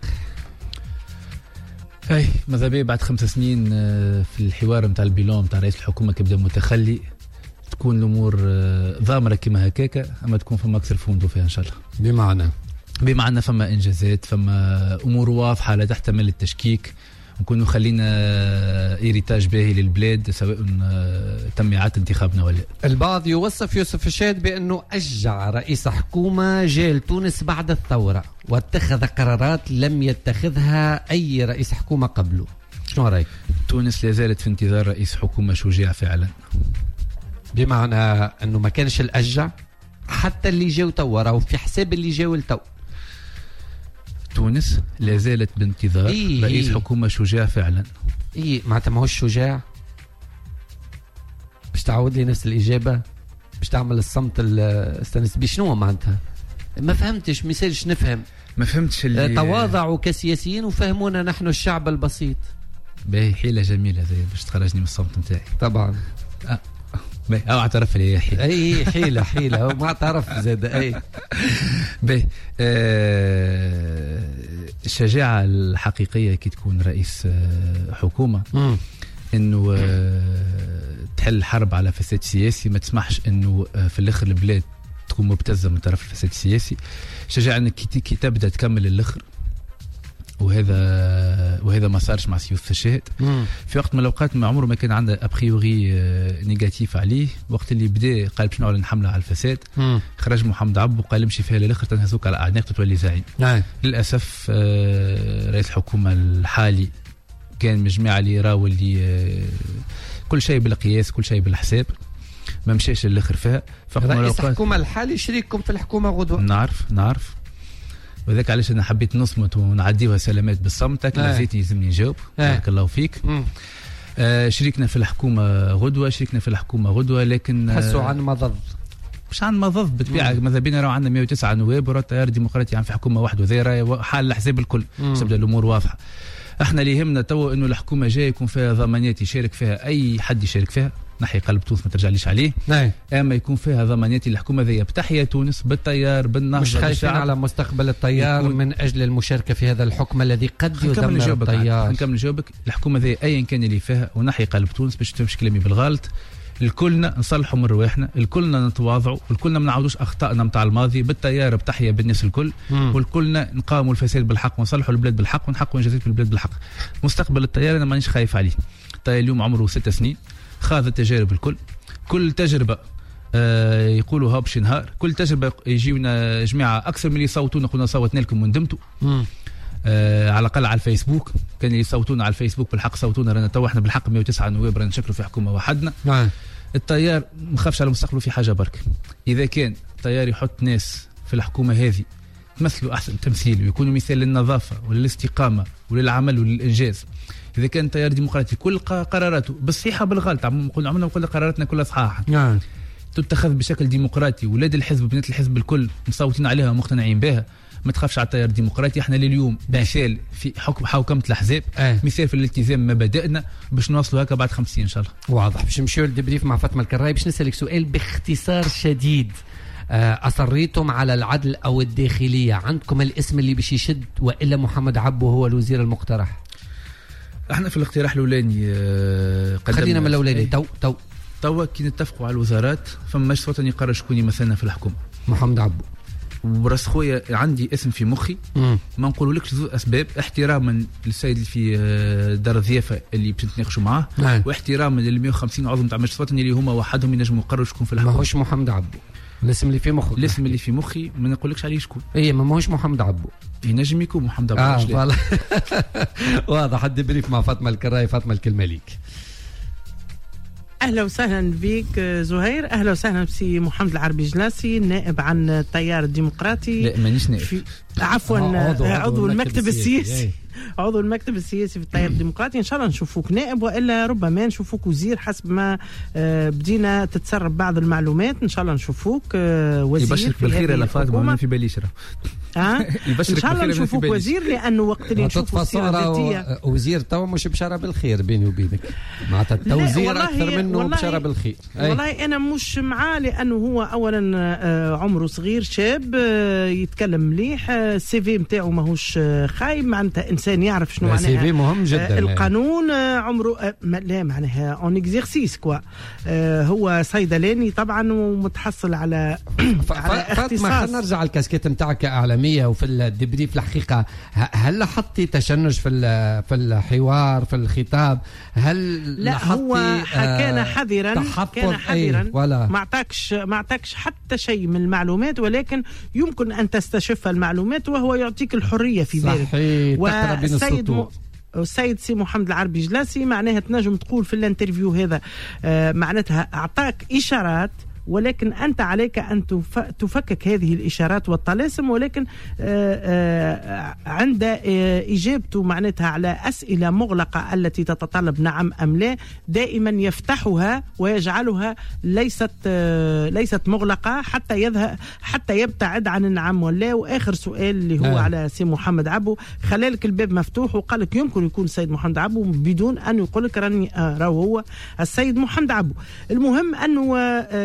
اي ماذا بيه بعد 5 سنين في الحوار نتاع البيلون نتاع رئيس الحكومه كيبدا متخلي، تكون الامور ضامره كما هكاكا، اما تكون فما اكثر فوندو فيها ان شاء الله. بمعنى فما انجازات، فما امور واضحه لا تحتمل التشكيك، نكونوا خلينا إيريتاج باهي للبلاد سواء تم إعادة انتخابنا ولا. البعض يوصف يوسف الشاهد بأنه أشجع رئيس حكومة جاء لتونس بعد الثورة واتخذ قرارات لم يتخذها أي رئيس حكومة قبله. شنو رأيك؟ تونس لا زالت في انتظار رئيس حكومة شجاع فعلا. بمعنى أنه ما كانش الأشجع حتى اللي جاو توا راهو في حساب اللي جاو لتو. تونس لا زالت بانتظار رئيس حكومة شجاع فعلا. معناتها ما هوش شجاع باش تعود لي نفس الإجابة، باش تعمل الصمت استنس بيه. شنو معناتها؟ ما فهمتش، ميسالش نفهم. ما فهمتش اللي تواضعوا كسياسيين وفهمونا نحن الشعب البسيط. باهي حيلة جميلة زي باش تخرجني من الصمت نتاعي. طبعا او اعترف لي حيلة. اي حيلة ما اعترف زاد. اي الشجاعة الحقيقية كي تكون رئيس حكومة انه تحل حرب على فساد سياسي، ما تسمحش انه في الاخر البلاد تكون مبتزة من طرف الفساد السياسي. شجاعة انك كي تبدا تكمل الاخر، وهذا ما صارش مع يوسف الشاهد. في وقت من الاوقات ما عمره ما كان عنده ابريوري نيجاتيف عليه. وقت اللي بدا قال باش نعلن حمله على الفساد، خرج محمد عبو وقال امشي فيها للاخر تنهزوك على اعناق تولي زعيم. للاسف رئيس الحكومه الحالي كان مجموعه اللي يراو اللي كل شيء بالقياس كل شيء بالحساب، ما مشاش للاخر فيها. رئيس الحكومه الحالي شريككم في الحكومه غدوه. نعرف وذاك علاش انا حبيت نصمت ونعديوها سلامات بالصمت. لازيت يلزمني نجاوب. بارك الله فيك. شريكنا في الحكومه غدوه لكن حسوا عن مضض، مش عن مضض بالطبيعه. ماذا بينا راهو عندنا 109 نواب وراه تيار ديمقراطي عن في حكومه واحده، وذي حال الاحزاب الكل تبدا الامور واضحه. احنا اللي يهمنا تو انه الحكومه جايه يكون فيها ضمانات يشارك فيها اي حد يشارك فيها، نحي قلب تونس ما ترجعليش عليه. نعم. اما يكون فيها ضمانات الحكومه ذي بتحيا تونس بالتيار بالنهضه. مش خايفين على مستقبل التيار من اجل المشاركه في هذا الحكم الذي قد يدمر التيار؟ نكمل نجاوبك. الحكومه ذي ايا كان اللي فيها ونحي قلب تونس باش تمشي كلامي بالغلط، الكلنا نصلحوا من رواحنا، الكلنا نتواضعوا، الكلنا ما نعاودوش اخطائنا نتاع الماضي، بالتيار بتحيا بالناس الكل، والكلنا نقاوموا الفساد بالحق ونصلحوا البلاد بالحق ونحققوا انجازات في البلاد بالحق. مستقبل التيار انا مانيش خايف عليه. التيار اليوم عمره 6 سنين، خاض التجارب الكل، كل تجربه يقولوا هابش نهار، كل تجربه يجيونا جماعه اكثر من اللي يصوتونا قلنا صوتنا لكم وندمتوا. على الاقل على الفيسبوك كان يصوتونا على الفيسبوك بالحق صوتونا، رانا تو احنا بالحق 109 نواب رانا نشكلوا في حكومه وحدنا. نعم. التيار ما خافش على مستقبله في حاجه برك، اذا كان التيار يحط ناس في الحكومه هذه يمثلوا احسن تمثيل ويكونوا مثال للنظافه وللاستقامه وللعمل وللانجاز، اذا كان تيار ديمقراطي كل قراراته بالصحه بالغلط، عمرنا ما قلنا قراراتنا كلها صحاحه. نعم. تتخذ بشكل ديمقراطي، ولاد الحزب وبنات الحزب الكل مصوتين عليها ومقتنعين بها، ما تخافش على التيار الديمقراطي. احنا لليوم مثال في حوكمه الاحزاب، مثال في الالتزام مبادئنا باش نوصلوا هكا بعد 50 ان شاء الله. واضح. باش نمشيو للدبريف مع فاطمه الكراي، باش نسالك سؤال باختصار شديد. اصريتم على العدل او الداخليه، عندكم الاسم اللي باش يشد والا محمد عبو هو الوزير المقترح؟ احنا في الاقتراح الاولاني خلينا من الاولاني. توا كي نتفقوا على الوزارات فما مجلس وطني يقرر شكون يمثلنا في الحكومه. محمد عبو. وراس خويا عندي اسم في مخي، ما نقولولكش ذو اسباب، احتراما للسيد اللي في دار الضيافه اللي باش نتناقشوا معاه، واحتراما لل 150 عضو نتاع مجلس وطني اللي هما وحدهم ينجموا يقرروا شكون في الحكومه. ماهوش محمد عبو الاسم اللي في مخك؟ الاسم اللي في مخي ما نقولكش عليه شكون. اي ماهوش محمد عبو، ينجم يكون محمد عبو. واضح. الدبريف مع فاطمه الكراي. فاطمه الكلمه ليك. اهلا وسهلا بك زهير، اهلا وسهلا بسي محمد العربي جلاسي، نائب عن التيار الديمقراطي. لا مانيش نائب، عفوا عضو المكتب السياسي، عضو المكتب السياسي في التيار الديمقراطي. ان شاء الله نشوفوك نائب والا ربما نشوفوك وزير حسب ما بدينا تتسرب بعض المعلومات. ان شاء الله نشوفوك وزير. يبشرك بالخير يا فاطمه، ما في باليش ان شاء الله نشوفوك وزير، لانه وقت اللي نشوفوا السيره وزير تو مش بشاره بالخير بيني وبينك، معناتها التوزير اكثر منه بشاره بالخير. والله انا مش معاه، لانه هو اولا عمره صغير شاب يتكلم مليح، السي في نتاعو ماهوش خايب، معناتها انسان يعرف شنو معناها السي في مهم جدا. القانون عمره لا معناها اون اكزيرسيس كوا. هو صيدلاني طبعا ومتحصل على اختصاص. خلينا نرجع على الكاسكيت نتاعك كاعلاميه وفي الدبريف. الحقيقه هل لاحظتي تشنج في الحوار في الخطاب؟ هل لا هو كان حذرا، كان حذرا، ما اعطاكش حتى شيء من المعلومات، ولكن يمكن ان تستشف المعلومات وهو يعطيك الحريه في ذلك. والسيد سي محمد العربي جلاسي معناها تنجم تقول في الانترفيو هذا معناتها اعطاك اشارات، ولكن أنت عليك أن تفكك هذه الإشارات والطلاسم، ولكن عند إجابته معناتها على أسئلة مغلقة التي تتطلب نعم أم لا دائما يفتحها ويجعلها ليست مغلقة حتى يبتعد عن النعم ولا. وآخر سؤال اللي هو على سي محمد عبو خلالك الباب مفتوح وقال لك يمكن يكون السيد محمد عبو بدون أن يقول لك راني راهو هو السيد محمد عبو. المهم أنه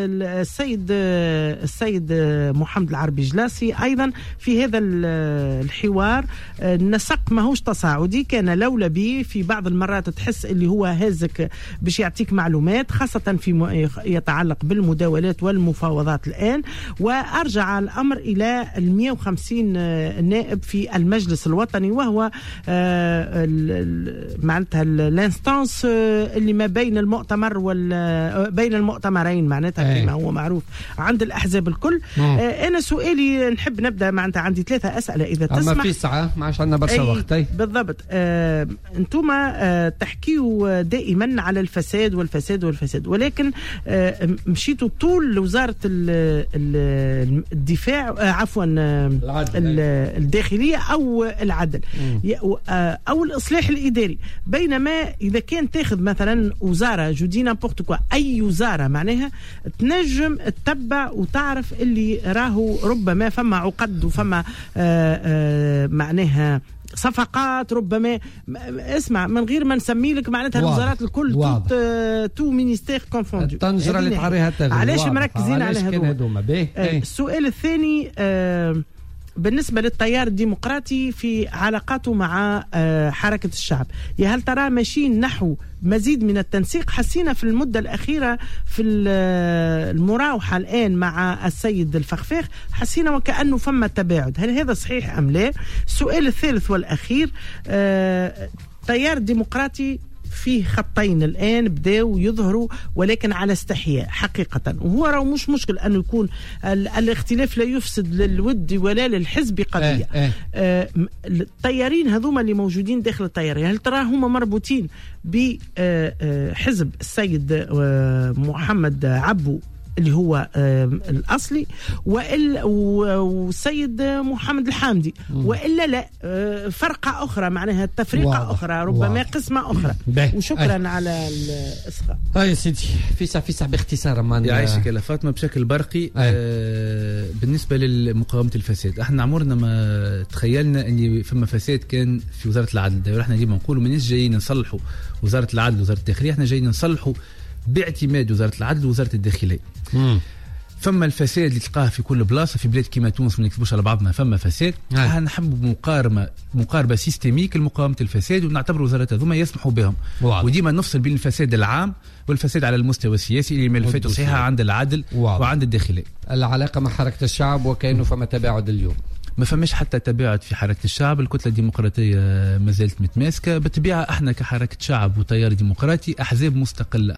السيد محمد العربي جلاسي أيضا في هذا الحوار النسق ماهوش تصاعدي، كان لولبي في بعض المرات تحس اللي هو هازك باش يعطيك معلومات، خاصة في يتعلق بالمداولات والمفاوضات الآن. وأرجع الأمر إلى 150 نائب في المجلس الوطني، وهو معناتها الانستانس اللي ما بين المؤتمر بين المؤتمرين معناتها كما هو معروف عند الأحزاب الكل. أنا سؤالي نحب نبدأ معناتها عندي 3 أسئلة إذا تسمح. ما في ساعة ما عادش عندنا برشا وقت. بالضبط. أنتم تحكيوا دائما على الفساد والفساد والفساد، ولكن مشيتوا طول لوزارة الدفاع عفوا الداخلية أو العدل أو الإصلاح الإداري، بينما إذا كان تاخذ مثلا وزارة جودي نامبورت كوا أي وزارة معناها تنجم تتبع وتعرف اللي راهو ربما فما عقد وفما معناها صفقات ربما اسمع من غير ما نسمي لك معناتها الوزارات الكل تو مينيستير كونفوندو الطنجره اللي تعريها التغيير. علاش مركزين على هذوما؟ السؤال السؤال الثاني بالنسبة للتيار الديمقراطي في علاقاته مع حركة الشعب، يا هل ترى ماشيين نحو مزيد من التنسيق؟ حسينا في المدة الأخيرة في المراوحة الآن مع السيد الفخفاخ حسينا وكأنه فما تباعد، هل هذا صحيح أم لا؟ السؤال الثالث والأخير، التيار الديمقراطي فيه خطين الآن بداوا يظهروا ولكن على استحياء حقيقة، وهو راه مش مشكل أن يكون الاختلاف لا يفسد للود ولا للحزب قضية. التيارين هذوما اللي موجودين داخل التيارين هل ترى هما مربوطين بحزب السيد محمد عبو اللي هو الأصلي والسيد محمد الحامدي، وإلا لا فرقة أخرى معناها تفريقة أخرى ربما قسمة أخرى. وشكرا على الإصغاء. يا سيدي فيسع باختصار يعيشك يا فاطمة بشكل برقي. بالنسبة لمقاومة الفساد احنا عمرنا ما تخيلنا أن فما فساد كان في وزارة العدل. احنا ديما نقولوا مانيش جايين نصلحوا وزارة العدل ووزارة الداخلية، احنا جايين نصلحوا باعتماد وزارة العدل ووزارة الداخلية. فما الفساد اللي تلقاه في كل بلاصة في بلاد كيما تونس ما نكذبوش على بعضنا، فما فساد. نحب مقاربة سيستميك لمقاومة الفساد، ونعتبر وزارات هذوما يسمحوا بهم. وديما نفصل بين الفساد العام والفساد على المستوى السياسي اللي ملفاته صحيحة عند العدل وعند الداخلية. العلاقة مع حركة الشعب وكأنه فما تباعد اليوم. ما فماش حتى تباعد في حركة الشعب، الكتلة الديمقراطية ما زالت متماسكة. بالطبيعة احنا كحركة شعب وتيار ديمقراطي أحزاب مستقلة،